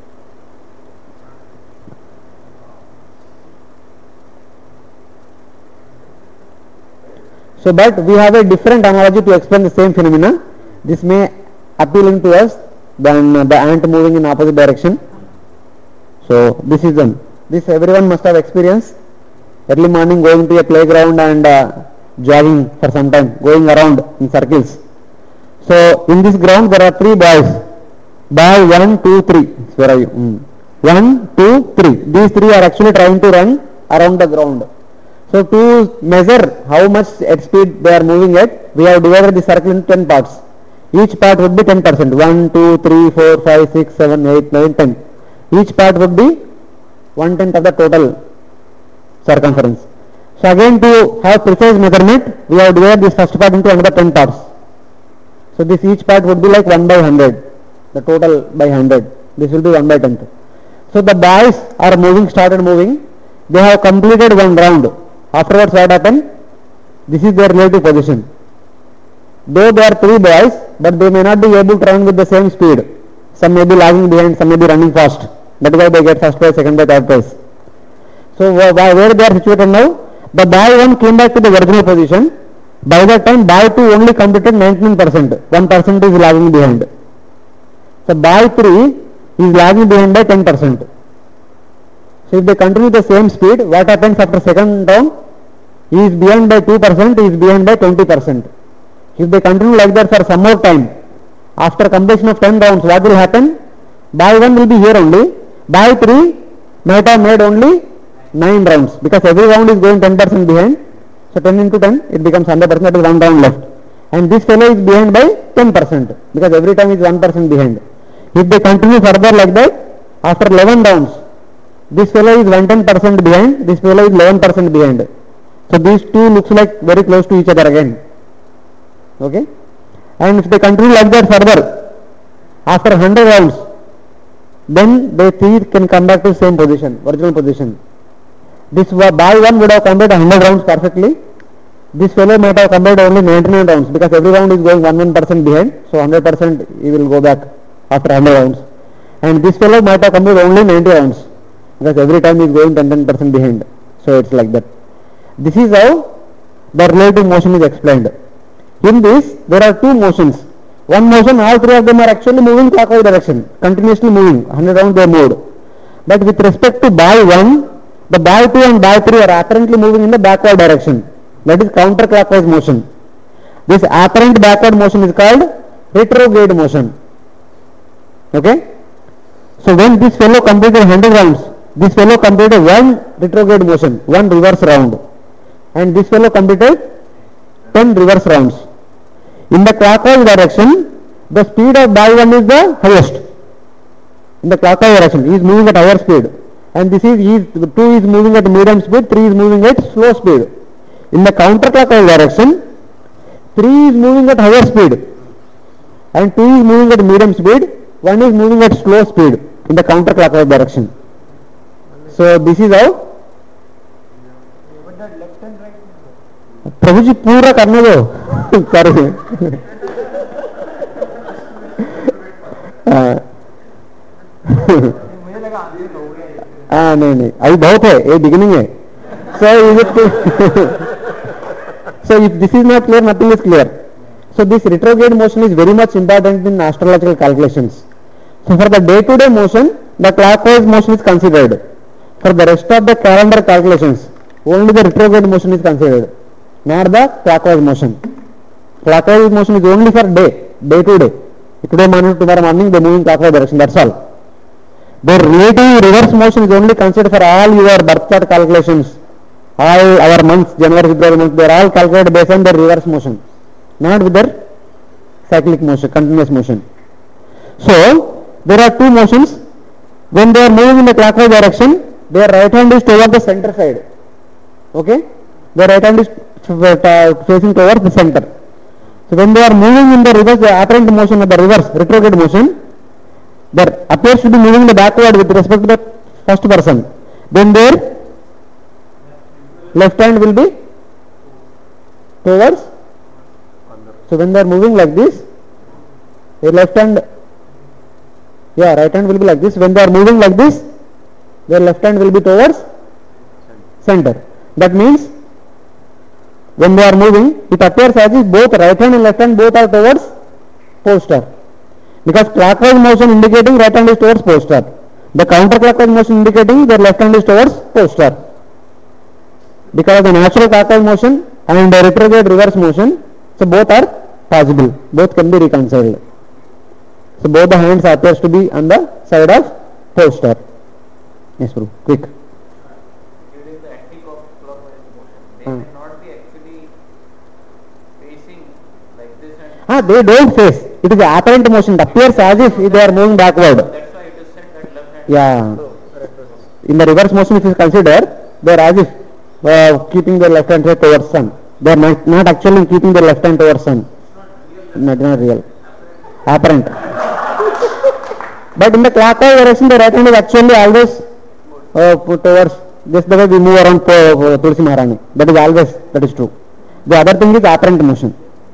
[SPEAKER 2] So but we have a different analogy to explain the same phenomena. This may appealing to us than the ant moving in opposite direction. So this is done. This everyone must have experienced. Early morning going to a playground and jogging for some time, going around in circles. So in this ground there are three boys. Boy 1, 2, 3. Where are you? 1, 2, 3. These three are actually trying to run around the ground. So to measure how much at speed they are moving at, we have divided the circle into 10 parts. Each part would be 10%. 1, 2, 3, 4, 5, 6, 7, 8, 9, 10. Each part would be 1/10 of the total circumference. So again, to have precise measurement, we have divided this first part into another 10 parts. So this each part would be like 1/100, the total by 100. This will be 1/10. So the boys are moving, started moving. They have completed one round. Afterwards what happened? This is their relative position. Though they are three boys, but they may not be able to run with the same speed. Some may be lagging behind, some may be running fast. That is why they get first prize, second prize, third prize. So where they are situated now? The boy 1 came back to the original position. By that time, boy 2 only completed 99%. 1% is lagging behind. So boy 3 is lagging behind by 10%. So if they continue the same speed, what happens after second round? he is behind by 2%, he is behind by 20%. If they continue like that for some more time, after completion of 10 rounds, what will happen? By 1 will be here only, by 3 might have made only 9 rounds, because every round is going 10% behind. So 10 into 10, it becomes 100%, that is 1 round left. And this fellow is behind by 10%, because every time is 1% behind. If they continue further like that, after 11 rounds, this fellow is 110% behind, this fellow is 11% behind. So these two looks like very close to each other again. Okay? And if they continue like that further, after 100 rounds, then they three can come back to same position, original position. This by one would have completed 100 rounds perfectly. This fellow might have completed only 99 rounds, because every round is going 1% behind. So 100% he will go back after 100 rounds. And this fellow might have completed only 90 rounds, because every time he is going 10% behind. So it's like that. This is how the relative motion is explained. In this, there are two motions. One motion, all three of them are actually moving clockwise direction, continuously moving, 100 rounds they moved. But with respect to by 1, the by 2 and by 3 are apparently moving in the backward direction. That is counterclockwise motion. This apparent backward motion is called retrograde motion. Okay? So when this fellow completed 100 rounds, this fellow completed one retrograde motion, one reverse round. And this fellow completed 10 reverse rounds. In the clockwise direction, the speed of by 1 is the highest. In the clockwise direction, he is moving at higher speed. And this is, 2 is moving at medium speed, 3 is moving at slow speed. In the counterclockwise direction, 3 is moving at higher speed and 2 is moving at medium speed, 1 is moving at slow speed in the counterclockwise direction. So this is how.
[SPEAKER 1] But that left and right.
[SPEAKER 2] प्रभु जी पूरा करने दो कर
[SPEAKER 1] मुझे लगा answer हो गया।
[SPEAKER 2] हाँ नहीं अभी बहुत है, ये बिगिनिंग है. So is it so if this is not clear, nothing is clear. So this retrograde motion is very much important in astrological calculations. So for the day-to-day motion, the clockwise motion is considered. For the rest of the calendar calculations, only the retrograde motion is considered, not the clockwise motion. Clockwise motion is only for day-to-day. Today morning, tomorrow morning, they move in clockwise direction, that's all. The relative reverse motion is only considered for all your birth chart calculations. All our months, January, February months, they are all calculated based on their reverse motion, not with their cyclic motion, continuous motion. So, there are two motions. When they are moving in the clockwise direction, their right hand is toward the center side. Okay? Their right hand is facing towards the center. So, when they are moving in the reverse, the apparent motion of the reverse, retrograde motion, there appears to be moving in the backward with respect to the first person. Then their left hand will be towards. So when they are moving like this, their left hand, right hand will be like this. When they are moving like this, their left hand will be towards center. That means when they are moving, it appears as if both right hand and left hand both are towards pole star. Because clockwise motion indicating right hand is towards pole star. The counterclockwise motion indicating their left hand is towards pole star. Because of the natural clockwise motion and the retrograde reverse motion, so both are possible. Both can be reconciled. So both the hands appears to be on the side of pole star. Yes, Prabhu. Quick.
[SPEAKER 8] During the anti-clockwise motion, they may not be actually facing like this and
[SPEAKER 2] They don't face. It is the apparent motion. It appears as if they are moving backward.
[SPEAKER 8] that's why it is said that left hand.
[SPEAKER 2] Yeah. In the reverse motion, if you consider, they are as if keeping their left hand towards sun. They are not actually keeping their left hand towards sun. Not real. Apparent. But in the clockwise direction, the right hand is actually always put towards, just the way we move around Tulsi Maharani. That is always, that is true. The other thing is apparent motion.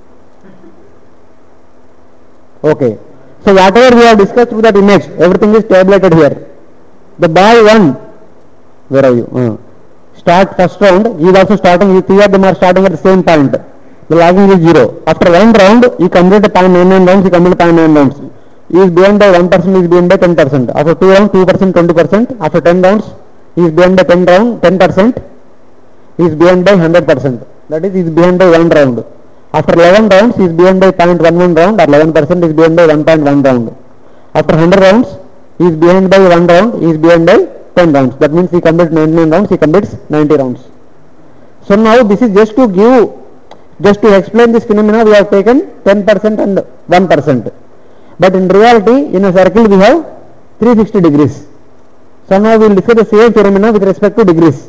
[SPEAKER 2] Okay. So whatever we have discussed with that image, everything is tabulated here. The by 1, where are you? Start first round, he is also starting, three of them are starting at the same point. The lagging is 0. After one round, he completed 0.99 rounds, he completed 0.9 rounds. He is behind by 1%, he is behind by 10%. After 2 rounds, 2%, 20%. After 10 rounds, he is behind by 10%. he is behind by 100%. That is, he is behind by 1 round. After 11 rounds, he is behind by 0.11 round, or 11% is behind by 1.1 round. After 100 rounds, he is behind by 1 round, he is behind by 10 rounds. That means he completes 99 rounds, he completes 90 rounds. So now this is just to give, just to explain this phenomena, we have taken 10% and 1%. But in reality, in a circle we have 360 degrees. So now we will discuss the same phenomena with respect to degrees.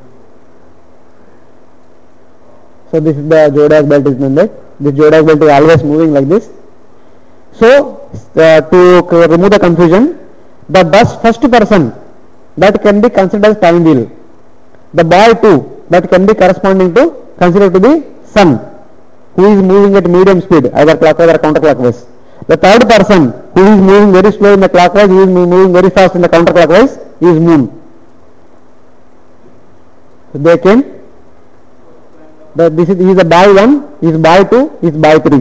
[SPEAKER 2] So this is the zodiac belt is like that. This zodiac belt is always moving like this. So to remove the confusion, the first person that can be considered as time wheel. The boy 2 that can be corresponding to, considered to be sun, who is moving at medium speed, either clockwise or counterclockwise. The third person who is moving very slow in the clockwise, who is moving very fast in the counterclockwise, is moon. So they came. This is, he is a by 1, he is by 2, he is by 3.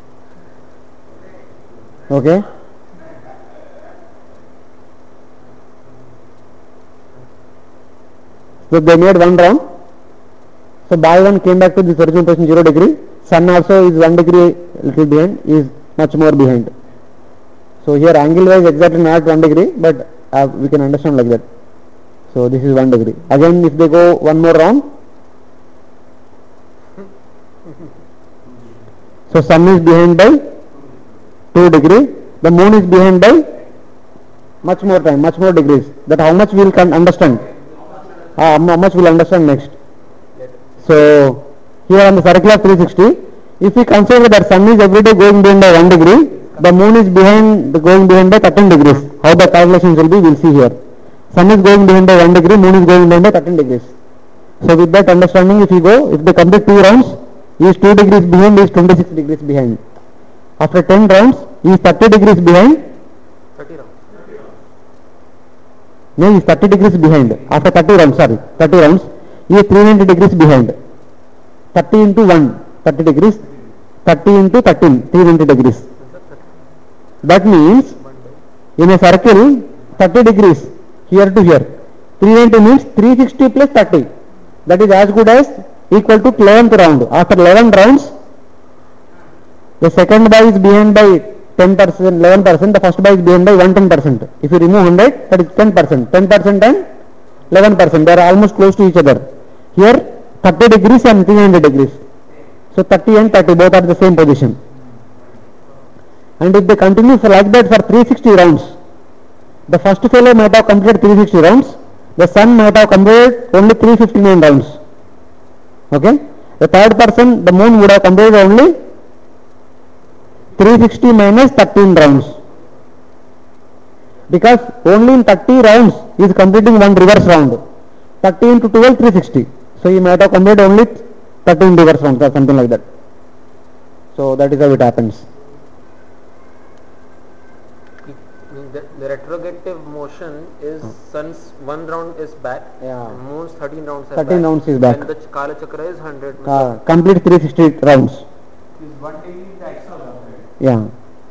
[SPEAKER 2] Okay. So they made 1 round. So by 1 came back to this original position 0 degree. Sun also is 1 degree little behind, is much more behind. So here angle wise exactly not 1 degree, but we can understand like that. So this is 1 degree. Again if they go 1 more round, so sun is behind by 2 degree, the moon is behind by much more time, much more degrees. That how much we will understand, how much we will understand next. So here on the circle of 360, if we consider that sun is every day going behind by 1 degree, the moon is going behind by 13 degrees. How the calculations will be, we will see here. Sun is going behind by 1 degree, moon is going behind by 13 degrees. So with that understanding, if they complete 2 rounds, he is 2 degrees behind, he is 26 degrees behind. After 10 rounds, he is 30 degrees behind.
[SPEAKER 3] 30 rounds.
[SPEAKER 2] No, he is 30 degrees behind. After 30 rounds, he is 390 degrees behind. 30 into 1, 30 degrees. 30 into 13, 390 degrees. That means, in a circle, 30 degrees, here to here. 390 means 360 plus 30. That is as good as equal to 11th round. After 11 rounds, the second by is behind by 10%, 11%, the first by is behind by 110%. If you remove 100, that is 10%. 10% and 11%, they are almost close to each other. Here, 30 degrees and 390 degrees. So 30 and 30 both are the same position. And if they continue for like that for 360 rounds, the first fellow might have completed 360 rounds, the sun might have completed only 359 rounds. Okay? The third person, the moon, would have completed only 360 minus 13 rounds. Because only in 30 rounds he is completing one reverse round. 30 into 12, 360. So he might have completed only 13 reverse rounds or something like that. So that is how it happens.
[SPEAKER 3] The retrogressive motion is sun's 1 round is back,
[SPEAKER 2] Yeah.
[SPEAKER 3] and moon's 13 rounds are
[SPEAKER 2] 13
[SPEAKER 3] back.
[SPEAKER 2] rounds is back.
[SPEAKER 3] And the Kala Chakra is 100.
[SPEAKER 2] Complete 360 rounds.
[SPEAKER 1] Is 1 degree is the actual round, right?
[SPEAKER 2] Yeah.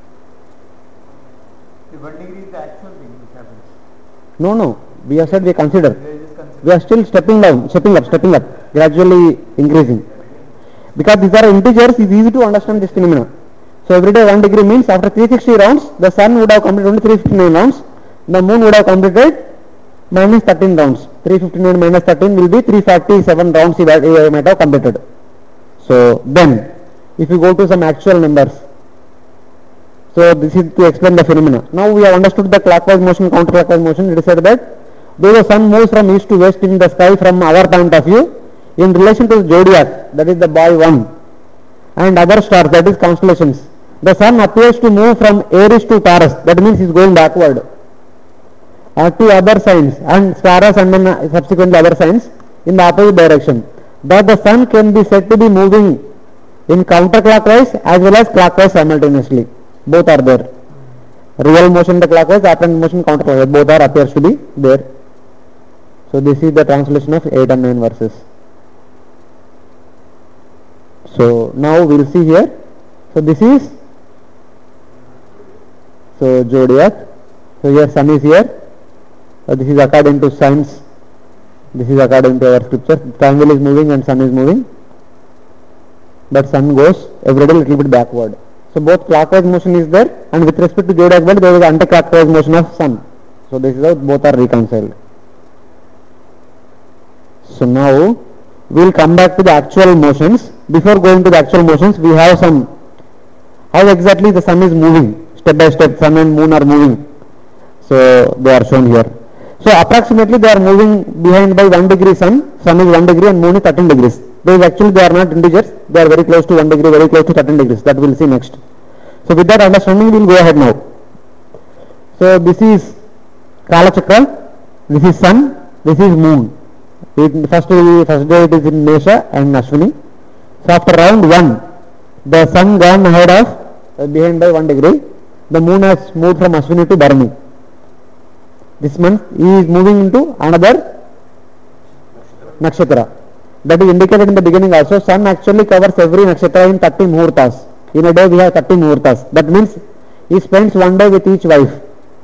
[SPEAKER 1] The 1 degree is the actual thing which happens.
[SPEAKER 2] No. We have said we consider.
[SPEAKER 1] We are just considering.
[SPEAKER 2] We are still stepping up, gradually increasing. Because these are integers, it is easy to understand this phenomena. So every day 1 degree means after 360 rounds, the sun would have completed only 359 rounds, the moon would have completed minus 13 rounds. 359 minus 13 will be 347 rounds he might have completed. So then, if you go to some actual numbers, so this is to explain the phenomena. Now we have understood the clockwise motion, counterclockwise motion. It is said that though the sun moves from east to west in the sky from our point of view, in relation to the zodiac, that is the boy 1, and other stars, that is constellations, the sun appears to move from Aries to Taurus, that means he is going backward, to other signs, and Taurus and then subsequently other signs in the opposite direction. But the sun can be said to be moving in counterclockwise as well as clockwise simultaneously. Both are there. Real motion in the clockwise, apparent motion counterclockwise, both are appears to be there. So this is the translation of 8 and 9 verses. So now we will see here. So this is zodiac. So here sun is here. So this is according to science. This is according to our scripture. Triangle is moving and sun is moving, but sun goes every day little bit backward. So both clockwise motion is there, and with respect to zodiac belt there is anti-clockwise motion of sun. So this is how both are reconciled. So now we will come back to the actual motions. Before going to the actual motions, we have some, how exactly the sun is moving, step by step, sun and moon are moving. So they are shown here. So approximately they are moving behind by 1 degree sun is 1 degree and moon is 13 degrees. They are not integers, they are very close to 1 degree, very close to 13 degrees. That we will see next. So with that understanding, we will go ahead now. So this is Kala Chakra, this is sun, this is moon. First day it is in Mesha and Ashwini. So after round 1, the sun gone ahead of behind by 1 degree. The moon has moved from Ashwini to Bharani. This month he is moving into another nakshatra. That is indicated in the beginning also. Sun actually covers every nakshatra in 30 muhurtas. In a day we have 30 muhurtas. That means he spends 1 day with each wife.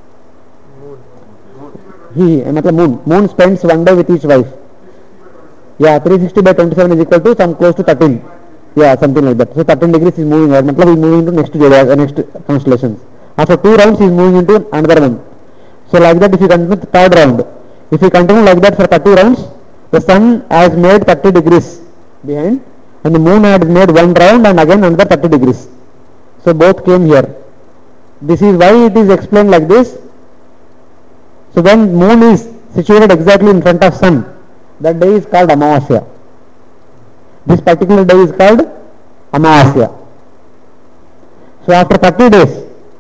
[SPEAKER 2] Moon spends 1 day with each wife. Yeah, 360 by 27 is equal to some close to 13. Yeah, something like that. So 13 degrees is moving ahead. He is moving to next constellations. After 2 rounds he is moving into another one. So like that if you continue the third round. If you continue like that for 30 rounds, the sun has made 30 degrees behind and the moon has made 1 round and again another 30 degrees. So both came here. This is why it is explained like this. So when moon is situated exactly in front of sun, that day is called Amavasya. This particular day is called Amavasya. So after 30 days,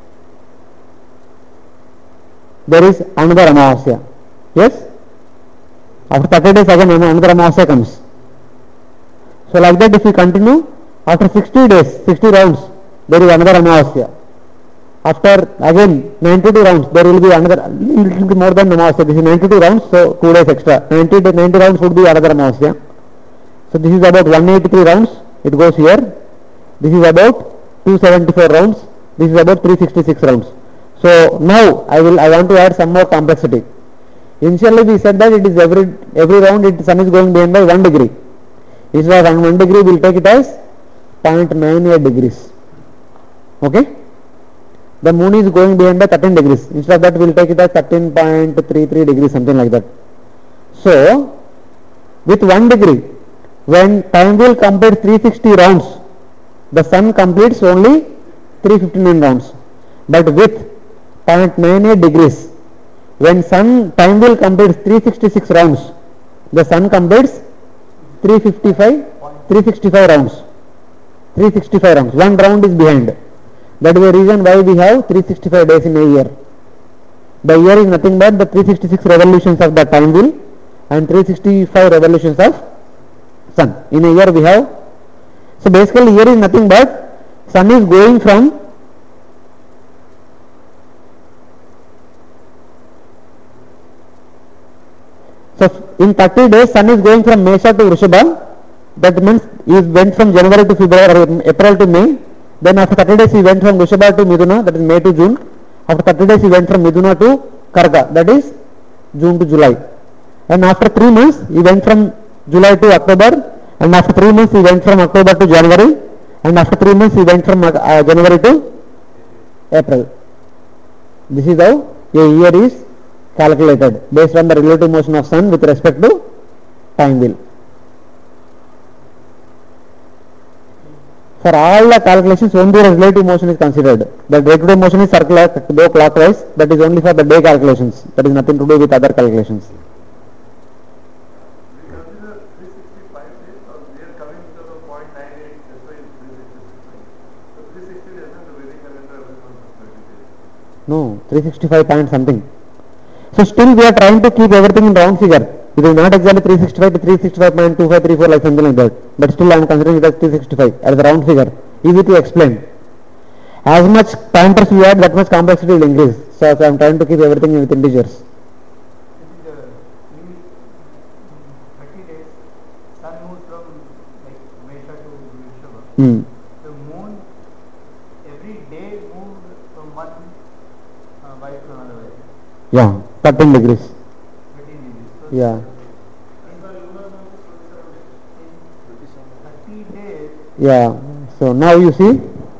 [SPEAKER 2] there is another Amavasya. Yes? After 30 days again another Amavasya comes. So like that if we continue, after 60 days, 60 rounds, there is another Amavasya. After again 92 rounds, there will be another, little bit more than Amavasya. This is 92 rounds, so 2 days extra. 90 rounds would be another Amavasya. So this is about 183 rounds, it goes here. This is about 274 rounds. This is about 366 rounds. So now I want to add some more complexity. Initially we said that it is every round sun is going behind by 1 degree. Instead of 1 degree we will take it as 0.98 degrees. Okay? The moon is going behind by 13 degrees. Instead of that we will take it as 13.33 degrees, something like that. So with 1 degree, when time wheel completes 360 rounds, the sun completes only 359 rounds. But with 0.98 degrees, when time wheel completes 366 rounds, the sun completes 365 rounds. 365 rounds. 1 round is behind. That is the reason why we have 365 days in a year. The year is nothing but the 366 revolutions of the time wheel and 365 revolutions of sun. In a year we have, so basically year is nothing but sun is going from in 30 days sun is going from Mesha to Vrishabha. That means he went from January to February or April to May. Then after 30 days he went from Vrishabha to Midhuna, that is May to June. After 30 days he went from Midhuna to Karka, that is June to July. And after 3 months he went from July to October, and after 3 months he went from October to January, and after 3 months he went from January to April. This is how a year is calculated based on the relative motion of sun with respect to time wheel. For all the calculations, only the relative motion is considered. The day-to-day motion is circular, though clockwise. That is only for the day calculations. That is nothing to do with other calculations.
[SPEAKER 5] We consider 365 days, or we are coming to the 0.98, that's why it's 365. So 360 days, and the Vedic calendar every month is 30 days.
[SPEAKER 2] No, 365 point something. So still we are trying to keep everything in round figure. It is not exactly 365 to 365.2534 like something like that. But still I am considering it as 365 as a round figure. Easy to explain. As much pointers you add, that much complexity will increase. So I am trying to keep everything with integers.
[SPEAKER 1] This is in 30 days, sun moves from like Mesha to Vrishabha. The moon every day moved from one wife to another wife.
[SPEAKER 2] Yeah, 13 degrees.
[SPEAKER 1] 13 degrees. So
[SPEAKER 2] Yeah. Yeah. So now you see.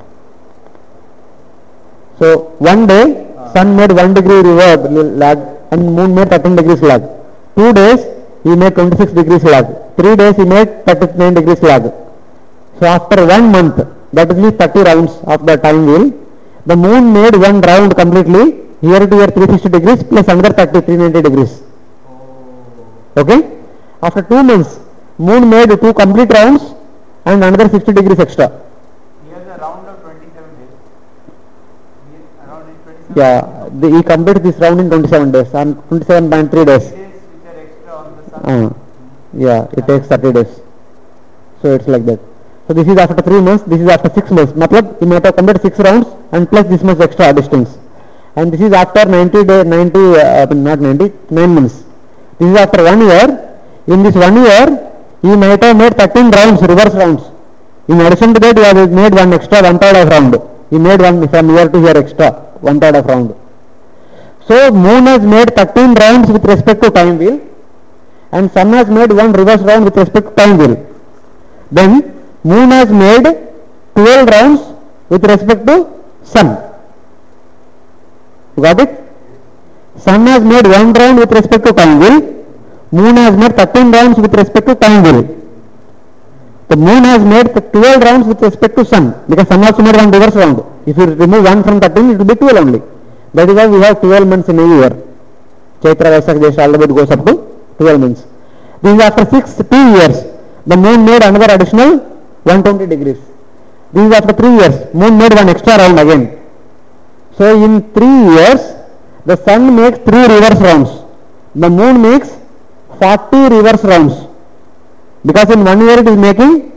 [SPEAKER 2] So one day sun made 1 degree lag and moon made 13 degrees lag. 2 days he made 26 degrees lag. 3 days he made 39 degrees lag. So after 1 month, that is 30 rounds of the time wheel, the moon made one round completely, here to here 360 degrees plus another 30, 390 degrees. Okay? After 2 months, moon made 2 complete rounds and another 60 degrees extra.
[SPEAKER 1] He has a round of 27 days. Around in 27
[SPEAKER 2] Yeah, he completed this round in 27 days and 27.3 days.
[SPEAKER 1] days which are extra on the sun.
[SPEAKER 2] Yeah, it takes 30 days. So it's like that. So this is after 3 months, this is after 6 months. Matlab, he might have completed 6 rounds and plus this much extra distance. And this is after 90 days, 9 months. This is after 1 year. In this 1 year, he might have made 13 rounds, reverse rounds. In addition to that, he has made one extra 1/3 of round. He made one from here to here extra, 1/3 of round. So moon has made 13 rounds with respect to time wheel and sun has made one reverse round with respect to time wheel. Then moon has made 12 rounds with respect to sun. You got it? Sun has made one round with respect to time wheel. Moon has made 13 rounds with respect to time wheel. The moon has made 12 rounds with respect to sun because sun also made one reverse round. If you remove 1 from 13, it will be 12 only. That is why we have 12 months in a year. Chaitra, Vaisakh, Jyeshtha, all the way it goes up to 12 months. This is after 2 years. The moon made another additional 120 degrees. This is after 3 years. Moon made one extra round again. So in 3 years, the sun makes 3 reverse rounds. The moon makes 40 reverse rounds. Because in 1 year it is making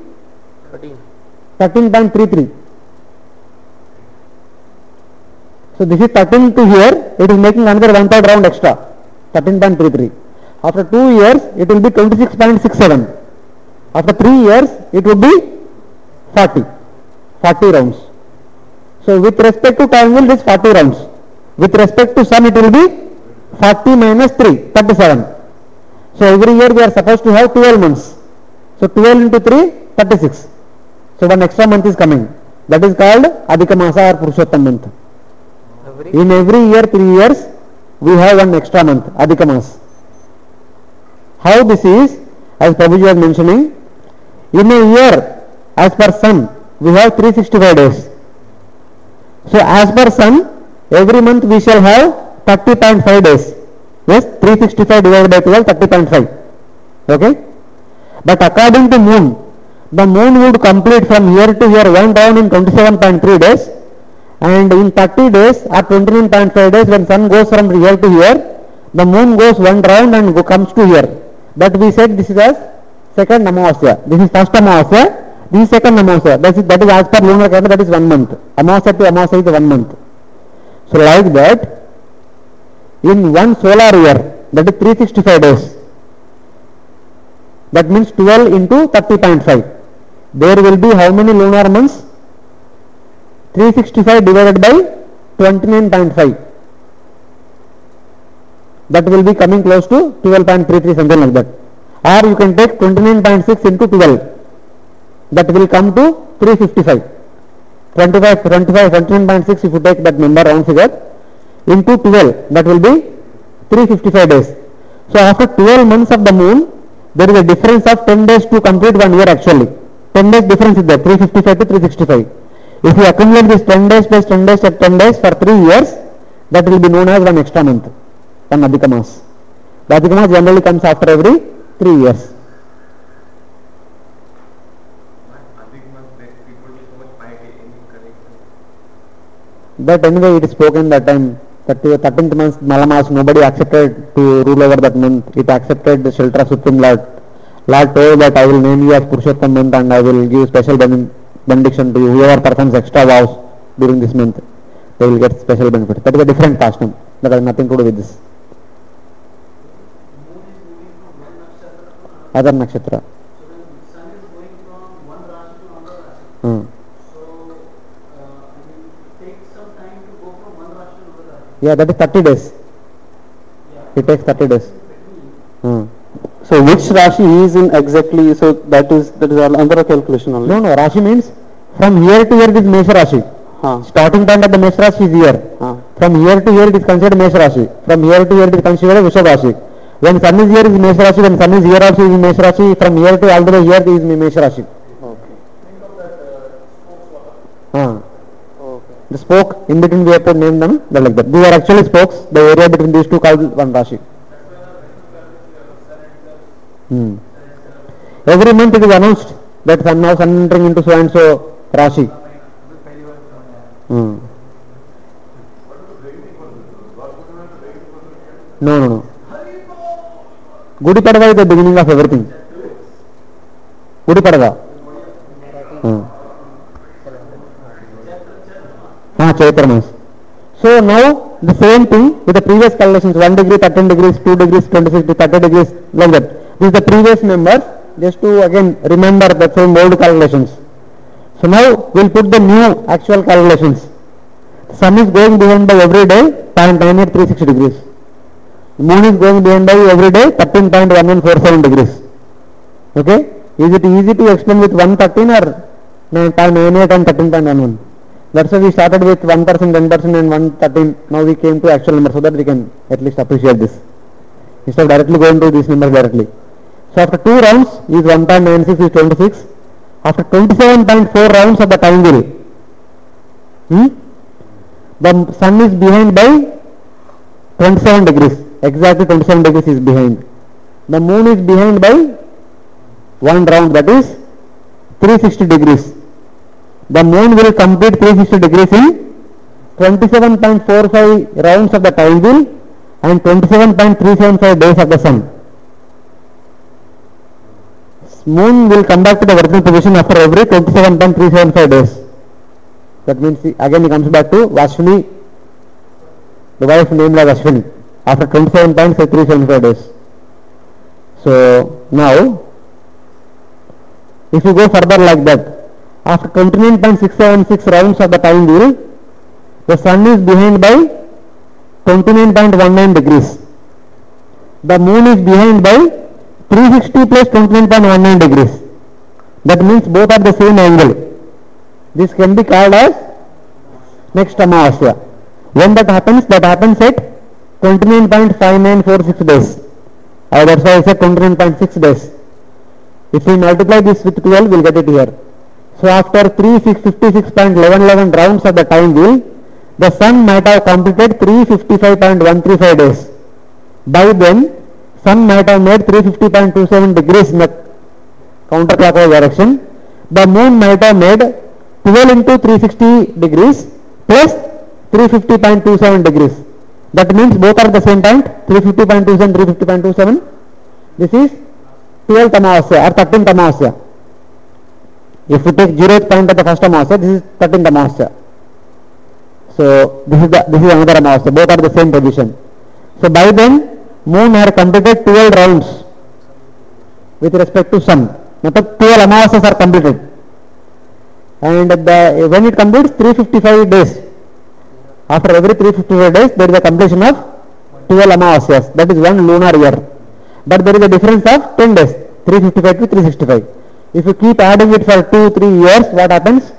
[SPEAKER 2] 13.33. So this is 13 to here, it is making another 1/3 round extra, 13.33. After 2 years, it will be 26.67. After 3 years, it would be 40 rounds. So with respect to time wheel, this 40 rounds. With respect to sun, it will be 40 minus 3, 37. So every year we are supposed to have 12 months. So 12 into 3, 36. So one extra month is coming. That is called Adhika Masa or Purushottam month. In every year, 3 years, we have one extra month, Adhika Mas. How this is, as Prabhuji was mentioning, in a year, as per sun, we have 365 days. So as per sun, every month we shall have 30.5 days. Yes, 365 divided by 12, 30.5. Okay? But according to moon, the moon would complete from here to here one round in 27.3 days. And in 30 days or 29.5 days, when sun goes from here to here, the moon goes one round and comes to here. That we said this is as second Amavasya. This is first Amavasya. This is second Amavasya. That is as per lunar calendar, that is 1 month. Amavasya to Amavasya is 1 month. So like that, in one solar year, that is 365 days. That means 12 into 30.5. There will be how many lunar months? 365 divided by 29.5. That will be coming close to 12.33, something like that. Or you can take 29.6 into 12. That will come to 355. 29.6, if you take that number round figure, into 12, that will be 355 days. So after 12 months of the moon, there is a difference of 10 days to complete 1 year actually. 10 days difference is there, 355 to 365. If you accumulate this 10 days plus 10 days at 10 days for 3 years, that will be known as one extra month, one Adhika Mas. The Adhika Mas generally comes after every 3 years. That anyway it is spoken that time, 13th month Malamas, nobody accepted to rule over that month. It accepted the shelter of Supreme Lord. Lord told that I will name you as Purushottam month and I will give special benediction to you. Whoever performs extra vows during this month, they will get special benefit. That is a different custom. That has nothing to do with this. Other nakshatra. Yeah, that is 30 days. It takes 30 days.
[SPEAKER 9] So which Rashi he is in exactly, so that is another calculation only.
[SPEAKER 2] No, Rashi means from here to here it is Mesha Rashi. Starting point of the Mesha Rashi is here. From here to here it is considered Mesha Rashi. From here to here it is considered Vrishabha Rashi. When sun is here is Mesha Rashi, when sun is here also is Mesha Rashi. From here to all the way here is Mesha Rashi.
[SPEAKER 9] Okay.
[SPEAKER 2] The spoke in between we have to name them like that. These are actually spokes. The area between these two called one Rashi. Every month it is announced that sun entering into so and so Rashi. No. Gudi Padva is the beginning of everything. Gudi Padva. Chaitra Mas. So now the same thing with the previous calculations, 1 degree, 13 degrees, 2 degrees, 26 to 30 degrees, like that. This is the previous numbers, just to again remember the same old calculations. So now we'll put the new actual calculations. Sun is going behind by every day 0.98360 degrees. The moon is going behind by every day 13.1147 degrees. Okay? Is it easy to explain with 113 or 0.98 and 13.11? That's why we started with 1%, 10% and 113. Now we came to actual number so that we can at least appreciate this. Instead of directly going to these numbers directly. So after 2 rounds is 1.96 is 26. After 27.4 rounds of the time wheel, the sun is behind by 27 degrees. Exactly 27 degrees is behind. The moon is behind by 1 round, that is 360 degrees. The moon will complete 360 degrees in 27.45 rounds of the time wheel and 27.375 days of the sun. Moon will come back to the vertical position after every 27.375 days. That means again he comes back to Vashwini, the wife named as Ashwini, after 27.375 days. So now, if you go further like that, after 29.676 rounds of the time wheel, the sun is behind by 29.19 degrees. The moon is behind by 360 plus 29.19 degrees. That means both are the same angle. This can be called as next Amavasya. When that happens at 29.5946 days. That's why I said 29.6 days. If we multiply this with 12, we'll get it here. So after 356.11 rounds of the time wheel, the sun might have completed 355.135 days. By then, sun might have made 350.27 degrees in the counterclockwise direction. The moon might have made 12 into 360 degrees plus 350.27 degrees. That means both are the same point, 350.27, 350.27. This is 12th Amavasya or 13th Amavasya. If we take 0th point of the first Amavasya, this is 13th Amavasya. So this is another Amavasya. Both are the same position. So by then, moon had completed 12 rounds with respect to sun. Now 12 Amavasyas are completed. And when it completes 355 days, after every 355 days, there is a completion of 12 Amavasyas. That is one lunar year. But there is a difference of 10 days, 355 to 365. If you keep adding it for 2-3 years, what happens?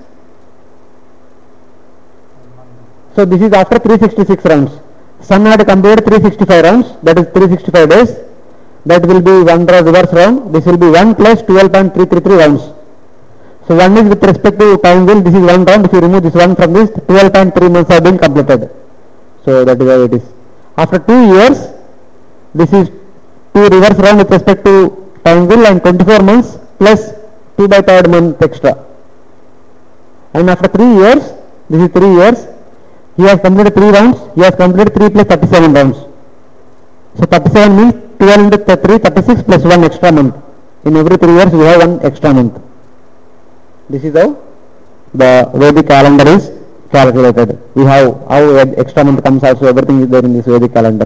[SPEAKER 2] So this is after 366 rounds. Sun had completed 365 rounds, that is 365 days. That will be one reverse round. This will be 1 plus 12.333 rounds. So 1 is with respect to time wheel, this is 1 round. If you remove this 1 from this, 12.3 months have been completed. So that is how it is. After 2 years, this is 2 reverse round with respect to time wheel and 24 months plus 2 by 3rd month extra. And after 3 years, this is 3 years, he has completed 3 rounds, he has completed 3 plus 37 rounds. So 37 means 12 into 3, 36 plus 1 extra month. In every 3 years, we have 1 extra month. This is how the Vedic calendar is calculated. We have how extra month comes also, everything is there in this Vedic calendar.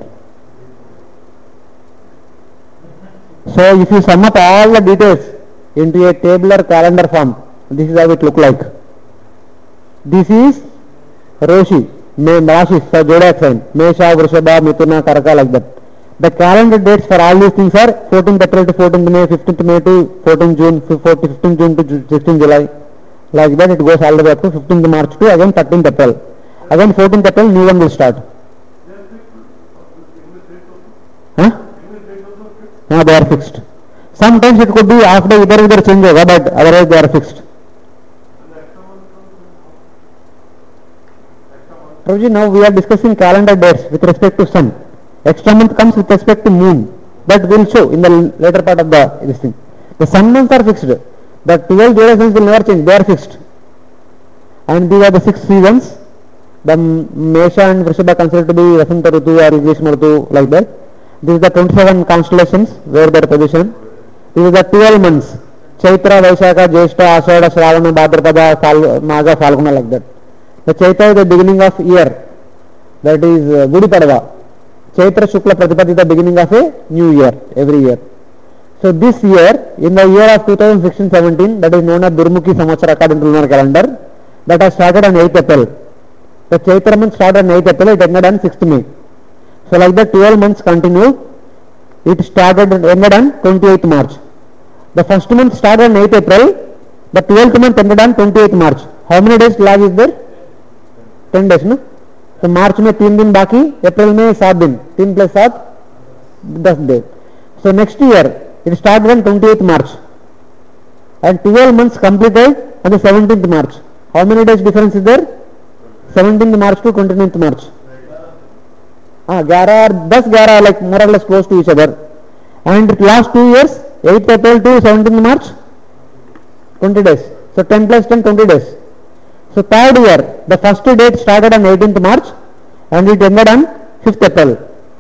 [SPEAKER 2] So if you sum up all the details into a tabular calendar form, this is how it look like. This is Roshi, Rashis, so zodiac sign, Mesha, Vrishabha, Mithuna, Karaka, like that. The calendar dates for all these things are 14th April to 14th May, 15th May to 14th June, 15th June to 16th July. Like that it goes all the way up to 15th March to again 13th April. Again 14th April new one will start. Huh? No, they are fixed. Sometimes it could be after either change over, but otherwise they are fixed. Prabhuji, now we are discussing calendar dates with respect to sun. Extra month comes with respect to moon. That will show in the later part of this thing. The sun months are fixed. The 12 durations will never change. They are fixed. And these are the 6 seasons. The Mesha and Vrishabha considered to be Vasanta Ritu or Grishma Ritu, like that. This is the 27 constellations where they are positioned. These are the 12 months. Chaitra, Vaishakha, Jyeshta, Ashada, Shravana, Bhadrapada, Magha, Falguna, like that. The Chaitra is the beginning of year. That is Gudi Padava. Chaitra Shukla Pratipad is the beginning of a new year, every year. So this year, in the year of 2016-17, that is known as Durmukhi Samvatsara according to lunar calendar, that has started on 8th April. The Chaitra month started on 8th April, it ended on 6th May. So like that 12 months continue, it started and ended on 28th March. The first month started on 8th April, the 12th month ended on 28th March. How many days lag is there? 10 days, no? तो मार्च में 3 दिन बाकी, अप्रैल में 7 दिन, 3 + 7 10 days. So next year it started on 28th March and 12 months completed on the 17th March. How many days difference is there? 17th March to 29th March. 10-11 like more or less close to each other. And last 2 years, 8th April to 17th March, 20 days. So 10 + 10, 20 days. So third year, the first date started on 18th March and it ended on 5th April.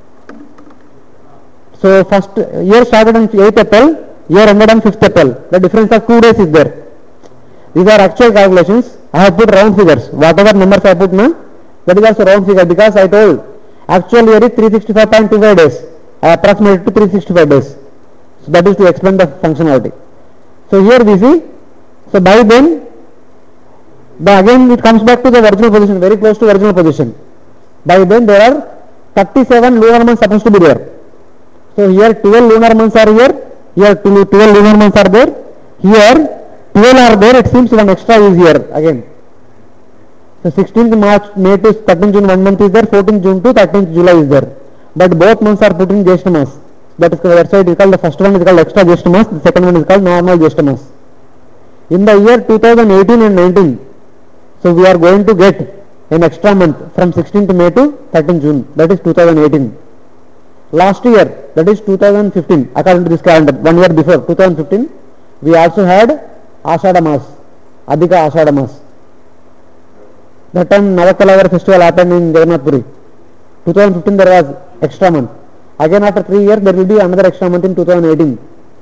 [SPEAKER 2] So first year started on 8th April, year ended on 5th April. The difference of 2 days is there. These are actual calculations. I have put round figures. Whatever numbers I put now, that is also round figure because I told actual year is 365.25 days. I approximated to 365 days. So that is to explain the functionality. So here we see, so by then, again it comes back to the original position, very close to original position. By then there are 37 lunar months supposed to be there. So here 12 lunar months are here 12 lunar months are there, here 12 are there, it seems one extra is here again. So 16th March, May to 13th June 1 month is there, 14th June to 13th July is there. But both months are put in Jyeshta Mas. That is why it is called, the first one is called extra Jyeshta Mas, the second one is called normal Jyeshta Mas. In the year 2018 and 19, so we are going to get an extra month from 16th May to 13th June, that is 2018. Last year, that is 2015, according to this calendar, 1 year before, 2015, we also had Ashada Mas, Adhika Ashada Mas. That time Navakalavar festival happened in Jagannath Puri. 2015 there was extra month. Again after 3 years there will be another extra month in 2018.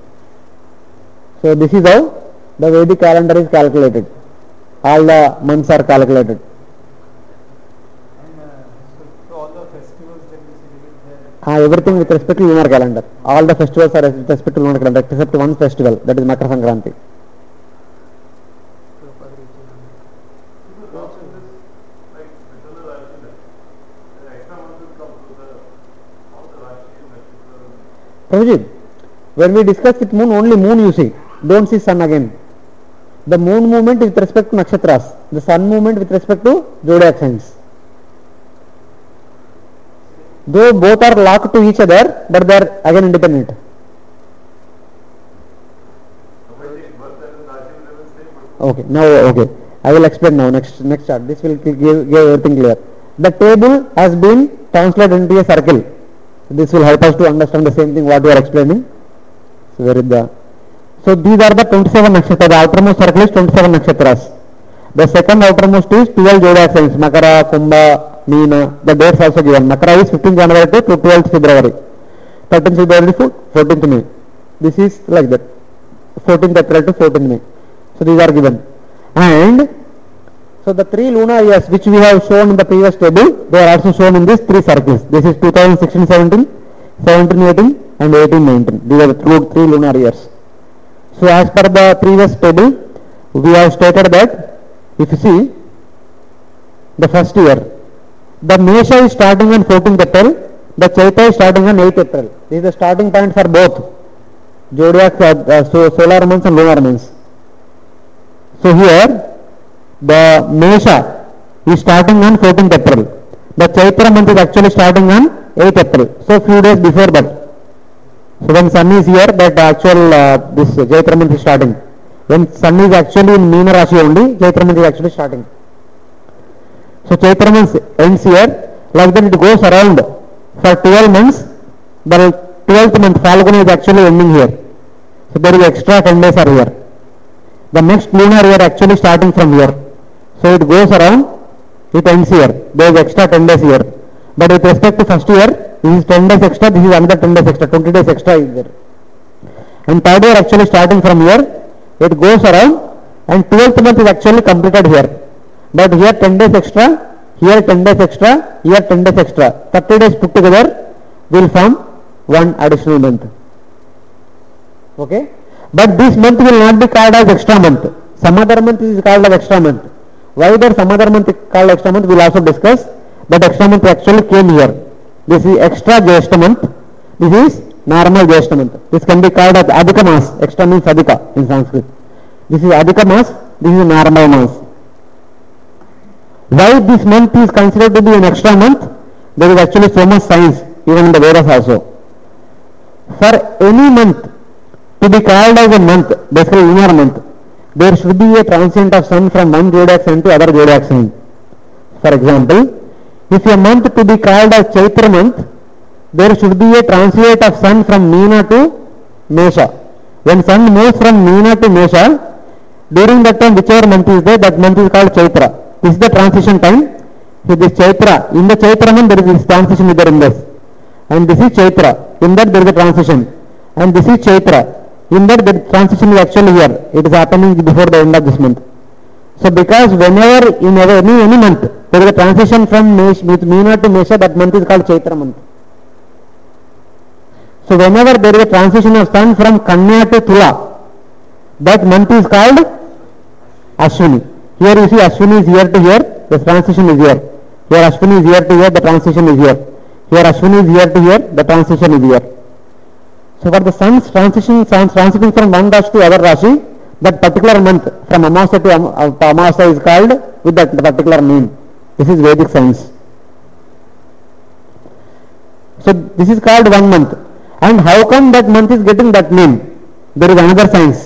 [SPEAKER 2] So this is how the Vedic calendar is calculated. All the months are calculated.
[SPEAKER 1] And so all the festivals that we celebrate there.
[SPEAKER 2] Everything with respect to lunar calendar. All the festivals are with respect to lunar calendar except one festival, that is Makar Sankranti. Prabhuji, when we discuss with moon, only moon you see, don't see sun again. The moon movement is with respect to nakshatras, the sun movement with respect to zodiac signs. Though both are locked to each other, but they are again independent. Okay, now okay, I will explain now. Next chart. This will give everything clear. The table has been translated into a circle. This will help us to understand the same thing what we are explaining. So where is the? So these are the 27 nakshatras. The outermost circle is 27 nakshatras. The second outermost is 12 zodiac signs: Makara, Kumbha, Meena. The dates also given. Makara is 15th January to 12th February. 13th February to 14th May. This is like that. 14th April to 14th May. So these are given. And so the 3 lunar years which we have shown in the previous table, they are also shown in these 3 circles. This is 2016-17, 17-18 and 18-19. These are the 3 lunar years. So as per the previous table, we have stated that if you see the first year, the Mesha is starting on 14th April, The Chaitra is starting on 8th April. This is the starting point for both zodiac, solar months and lunar months. So here the Mesha is starting on 14th April. The Chaitra month is actually starting on 8th April. So few days before that. So when sun is here, that actual this Chaitra month is starting. When sun is actually in Meena Rashi only, Chaitra month is actually starting. So Chaitra month ends here. Like that it goes around for 12 months. The 12th month Falguni is actually ending here. So there is extra 10 days are here. The next lunar year actually starting from here. So it goes around, it ends here. There is extra 10 days here. But with respect to first year, this is 10 days extra, this is another 10 days extra, 20 days extra is there. And third year actually starting from here, it goes around and 12th month is actually completed here. But here 10 days extra, here 10 days extra, here 10 days extra. 30 days put together will form one additional month. Okay? But this month will not be called as extra month. Some other month is called as extra month. Why that some other month is called extra month we will also discuss. But extra month actually came here. This is extra Jyeshta month. This is normal Jyeshta month. This can be called as Adhika Mas. Extra means Adhika in Sanskrit. This is Adhika Mas. This is normal Mas. Why this month is considered to be an extra month? There is actually so much science even in the Vedas also. For any month to be called as a month, basically lunar month, there should be a transit of sun from one zodiac sign to other zodiac sign. For example, if a month to be called as Chaitra month, there should be a transit of sun from Meena to Mesha. When sun moves from Meena to Mesha, during that time whichever month is there, that month is called Chaitra. This is the transition time. So this Chaitra, in the Chaitra month there is this transition is there in this. And this is Chaitra, in that there is a transition. And this is Chaitra, in that the transition is actually here. It is happening before the end of this month. So because whenever in any month there is a transition from Meena to Mesha, that month is called Chaitra month. So whenever there is a transition of sun from Kanya to Tula, that month is called Ashwini. Here you see Ashwini is here to here, the transition is here. Here Ashwini is here to here, the transition is here. Here Ashwini is here to here, the transition is here. So for the sun's transitioning from one Rashi to other Rashi, that particular month from Amavasya to Amavasya is called with that particular name. This is Vedic science. So this is called one month. And how come that month is getting that name? There is another science.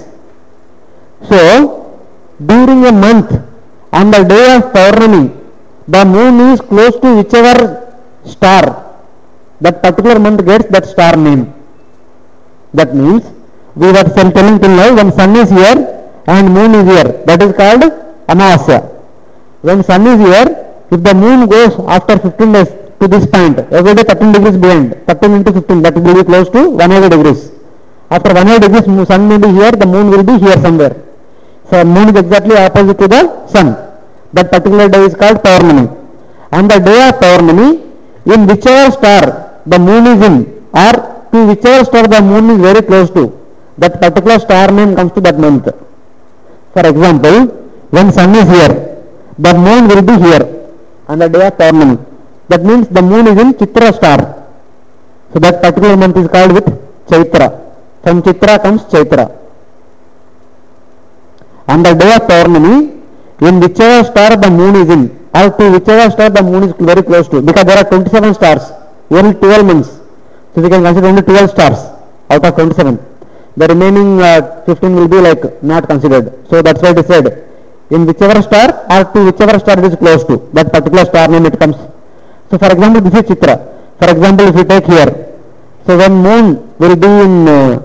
[SPEAKER 2] So during a month, on the day of Paurnami, the moon is close to whichever star, that particular month gets that star name. That means, we were telling till now, when sun is here and moon is here, that is called Amavasya. When sun is here, if the moon goes after 15 days to this point, every day 13 degrees behind, 13 into 15, that will be close to 180 degrees. After 180 degrees, sun may be here, the moon will be here somewhere. So moon is exactly opposite to the sun. That particular day is called Paurnami. On the day of Paurnami, in whichever star the moon is in, or to whichever star the moon is very close to, that particular star name comes to that month. For example, when sun is here, the moon will be here on the day of Paurnami. That means the moon is in Chitra star. So that particular month is called with Chaitra. From Chitra comes Chaitra. On the day of Paurnami, in whichever star the moon is in, or to whichever star the moon is very close to, because there are 27 stars, only 12 months. So we can consider only 12 stars out of 27. The remaining 15 will be like not considered. So that's why it is said, in whichever star or to whichever star it is close to, that particular star name it comes. So for example, this is Chitra. For example, if you take here, so when moon will be in,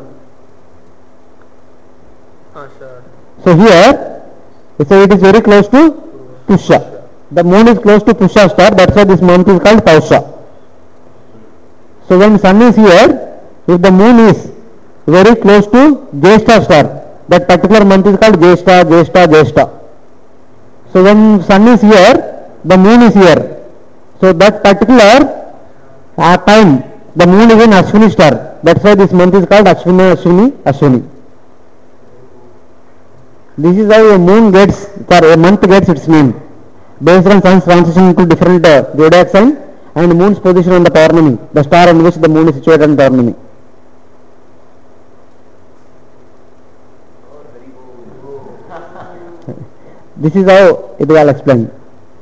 [SPEAKER 2] so here, so it is very close to Pusha. The moon is close to Pusha star, that's why this month is called Pausha. So when sun is here, if the moon is very close to Jyeshta star, that particular month is called Jyeshta, Jyeshta, Jyeshta. So when sun is here, the moon is here. So that particular time, the moon is in Ashwini star. That's why this month is called Ashwini, Ashwini, Ashwini. This is how a moon gets, or a month gets its name, based on sun's transition into different zodiac sign and moon's position on the Paurnami, the star on which the moon is situated on Paurnami. This is how it will explain.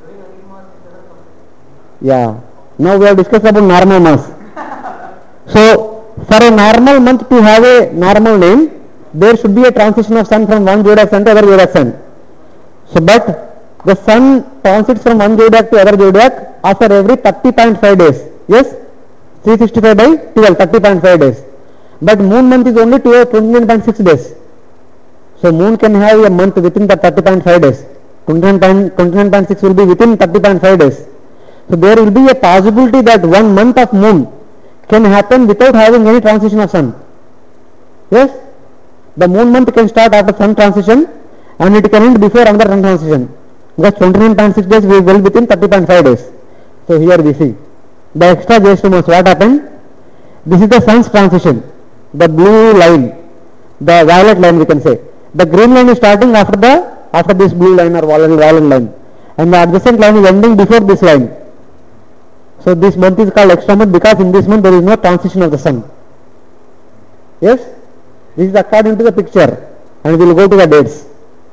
[SPEAKER 2] Yeah. Now we have discussed about normal mass. So, for a normal month to have a normal name, there should be a transition of sun from one zodiac sign to other zodiac sign. So, but the sun transits from one zodiac to other zodiac after every 30.5 days. Yes? 365 by 12, 30.5 days. But moon month is only 29.6 days. So, moon can have a month within the 30.5 days. 29.6 will be within 30.5 days. So, there will be a possibility that 1 month of moon can happen without having any transition of sun. Yes? The moon month can start after sun transition and it can end before another sun transition. Because 29.6 days we will within 30.5 days. So, here we see the extra Jyeshtha months. What happened? This is the sun's transition. The blue line, the violet line we can say. The green line is starting after this blue line or violet line, and the adjacent line is ending before this line. So this month is called extra month because in this month there is no transition of the sun. Yes? This is according to the picture, and we will go to the dates.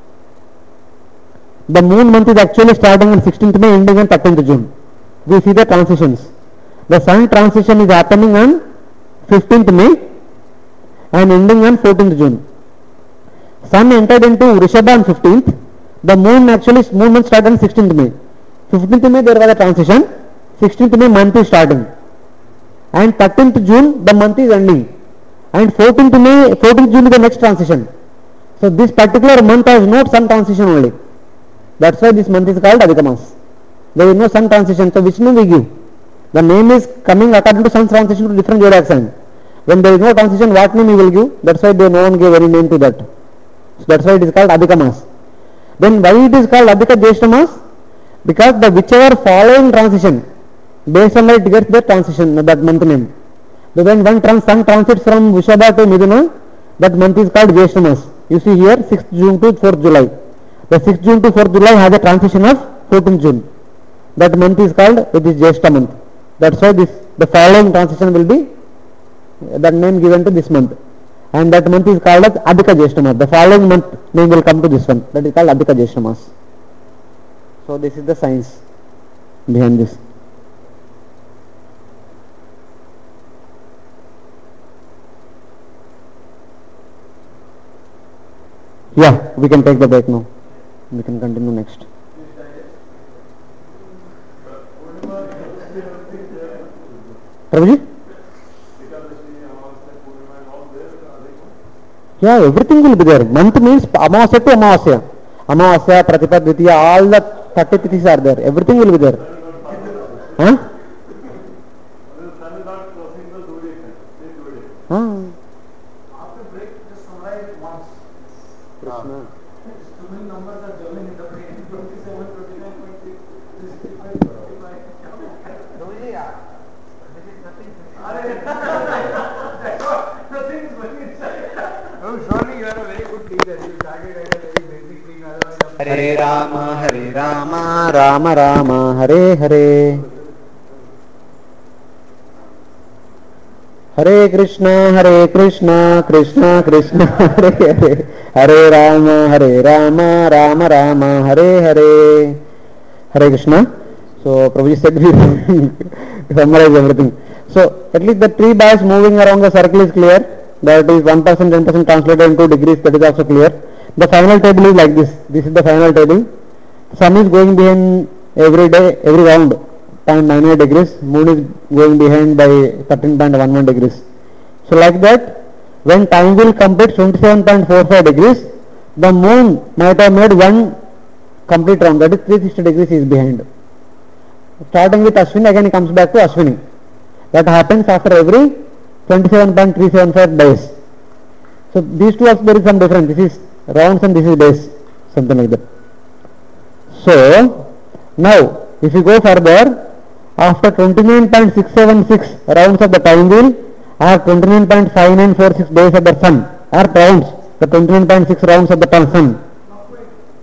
[SPEAKER 2] The moon month is actually starting on 16th May, ending on 13th June. We see the transitions. The sun transition is happening on 15th May and ending on 14th June. Sun entered into Rishabha on 15th. The moon month started on 16th May. 15th May there was a transition. 16th May month is starting. And 13th June the month is ending. And 14th June is the next transition. So this particular month has no sun transition only. That's why this month is called Adhika Mas. There is no sun transition. So which name we give? The name is coming according to sun transition to different zodiac sign. When there is no transition, what name we will give? That's why no one gave any name to that. So that's why it is called Adhika Mas. Then why it is called Adhika Jyeshtha Mas? Because the whichever following transition, based on that it gets the transition, that month name. So when one sun transits from Vrishabha to Midhuna, that month is called Jyeshtha Mas. You see here 6th June to 4th July. The 6th June to 4th July has a transition of 14th June. That month is called, it is Jyeshtha month. That's why the following transition will be that name given to this month. And that month is called as Adhika Jyeshtha Mas. The following month name will come to this one. That is called Adhika Jyeshtha Mas. So this is the science behind this. Yeah, we can take the break now. We can continue next. Prabhuji? Yeah, everything will be there. Month means Amavasya to Amavasya. Amavasya, Pratipad, Dvitiya, all the 30 Tithis are there. Everything will be there. Huh?
[SPEAKER 1] After break, just summarize it once. Krishna. Too many numbers are juggling in the brain. 27, 29.6, 65, 55. This is nothing. Nothing is going inside. Oh, surely you are a very good teacher. You started at a very basic thing.
[SPEAKER 2] Hare Rama, Rama Rama, Hare Hare. Hare Krishna, Krishna Krishna, Hare Hare. Hare Rama, Rama Rama, Hare Hare. Hare Krishna. So Prabhuji said we summarize everything. So at least the tree bias moving around the circle is clear. That is 1%, 10% translated into degrees. That is also clear. The final table is like this. This is the final table. Sun is going behind every day, every round, 0.98 degrees. Moon is going behind by 13.11 degrees. So like that, when time will complete 27.45 degrees, the moon might have made one complete round. That is 360 degrees is behind. Starting with Ashwini, again it comes back to Ashwini. That happens after every 27.375 days. So these two also there is some difference. This is rounds and this is days, something like that. So now if you go further, after 29.676 rounds of the time wheel or 29.5946 days of the sun or rounds, the 29.6 rounds of the sun.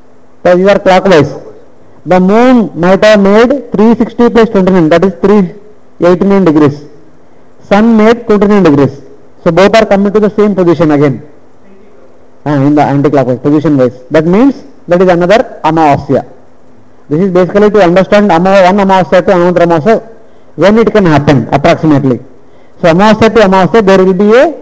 [SPEAKER 2] So these are clockwise. The moon might have made 360 plus 29, that is 89 degrees. Sun made 29 degrees. So both are coming to the same position again. In the anti-clockwise position wise. That means that is another Amavasya. This is basically to understand one Amavasya to another Amavasya, when it can happen approximately. So Amavasya to Amavasya there will be a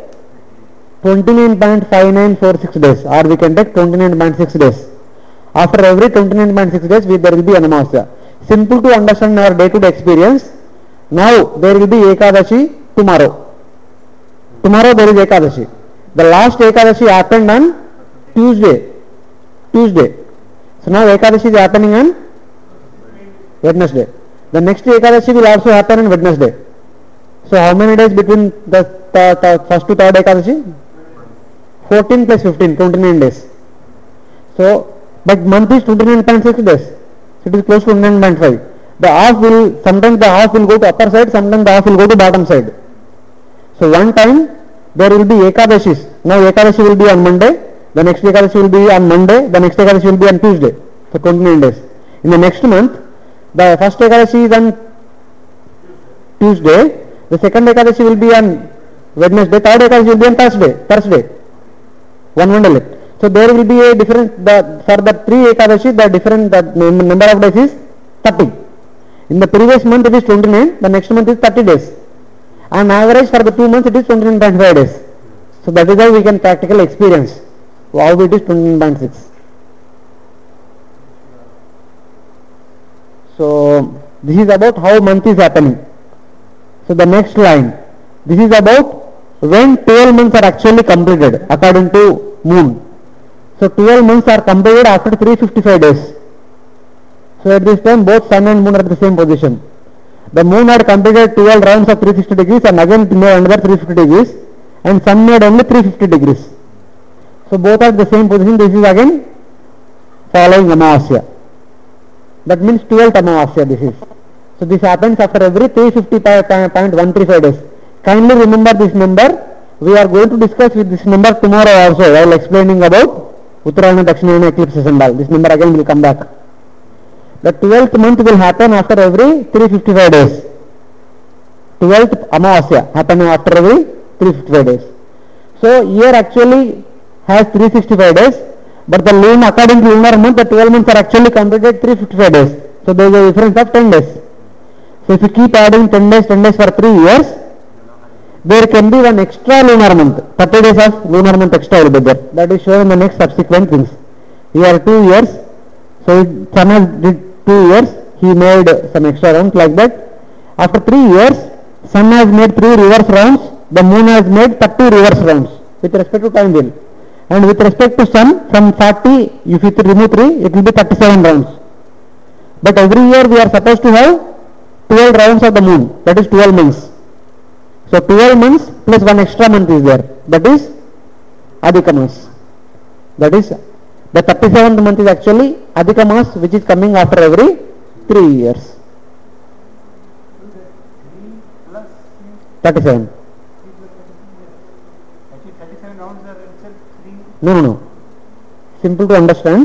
[SPEAKER 2] 29.5946 days, or we can take 29.6 days. After every 29.6 days there will be an Amavasya. Simple to understand our day-to-day experience. Now there will be Ekadashi tomorrow. Tomorrow there is Ekadashi. The last Ekadashi happened on Tuesday. So now Ekadashi is happening on Wednesday. The next Ekadashi will also happen on Wednesday. So how many days between the first to third Ekadashi? 14 plus 15, 29 days. So, but month is 29.6 days. So it is close to 29.5. The half will, sometimes the half will go to upper side, sometimes the half will go to bottom side. So one time there will be Ekadashis. Now Ekadashi will be on Monday, the next Ekadashi will be on Monday, the next Ekadashi will be on Tuesday. So 29 days. In the next month, the first Ekadashi is on Tuesday, the second Ekadashi will be on Wednesday, third Ekadashi will be on Thursday. One day left. So there will be a different, for the 3 Ekadashi, the different number of days is 30. In the previous month it is 29, the next month is 30 days. On average for the 2 months it is 29.5 days. So that is how we can practically experience how it is 29.6. So this is about how month is happening. So the next line, this is about when 12 months are actually completed according to moon. So 12 months are completed after 355 days. So at this time both sun and moon are at the same position. The moon had completed 12 rounds of 360 degrees and again made another 350 degrees, and sun made only 350 degrees. So both are at the same position. This is again following Amavasya. That means 12th Amavasya this is. So this happens after every 355.135 days. Kindly remember this number. We are going to discuss with this number tomorrow also while explaining about Uttarayana, Dakshinayana eclipses and all. This number again will come back. The 12th month will happen after every 355 days. 12th Amavasya happening after every 355 days. So year actually has 365 days, but the lunar, according to lunar month, the 12 months are actually completed 355 days. So there is a difference of 10 days. So if you keep adding 10 days for 3 years, there can be one extra lunar month. 30 days of lunar month extra will be there. That is shown in the next subsequent things. Here 2 years. So sun has did 2 years. He made some extra rounds like that. After 3 years, sun has made 3 reverse rounds. The moon has made 30 reverse rounds with respect to time wheel. And with respect to sun, from 40, if you remove 3, it will be 37 rounds. But every year we are supposed to have 12 rounds of the moon. That is 12 months. So 12 months plus one extra month is there. That is Adhika Mas. That is the 37th month is actually Adhika Mas, which is coming after every 3 years. 37.
[SPEAKER 1] Actually 37 rounds are itself 3.
[SPEAKER 2] No. Simple to understand.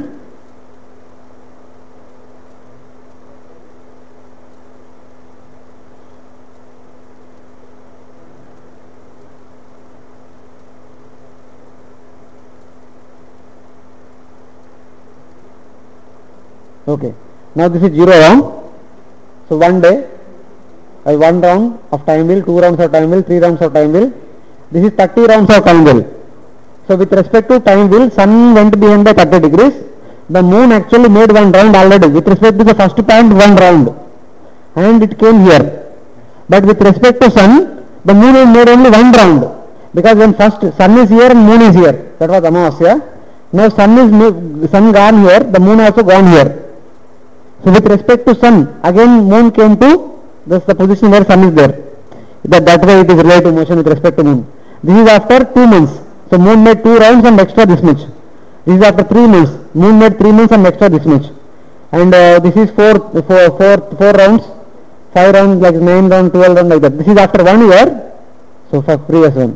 [SPEAKER 2] Okay. Now this is 0 round. So one day, 1 round of time wheel, 2 rounds of time wheel, 3 rounds of time wheel. This is 30 rounds of time wheel. So with respect to time wheel, sun went behind by 30 degrees. The moon actually made 1 round already. With respect to the first point, 1 round. And it came here. But with respect to sun, the moon has made only 1 round. Because when first sun is here and moon is here. That was Amavasya. Now sun gone here, the moon also gone here. So with respect to sun, again moon came to the position where sun is there. That way it is relative motion with respect to moon. This is after 2 months. So moon made 2 rounds and extra this much. This is after 3 months. Moon made 3 months and extra this much. And this is 4 rounds, 5 rounds, like 9 rounds, 12 rounds, like that. This is after 1 year. So for previous one.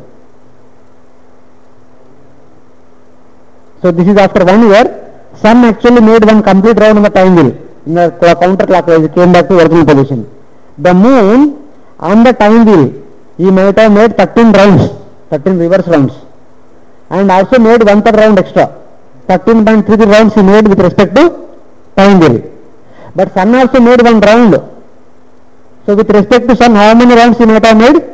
[SPEAKER 2] So this is after 1 year. Sun actually made 1 complete round on the time wheel. In the counterclockwise, it came back to original position. The moon on the time wheel, he might have made 13 rounds, 13 reverse rounds, and also made 1/3 round extra. 13.33 rounds he made with respect to time wheel. But sun also made 1 round. So with respect to sun, how many rounds he might have made?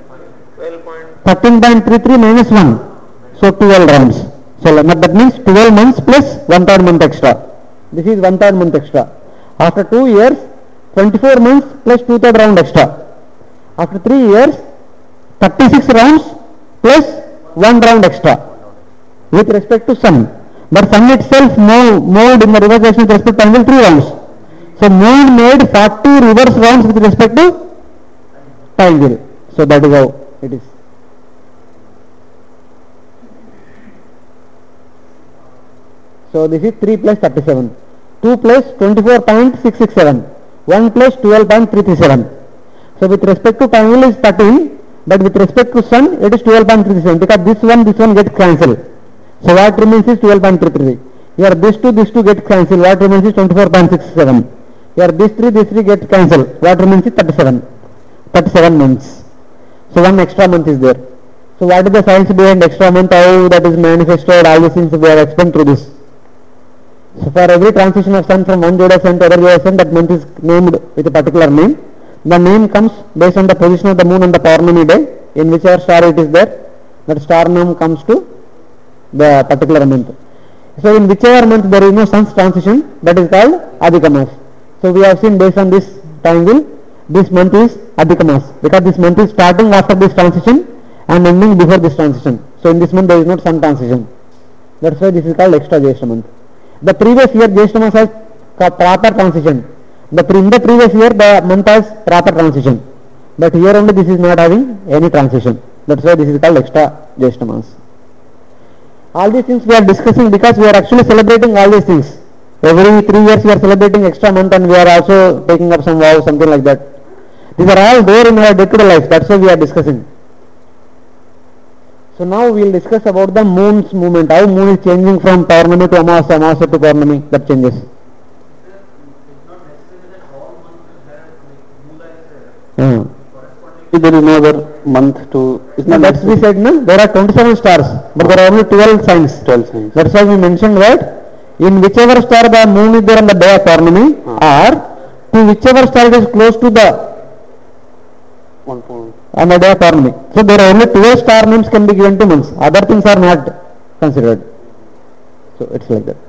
[SPEAKER 2] 13.33 minus 1. So 12 rounds. So that means 12 months plus 1/3 month extra. This is 1/3 month extra. After 2 years, 24 months plus 2/3 round extra. After 3 years, 36 rounds plus 1 round extra with respect to sun. But sun itself moved in the reverse direction with respect to angle 3 rounds. So moon made 40 reverse rounds with respect to time wheel. So that is how it is. So this is 3 plus 37. 2 plus 24.667. 1 plus 12.337. So with respect to time wheel is 13, but with respect to sun it is 12.37 because this one gets cancelled. So what remains is 12.33. Here this two get cancelled. What remains is 24.67. Here this three get cancelled. What remains is 37 months. So 1 extra month is there. So what is the science behind extra month? How that is manifested? All these things we have explained through this. So for every transition of sun from one zodiac sign to other zodiac sign, that month is named with a particular name. The name comes based on the position of the moon on the Paurnami day. In whichever star it is there, that star name comes to the particular month. So in whichever month there is no sun's transition, that is called Adhika Mas. So we have seen based on this time wheel, this month is Adhika Mas because this month is starting after this transition and ending before this transition. So in this month there is no sun transition. That's why this is called extra Jyeshtha month. The previous year Jyeshtha Mas has proper transition. In the previous year the month has proper transition. But here only this is not having any transition. That's why this is called extra Jyeshtha Mas. All these things we are discussing because we are actually celebrating all these things. Every 3 years we are celebrating extra month and we are also taking up some vows, something like that. These are all there in our day-to-day life. That's why we are discussing. So now we will discuss about the moon's movement. How moon is changing from Paurnami to Amavasya, Amavasya to Paurnami. That changes.
[SPEAKER 9] There is no other month to...
[SPEAKER 2] That's we said, no? There are 27 stars, but there are only 12 signs.
[SPEAKER 9] 12 signs.
[SPEAKER 2] That's why we mentioned that in whichever star the moon is there on the day of Paurnami, or to whichever star it is close to the on the day of Paurnami. So there are only 12 star names can be given to months. Other things are not considered. So it's like that.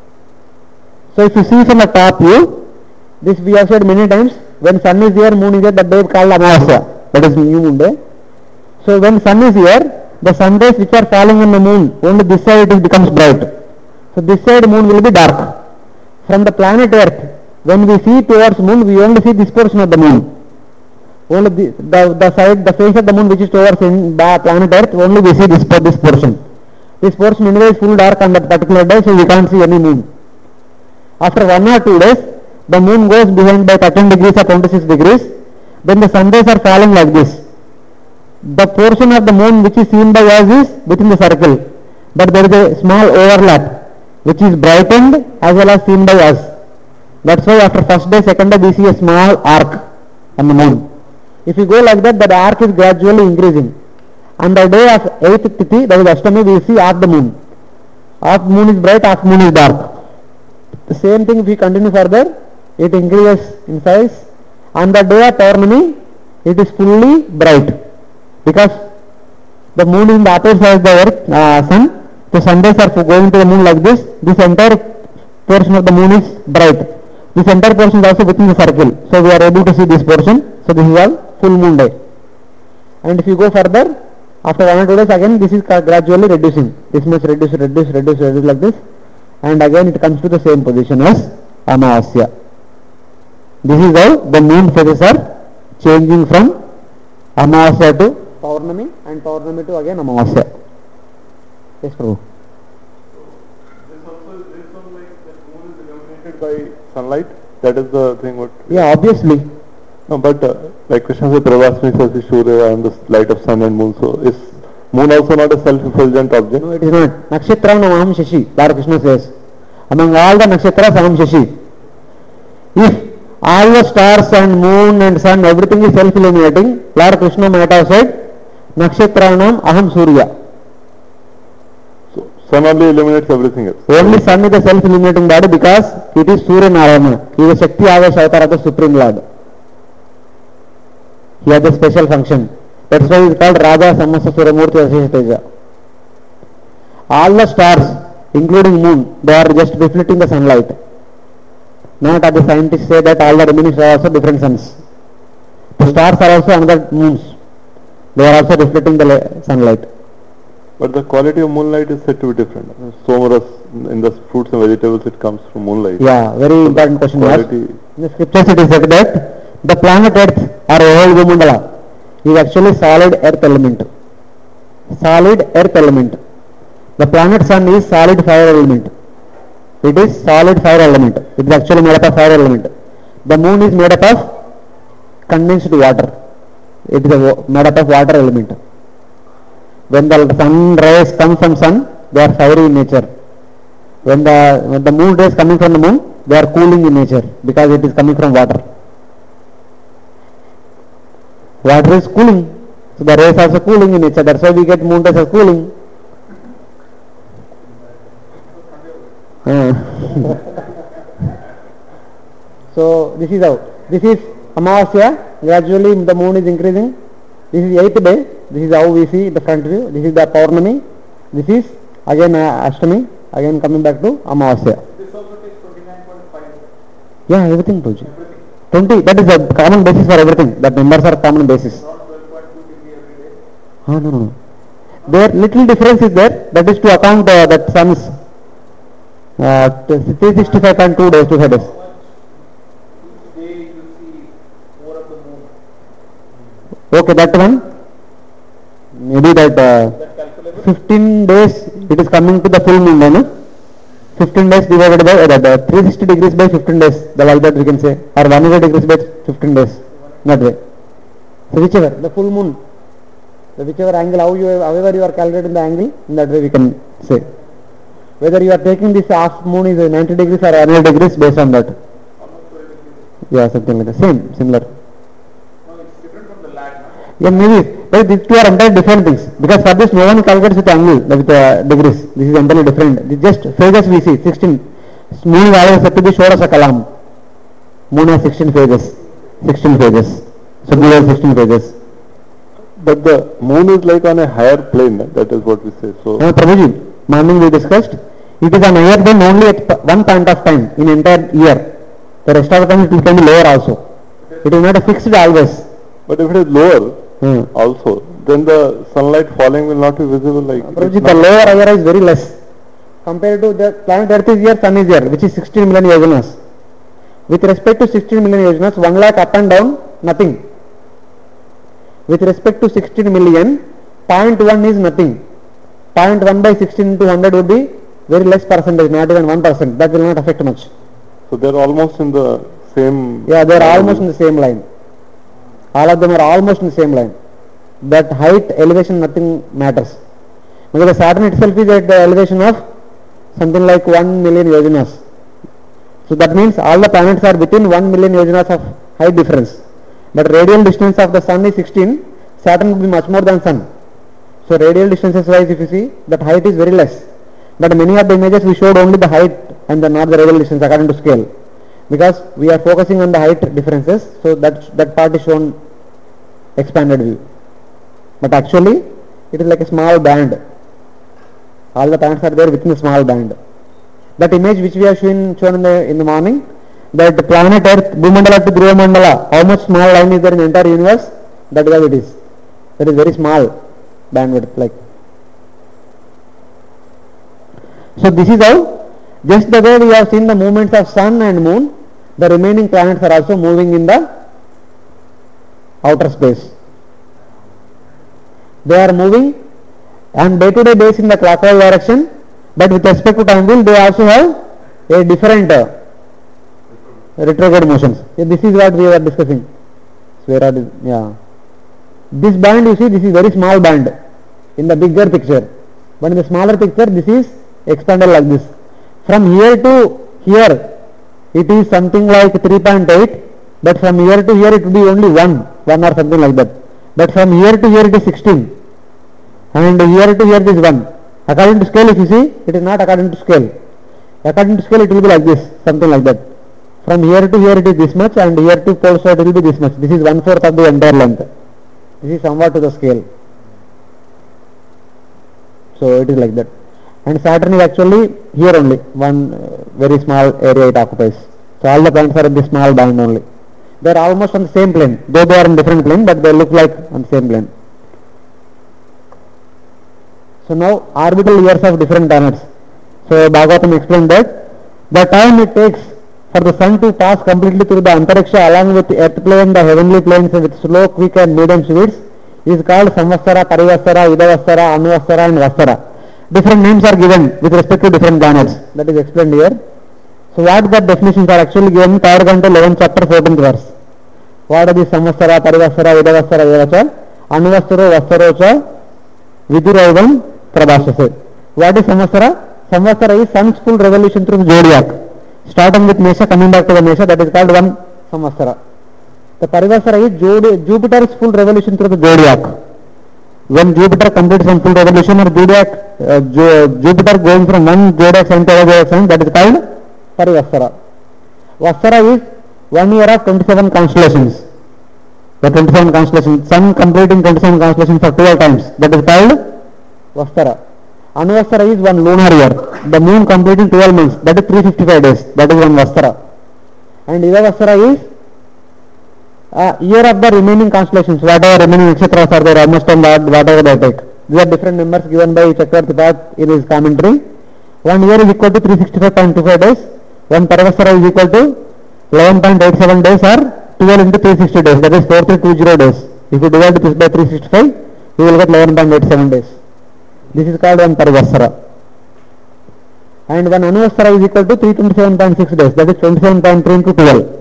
[SPEAKER 2] So if you see from the top view, this we have said many times, when sun is here, moon is there, that day is called Amavasya. That is new moon day. So when sun is here, the sun rays which are falling on the moon, only this side it becomes bright. So this side moon will be dark. From the planet Earth, when we see towards moon, we only see this portion of the moon. Only the side, the face of the moon which is towards the planet Earth, only we see this portion. This portion anyway is full dark on that particular day, so we can't see any moon. After 1 or 2 days, the moon goes behind by 13 degrees or 26 degrees. Then the sun rays are falling like this. The portion of the moon which is seen by us is within the circle, but there is a small overlap which is brightened as well as seen by us. That's why after first day, second day we see a small arc on the moon. If you go like that, the arc is gradually increasing. On the day of 8th Tithi, that is Ashtami, we see half the moon. Half moon is bright, half moon is dark. The same thing if we continue further, it increases in size. On the day of Paurnami, it is fully bright because the moon is in the opposite side of the earth, sun. The sun rays are going to the moon like this. This entire portion of the moon is bright. This entire portion is also within the circle. So we are able to see this portion. So this is all full moon day. And if you go further, after 1 or 2 days again this is gradually reducing. This much reduce like this. And again it comes to the same position as Amavasya. This is how the moon phases are changing from Amavasya to Paurnami and Paurnami to again Amavasya. Yes, Prabhu.
[SPEAKER 5] This also is like the moon is illuminated by sunlight. That is the thing. What?
[SPEAKER 2] Yeah, obviously.
[SPEAKER 5] No, but like Krishna said, Pravasmi Sasi Surya and the light of sun and moon. So is moon also not a self-effulgent object?
[SPEAKER 2] No, it is not. Nakshatra Namaham Shashi, Lord Krishna says. Among all the nakshatras, Aham Shashi. If all the stars and moon and sun, everything is self-illuminating. Lord Krishna might have said, Nakshatranam Aham Surya.
[SPEAKER 5] So sun only illuminates everything else.
[SPEAKER 2] Only sun is a self-illuminating body because it is Surya Narayana. He is a Shakti Avesh avatar of the Supreme Lord. He has a special function. That's why he is called Raja Samasa Suramurti Asesha Teja. All the stars, including moon, they are just reflecting the sunlight. Not as the scientists say that all the remaining stars are also different suns. The stars are also another moons. They are also reflecting the sunlight.
[SPEAKER 5] But the quality of moonlight is said to be different. Somaras, in the fruits and vegetables, it comes from moonlight.
[SPEAKER 2] Yeah, very important question.
[SPEAKER 5] Quality.
[SPEAKER 2] In the scriptures it is said that the planet Earth or whole Bhumandala is actually solid earth element. Solid earth element. The planet Sun is solid fire element. It is solid fire element. It is actually made up of fire element. The moon is made up of condensed water. It is made up of water element. When the sun rays come from sun, they are fiery in nature. When the moon rays coming from the moon, they are cooling in nature because it is coming from water. Water is cooling. So the rays are also cooling in nature. That's why we get moon rays as cooling. So this is how. This is Amavasya. Gradually the moon is increasing. This is 8th day. This is how we see the front view. This is the Paurnami. This is again Ashtami. Again coming back to Amavasya.
[SPEAKER 1] This also takes 29.5.
[SPEAKER 2] Yeah, everything Puji. 20. That is the common basis for everything. That numbers are common basis.
[SPEAKER 1] Not 12.2 degree every day.
[SPEAKER 2] No. There little difference is there. That is to account that sun's 365.2 days, 25 days.
[SPEAKER 1] Each day you see more of the moon.
[SPEAKER 2] Okay, that one. Maybe that
[SPEAKER 1] That calculable?
[SPEAKER 2] 15 days it is coming to the full moon, no? 15 days divided by that 360 degrees by 15 days, the like that we can say, or 180 degrees by 15 days, that way. So whichever, the full moon, the whichever angle, however you are calculating the angle, in that way we can say. Whether you are taking this half moon is 90 degrees or 180 degrees based on that.
[SPEAKER 1] Almost 12 degrees.
[SPEAKER 2] Yeah, something like that. Same, similar.
[SPEAKER 1] No, it's different from the lag. No?
[SPEAKER 2] Yeah, maybe. But these two are entirely different things. Because for this no one calculates with angle, with degrees. This is entirely different. This just phases we see, 16. Moon is always said to be Shodasa Kalam. Moon has 16 phases. 16 phases. So these are 16 phases.
[SPEAKER 5] But the moon is like on a higher plane. That is what we say. So
[SPEAKER 2] Prabhuji, morning we discussed, it is on higher plane only at one point of time in entire year. The rest of the time it can be lower also. It is not a fixed always.
[SPEAKER 5] but if it is lower also, then the sunlight falling will not be visible. Like
[SPEAKER 2] Prabhuji, the lower IR is very less. Compared to the planet Earth is here, Sun is here, which is 16 million yojanas. With respect to 16 million yojanas, 1 lakh up and down, nothing. With respect to 16 million, 0.1 is nothing. 0.1 by 16 into 100 would be very less percentage, not even 1%. That will not affect much.
[SPEAKER 5] So they are almost in the same.
[SPEAKER 2] Yeah, they are almost in the same line. All of them are almost in the same line. That height, elevation, nothing matters. Because the Saturn itself is at the elevation of something like 1 million yojanas. So that means all the planets are within 1 million yojanas of height difference. But radial distance of the Sun is 16, Saturn would be much more than Sun. So radial distances wise if you see, that height is very less. But many of the images we showed only the height and not the radial distance according to scale. Because we are focusing on the height differences, so that part is shown expanded view. But actually, it is like a small band. All the planets are there within a small band. That image which we have shown in the morning, that the planet Earth, Bhumandala to Dhruva Mandala, how much small line is there in the entire universe? That is how it is. That is very small bandwidth like. So this is how, just the way we have seen the movements of Sun and Moon, the remaining planets are also moving in the outer space. They are moving on day-to-day basis in the clockwise direction, but with respect to time wheel, they also have a different retrograde motions. So this is what we were discussing. So this band you see, this is very small band in the bigger picture, but in the smaller picture this is expanded like this. From here to here it is something like 3.8, but from here to here it will be only 1 or something like that. But from here to here it is 16, and here to here it is 1. According to scale, if you see, it is not according to scale. According to scale, it will be like this, something like that. From here to here it is this much, and here to pole side it will be this much. This is 1/4 of the entire length. This is somewhat to the scale. So it is like that. And Saturn is actually here only, one very small area it occupies. So all the planets are in this small band only. They are almost on the same plane, though they are in different plane, but they look like on the same plane. So now orbital years of different planets. So Bhagavatam explained that the time it takes for the sun to pass completely through the Antariksha along with the earth plane, the heavenly planes with slow, quick and medium speeds is called Samvatsara, Parivasara, Idavasara, Anuvasara and Vasara. Different names are given with respect to different planets. That is explained here. So what the definitions are actually given in 3rd Canto 11th chapter 14th verse. What are the Samvatsara, Parivasara, Idavasara, Yavacha, Anuvasaro, Vasarocha, Viduraivam, Prabhashase. What is Samvatsara? Samvatsara is sun's full revolution through zodiac. Starting with Mesha, coming back to the Mesha, that is called one Samvatsara. The Parivasara is Jupiter's full revolution through the zodiac. When Jupiter completes one full revolution or zodiac, Jupiter going from one zodiac sign to another zodiac sign, that is called Parivasara. Vasara is 1 year of 27 constellations. The 27 constellations, sun completing 27 constellations for 12 times, that is called Vasara. Anuvasara is 1 lunar year, the moon completing 12 months, that is 355 days, that is 1 Vasara. And Idavasara is year of the remaining constellations, whatever remaining nakshatras are there, almost on that, whatever they take. These are different numbers given by Chakravarti Path in his commentary. 1 year is equal to 365.25 days, 1 Parivasara is equal to 11.87 days or 12 into 360 days, that is 4320 days. If you divide this by 365, you will get 11.87 days. This is called one Parivasara. And one Anuvasara is equal to 327.6 days, that is 27.3 into 12.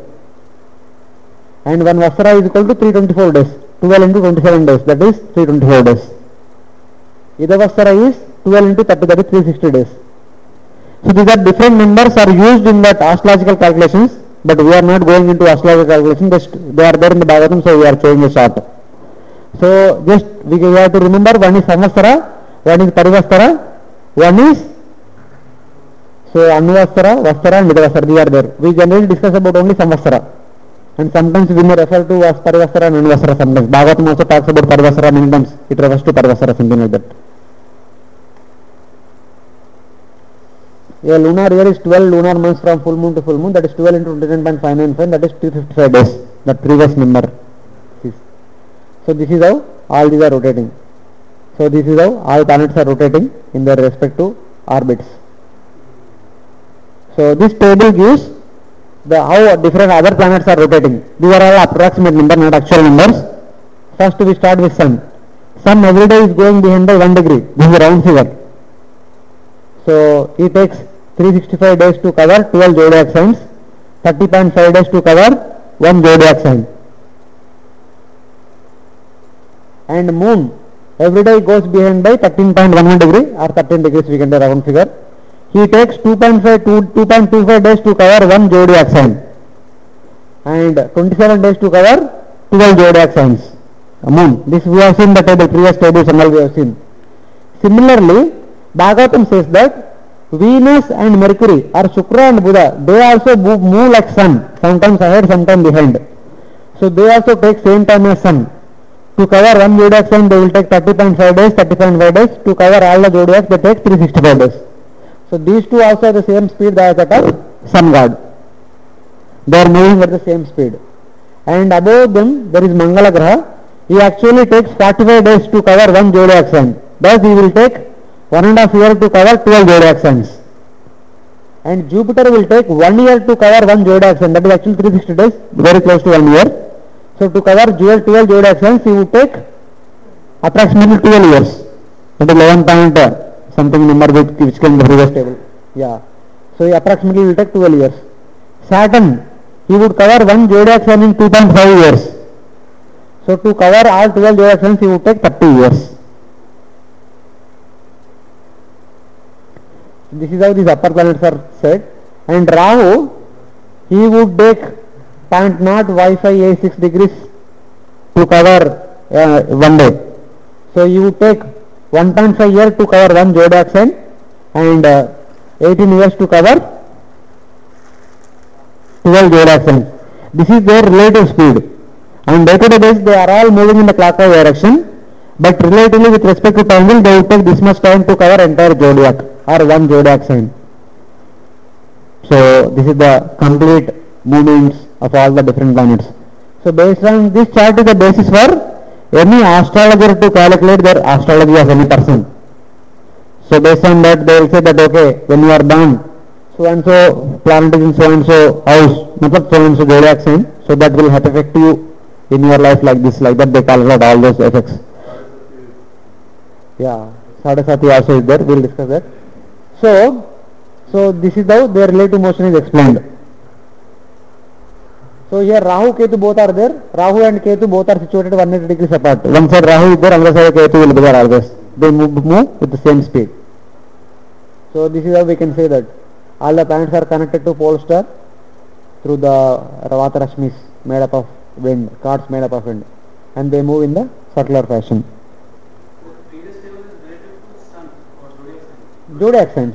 [SPEAKER 2] And one Vasara is equal to 324 days, 12 into 27 days, that is 324 days. Idavasara is 12 into 30, that is 360 days. So these are different numbers are used in that astrological calculations, but we are not going into astrological calculations, just they are there in the Bhagavatam, so we are showing a chart. So just we have to remember, one is Samvatsara, one is Parivasara, one is Anuvasara, Vasara and Idavasara, they are there. We generally discuss about only Samvatsara, and sometimes we may refer to as Parivasara and Anuvasara sometimes. Bhagavatam also talks about Parivasara many times, it refers to Parivasara, something like that. A lunar year is 12 lunar months from full moon to full moon, that is 12 into 29.595, that is 255 days, the previous number. So this is how all these are rotating. So this is how all planets are rotating in their respective orbits. So this table gives how different other planets are rotating. These are all approximate numbers, not actual numbers. First we start with Sun. Sun every day is going behind by 1 degree. This is a round figure. So it takes 365 days to cover 12 zodiac signs, 30.5 days to cover 1 zodiac sign. And Moon every day goes behind by 13.11 degree or 13 degrees, we can do a round figure. He takes 2.25 days to cover 1 zodiac sign and 27 days to cover 12 zodiac signs. Moon. This we have seen the table, previous tables and all we have seen. Similarly, Bhagavatam says that Venus and Mercury or Shukra and Buddha, they also move like Sun, sometimes ahead, sometimes behind. So they also take same time as Sun. To cover 1 zodiac sign they will take 30.5 days, 30.5 days. To cover all the zodiacs they take 365 days. So these two also have the same speed as that of Sun God. They are moving at the same speed. And above them there is Mangala Graha. He actually takes 45 days to cover 1 zodiac sign. Thus he will take 1.5 years to cover 12 zodiac signs. And Jupiter will take 1 year to cover 1 zodiac sign. That is actually 360 days, very close to 1 year. So to cover 12 zodiac signs, he would take approximately 12 years. That is 11 point something number which came in the previous table. Yeah. So he approximately will take 12 years. Saturn, he would cover 1 zodiac sign in 2.5 years. So to cover all 12 zodiac signs, he would take 30 years. This is how these upper planets are said. And Rahu, he would take 0.0 Wi-Fi A6 degrees to cover 1 day. So you take 1.5 years to cover one zodiac sign and 18 years to cover 12 zodiac signs. This is their relative speed. On day-to-day basis, they are all moving in the clockwise direction, but relatively with respect to time, they will take this much time to cover entire zodiac or one zodiac sign. So this is the complete movements of all the different planets. So based on this chart is the basis for any astrologer to calculate their astrology of any person. So based on that, they will say that okay, when you are born, so and so planet is in so and so house, not so and so zodiac sign, so that will have affect you in your life like this, like that. They calculate all those effects. Yeah, Sadasati also is there. We will discuss that. So this is how their relative motion is explained. So here Rahu, Ketu both are there. Rahu and Ketu both are situated 180 degrees apart. One side Rahu is there, another side Ketu will be there always. They move with the same speed. So this is how we can say that all the planets are connected to pole star through the Vata Rashmis made up of wind, cards made up of wind, and they move in the circular fashion.
[SPEAKER 7] The previous table is related to sun or zodiac sign.
[SPEAKER 2] Zodiac signs.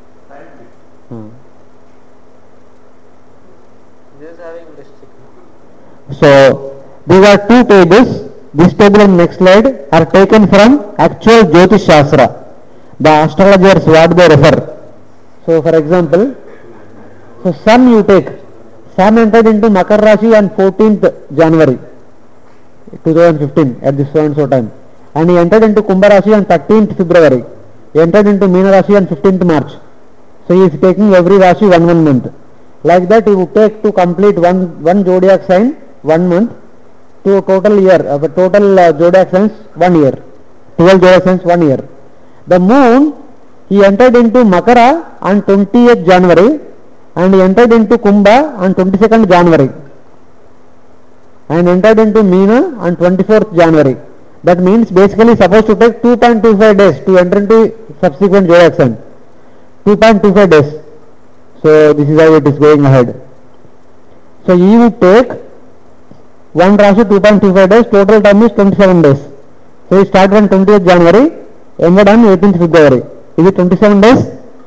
[SPEAKER 3] Just having listed.
[SPEAKER 2] So these are two tables. This table and next slide are taken from actual Jyotish Shastra. The astrologers what they refer. So for example, so sun you take. Sun entered into Makar Rashi on 14th January 2015 at this so and so time. And he entered into Kumbha Rashi on 13th February. He entered into Meena Rashi on 15th March. So he is taking every Rashi one month. Like that he would take to complete one zodiac sign 1 month to a total year, total zodiac signs 1 year. 12 zodiac signs 1 year. The moon, he entered into Makara on 20th January and he entered into Kumbha on 22nd January and entered into Meena on 24th January. That means basically supposed to take 2.25 days to enter into subsequent zodiac sign. 2.25 days. So this is how it is going ahead. So you would take one Rashi 2.25 days, total time is 27 days. So you start on 20th January, ended on 18th February. Is it 27 days?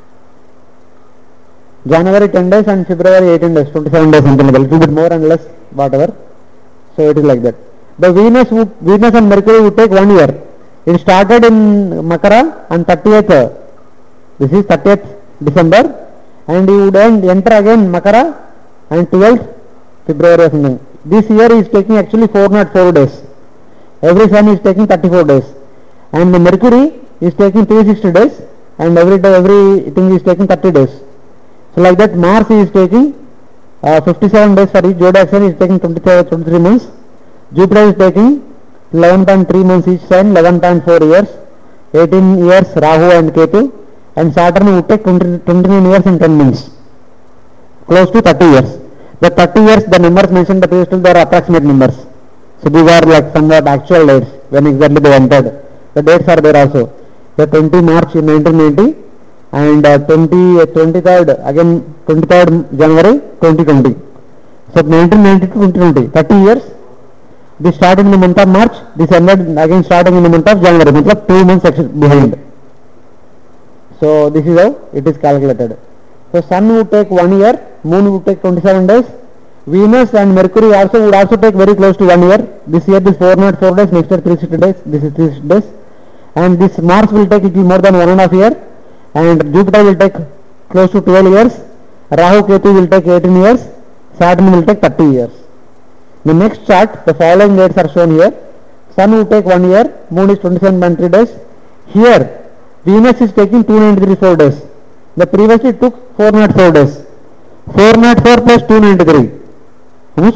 [SPEAKER 2] January 10 days and February 18 days, 27 days, something like that, little bit more and less, whatever. So it is like that. The Venus and Mercury would take 1 year. It started in Makara on 30th, this is 30th December, and you would enter again Makara and 12th February or something. This year is taking actually 404 days. Every sun is taking 34 days. And the Mercury is taking 360 days and everything is taking 30 days. So like that Mars is taking 57 days for each zodiac sign, is taking 23 months. Jupiter is taking 11.3 months each sign, 11.4 years, 18 years Rahu and Ketu, and Saturn would take 29 years and 10 months, close to 30 years. The 30 years, the numbers mentioned the previous, they are approximate numbers. So these are like somewhat actual dates when exactly they entered. The dates are there also. The 20 March in 1990 and 23rd January 2020. So 1990 to 2020, 30 years. This started in the month of March, this ended again starting in the month of January, means 2 months behind. So this is how it is calculated. So sun would take 1 year, moon would take 27 days, Venus and Mercury also would also take very close to 1 year. This year this 404 days, next year 360 days, this is 360 days. And this Mars will take it more than 1.5 year, and Jupiter will take close to 12 years, Rahu Ketu will take 18 years, Saturn will take 30 years. The next chart, the following dates are shown here. Sun will take 1 year, moon is 27.3 days. Here Venus is taking 293 days. The previously took 404 days. 404 plus 293. How much?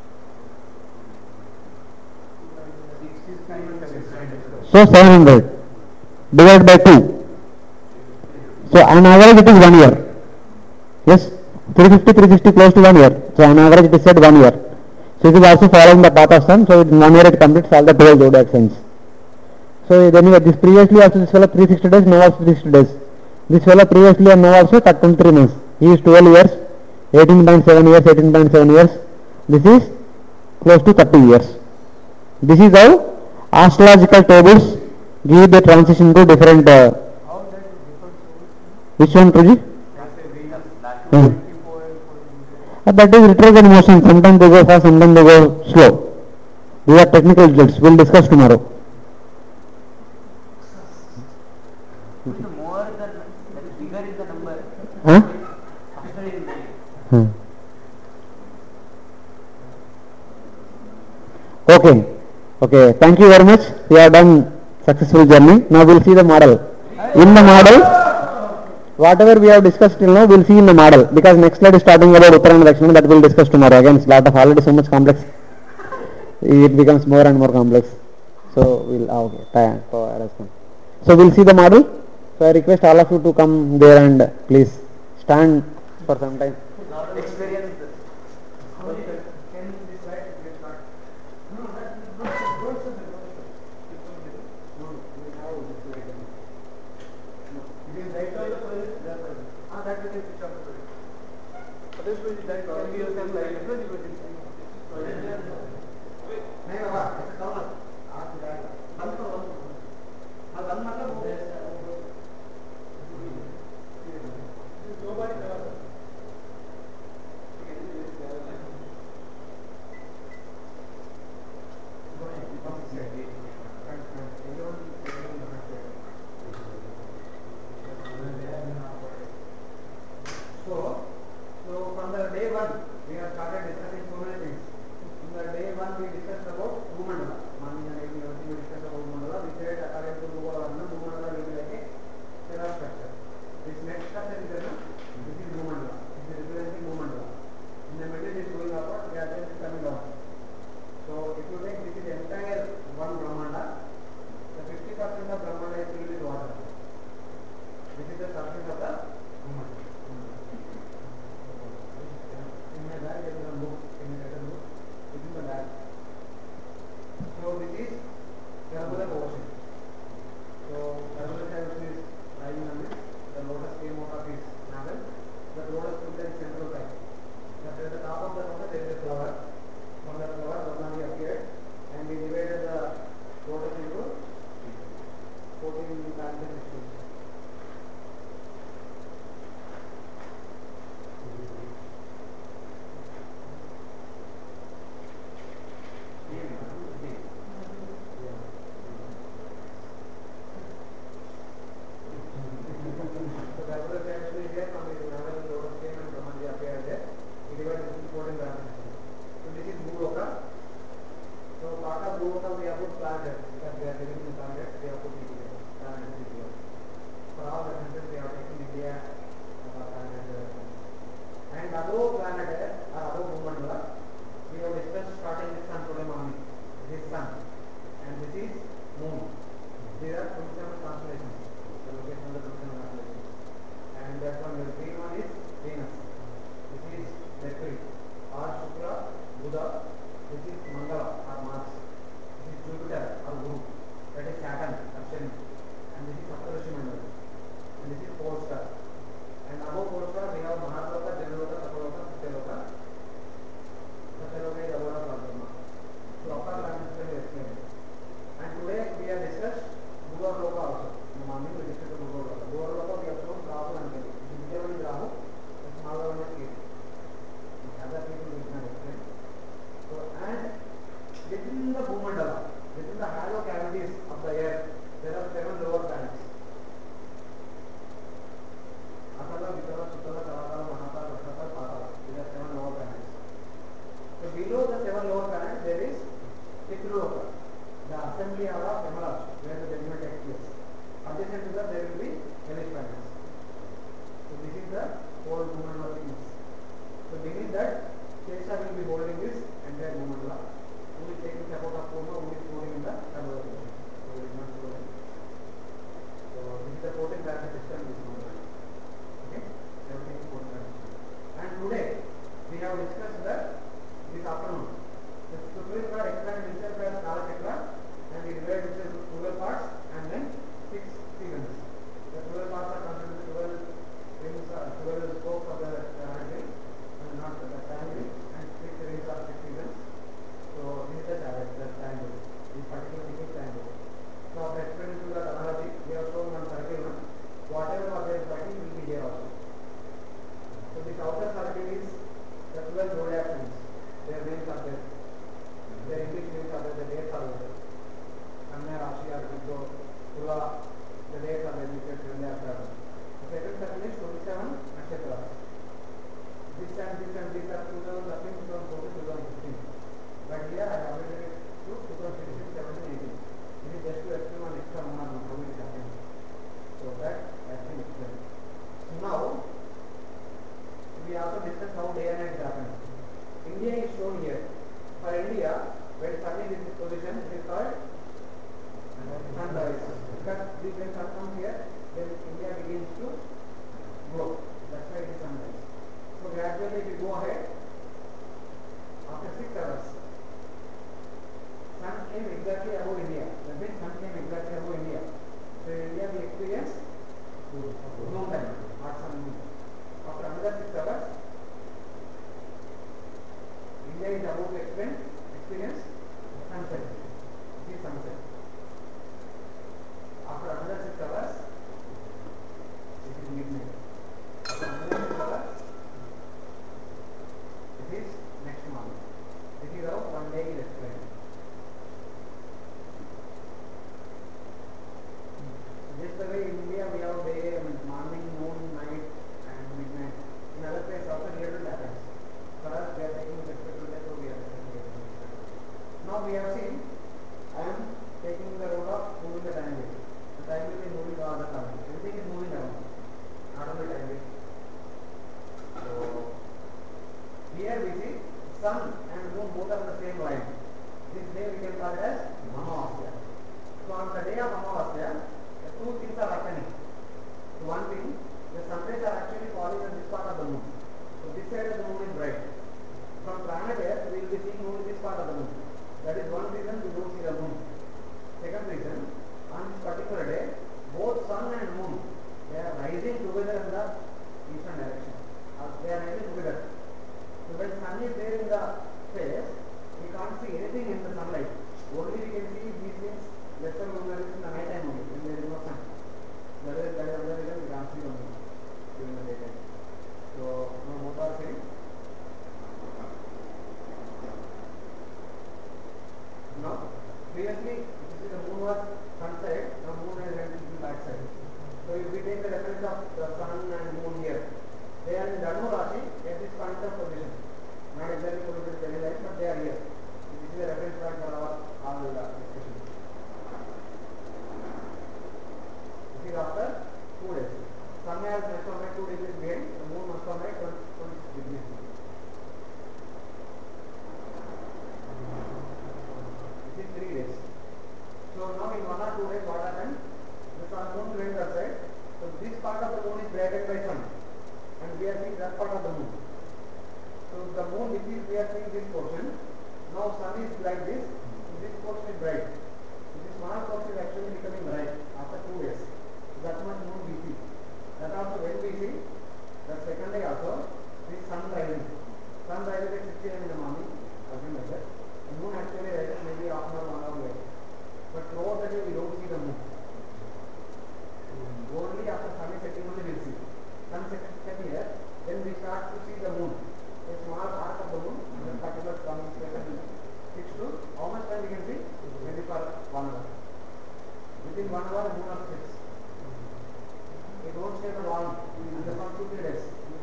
[SPEAKER 2] 700 divided by 2. So on average it is 1 year. Yes, 350 close to 1 year. So on average it is said 1 year. So it is also following the path of sun. So in 1 year it completes all the 12 zodiac signs. So anyway, this previously also this fellow 360 days, now also 360 days. This fellow previously and now also 23 months. He is 12 years, 18.7 years, 18.7 years, This is close to 30 years. This is how astrological tables give the transition to different.
[SPEAKER 1] How that is different to
[SPEAKER 2] Which one, Truji? That is retrograde motion. Sometimes they go fast, sometimes they go slow. These are technical results. We'll discuss tomorrow.
[SPEAKER 8] The more the bigger is the number,
[SPEAKER 2] Huh?
[SPEAKER 8] faster is the
[SPEAKER 2] Hmm. Okay. Okay. Thank you very much. We have done successful journey. Now we'll see the model. In the model, whatever we have discussed till now, we'll see in the model. Because next slide is starting about Uttara and Dakshina. That we'll discuss tomorrow. Again, it's lot of already so much complex. It becomes more and more complex. So we'll okay. So we'll see the model. So I request all of you to come there and please stand for some time.
[SPEAKER 8] experience.
[SPEAKER 10] So from the day one, we have started discussing so many things. From the day one, we discussed about Bhumandala. Morning and evening, everything we discussed about Bhumandala. We said according to Bhumandala will be like a pillar structure. This next structure is this is Bhumandala. This is representing Bhumandala. In the middle is going upward, the other is coming down. So if you take this is entire one Brahmanda, the 50% of Brahmanda is filled with water. This is the surface of the Bhumandala. In my bag, there is a book, in a letter book, this is the bag. So this is Garbhoda ocean. So Garbhoda ocean is lying on this. The lotus came out of his navel. The lotus took the central side. At the top of the lotus there is a flower. From the flower, Brahmadi appeared, and we divided the lotus into 14 branches. and this are 2013, 2014, 2015. But here I have updated it to 2016, 17, 18. This is just to explain one extra one on how it is happening. So that has been explained. So now we also discussed how day and night is happening. India is shown here. For India, when sun is in this position, it is called sunrise. Because when sun comes here, then India begins to grow. That's why it is sunrise. So gradually we go ahead. After 6 hours, sun came exactly above India. That means sun came exactly above India. So in India we experience noon time, not sun moon. After another 6 hours, India is about to experience sunset. This is sunset. After another 6 hours, this is midnight. After another 6 hours, this is next morning. This is how one day is explained. Just the way in India we have day, morning, noon, night and midnight. In other places also here it happens. For us we are taking respect to that, so we are taking respect. Now we have seen, I am taking the role of moving the time wheel. The time wheel is moving all the time. Everything is moving around, not only time wheel. So here we see sun and moon both are on the same line. This day we can call it as Amavasya. So on the day of Amavasya, two things are happening. So one thing, the sun rays are actually falling on this part of the moon. So this side of the moon is bright. From planet Earth, we will be seeing only this part of the moon. That is one reason we don't see the moon. Second reason, on this particular day, both sun and moon, they are rising together in the eastern direction. They are rising together. So when sun is there in the space, we can't see anything in the sunlight. Only we can see these things lesser luminaries in the night time only, when there is no sun. That is another reason we can't see the moon during the daytime. So now both are same. Now previously, if you see the moon was sun side, now moon is relatively back side. So if we take the reference of the sun and moon here, they are in Danu Rashi at this point of position. Not exactly position very light, but they are here. This is the reference point for our all discussion. This is after 2 days. Sun has must have made 2 degrees behind, the moon must have made 26 degrees. This is 3 days. So now in 1 or 2 days what happened? The sun moon went outside. So this part of the moon is brightened by sun. And we are seeing that part of the moon. So the moon, which is we are seeing this portion, now sun is like this portion is bright. So this small portion is actually becoming bright after 2 days. So that much moon we see. That also when we see, the second day also, this sun rising. Sun rises at 6 AM in the morning, something like that. The moon actually rises maybe half an hour, 1 hour later. But throughout the day we don't see the moon. Only after sun is setting only we will see. Sun set here, then we start to see the moon. A small part of the moon, in a particular sun is fixed to how much time we can see? Maybe for 1 hour. Within 1 hour, moon also sets. It won't stay for long, and the for 2-3 days.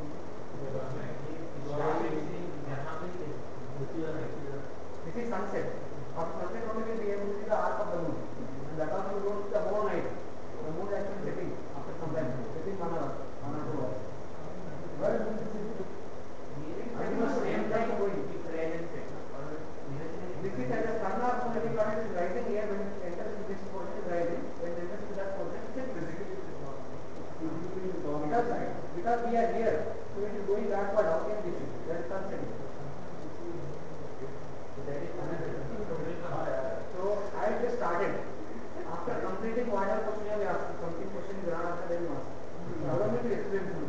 [SPEAKER 10] This is sunset. After sunset only we will be able to see the arc of the moon. And that also we don't see the whole night. The moon is actually setting after some time, within 1 hour, 1 or 2 hours. Well, same time going. This is at the sun or moon electronics is rising here when it enters to this portion is rising. When it enters to that portion it is rising. Because we are here, so it is going backward. How can we see? That is sun setting. So I just started. After completing whatever question you have asked, something question is not answered, then you ask. Allow me to explain to you.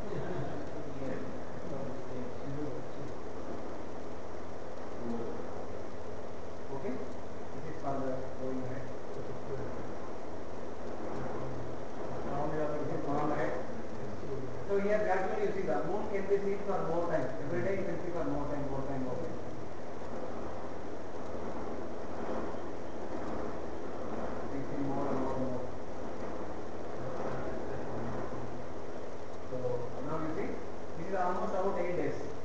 [SPEAKER 10] Okay? This is for the going ahead. So here gradually you see the moon can be seen for more time. Every day you can see for more time, more time, more time. You can see more and more and more. So now you see, this is almost about 8 days.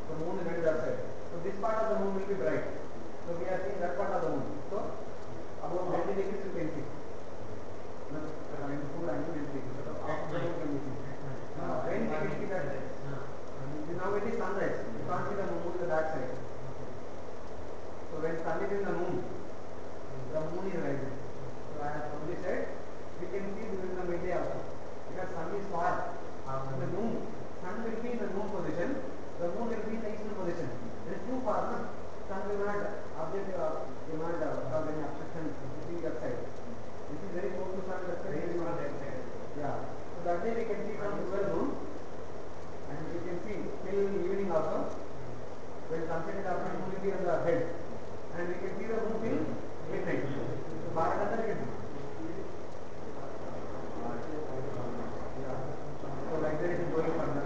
[SPEAKER 10] So moon is going that side. So this part of the moon will be bright. So we are seeing that part of the moon. So about 90 degrees you can see. No, 92 and 90 degrees. So after you can see. When we can see that, now it is sunrise. You can't see the moon in the dark side. So when sun is in the moon is rising. So I have already said we can see during the midday also. Because sun is far. The moon, sun will be in the moon position. The moon will be in the eastern position. It is too far, no? Sun will not cause any obstruction between that side. This is very close to sun, that side. Yeah. So that day we can see from 12 noon, and we can see till evening also. When sunset is happening, moon will be on the head, and we can see the moon till midnight. So Bharat we can see. Yeah. So like that it is going further.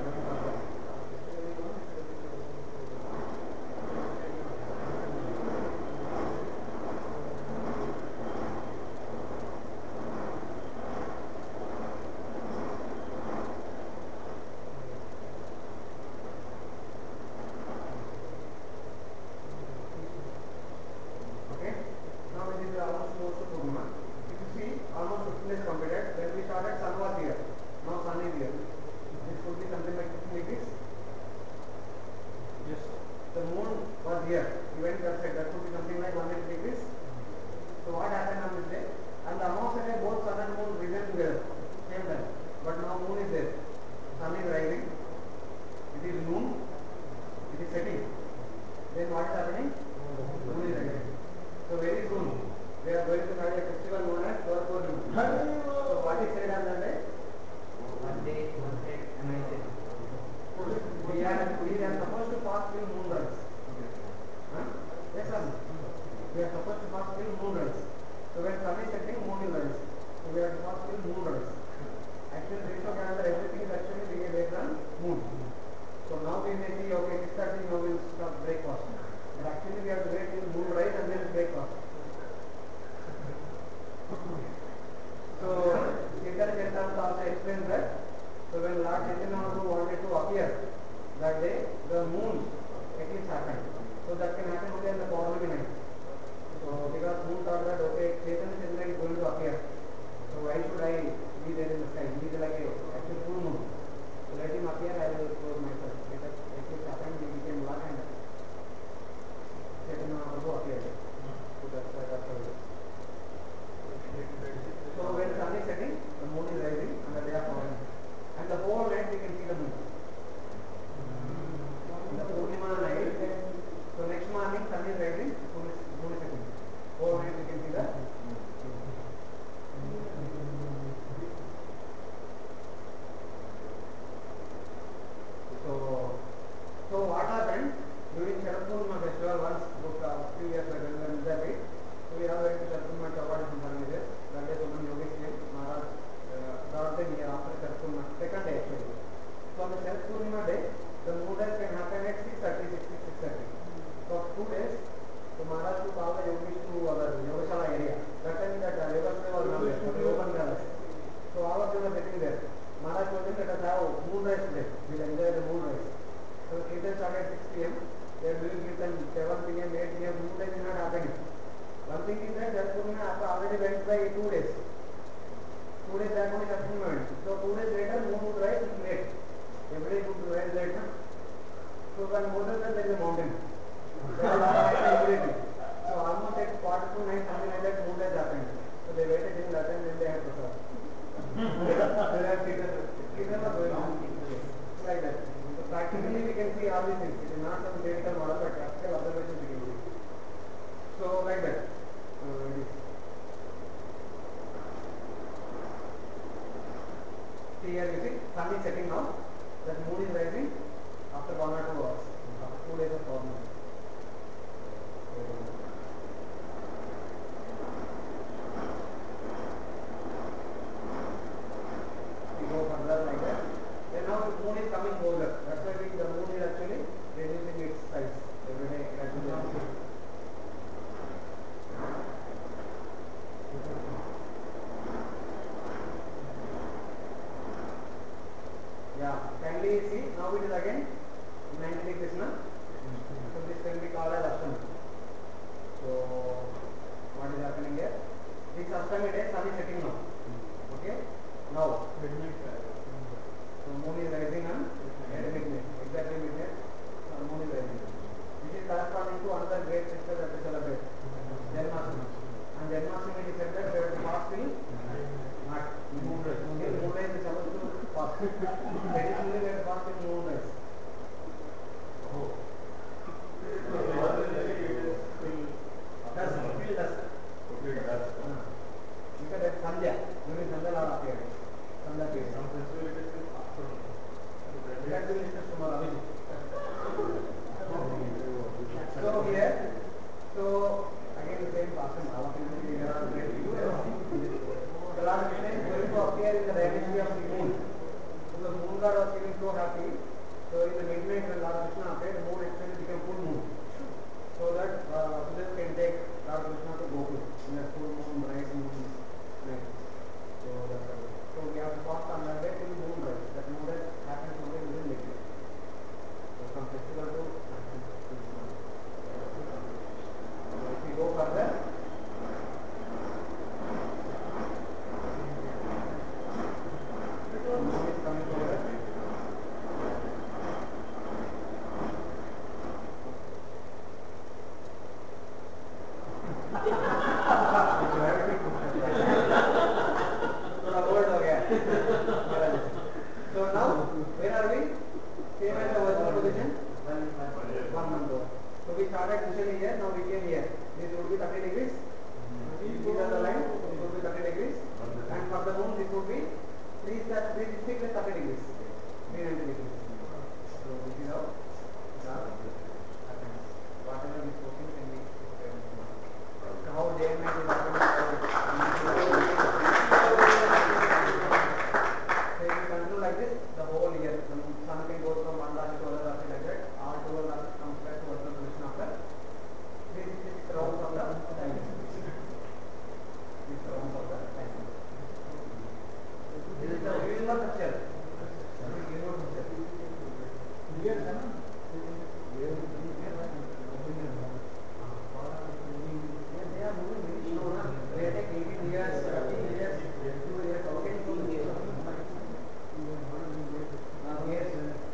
[SPEAKER 10] Yeah, kindly see, now it is again 90 degrees, na? called as Ashtami. So what is happening here? This Ashtami day sun is setting now. Okay? Now midnight. So moon is rising on midnight. Exactly midnight. Moon is rising. This is corresponding to another great festival that we celebrate. Janmashtami. And Janmashtami is said that we have to fast till not moonrise. Till moonrise is supposed to fast. Traditionally we have to fast till moonrise. Oh. Because that's Sandhya. During Sandhya Lala period. Sandhya period. Some festival it is afternoon. That will discuss tomorrow. So here, so again the same pattern. The Lord Krishna is going to appear in the dynasty of the moon. So the moon god was feeling so happy. So in the midnight when Lord Krishna appeared, the moon actually became full moon. So that Vasudeva can take Lord Krishna to Gokul in that full moon, bright moon night. So that's how. So we have to fast on that day till moonrise. That moonrise happens only within midnight. So from festival to so if we go further, moon is coming over. So now, where are we? Same as the original position? 1 month over. So we started initially here, now we came here. This would be 30 degrees. These are the line, this would be 30 degrees. And for the moon, this would be 360 plus 30 degrees. 390 degrees. So this is how the happens. Whatever we spoken can be spoken. So how day and night is happening? So if you continue like this, the whole year, the sun can go from one Rashi to other Rashi like that. All 12 Rashi comes back to Vasudeva position after 366 rounds of the time. 6 rounds of the time. This is the universal. They are moving very slow. They take 18 years, 15 years, 2 years. How can you go this slow? Yes.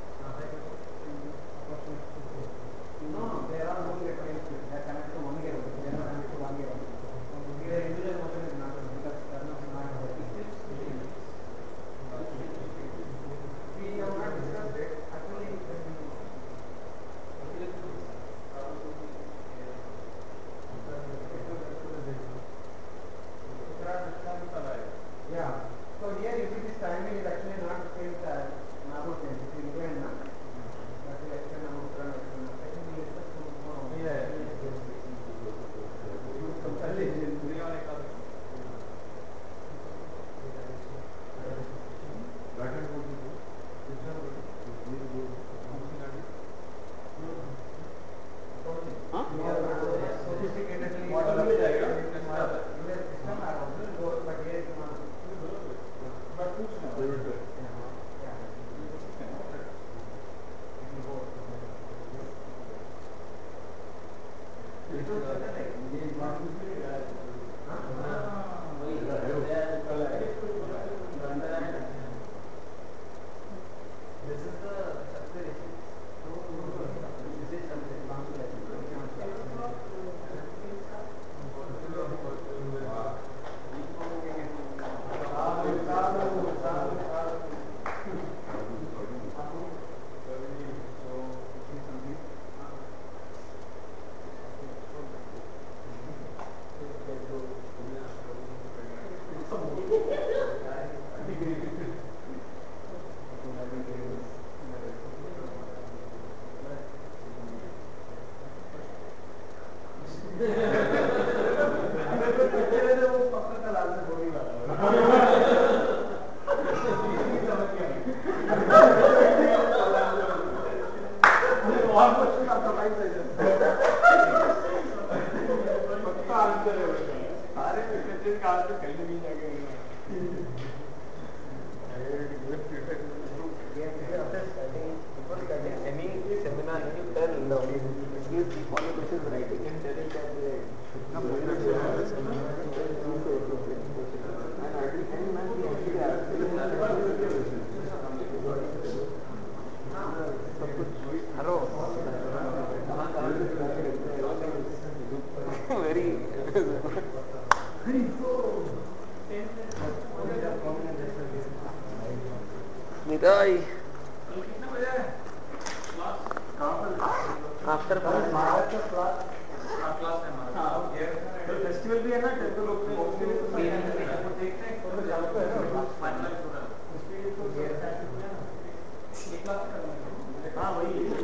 [SPEAKER 10] No, they are all moving at time speed. They are connected to 1 year. They are not connected to 1 year. Their individual motion is not because turn is not working. We have not discussed it. Actually, yeah. So here you see this timing is actually not the same as normal time. This is inclined now. That will explain about Uttara Dakshina. I think we discussed tomorrow. Yeah. Sophisticatedly, what will be the system are also but here is not. But they will do it. Yeah. This is the separation. This is
[SPEAKER 3] Bye.
[SPEAKER 1] कितने बजे है class कहाँ पर
[SPEAKER 3] After
[SPEAKER 10] Maharashtra class
[SPEAKER 1] class है हमारा तो festival भी है ना टेंपल लोग में उसके लिए तो वो देखते हैं तो चालू है ना फाइनलाइज हो रहा है उसके लिए तो ये क्लास करना है हाँ वही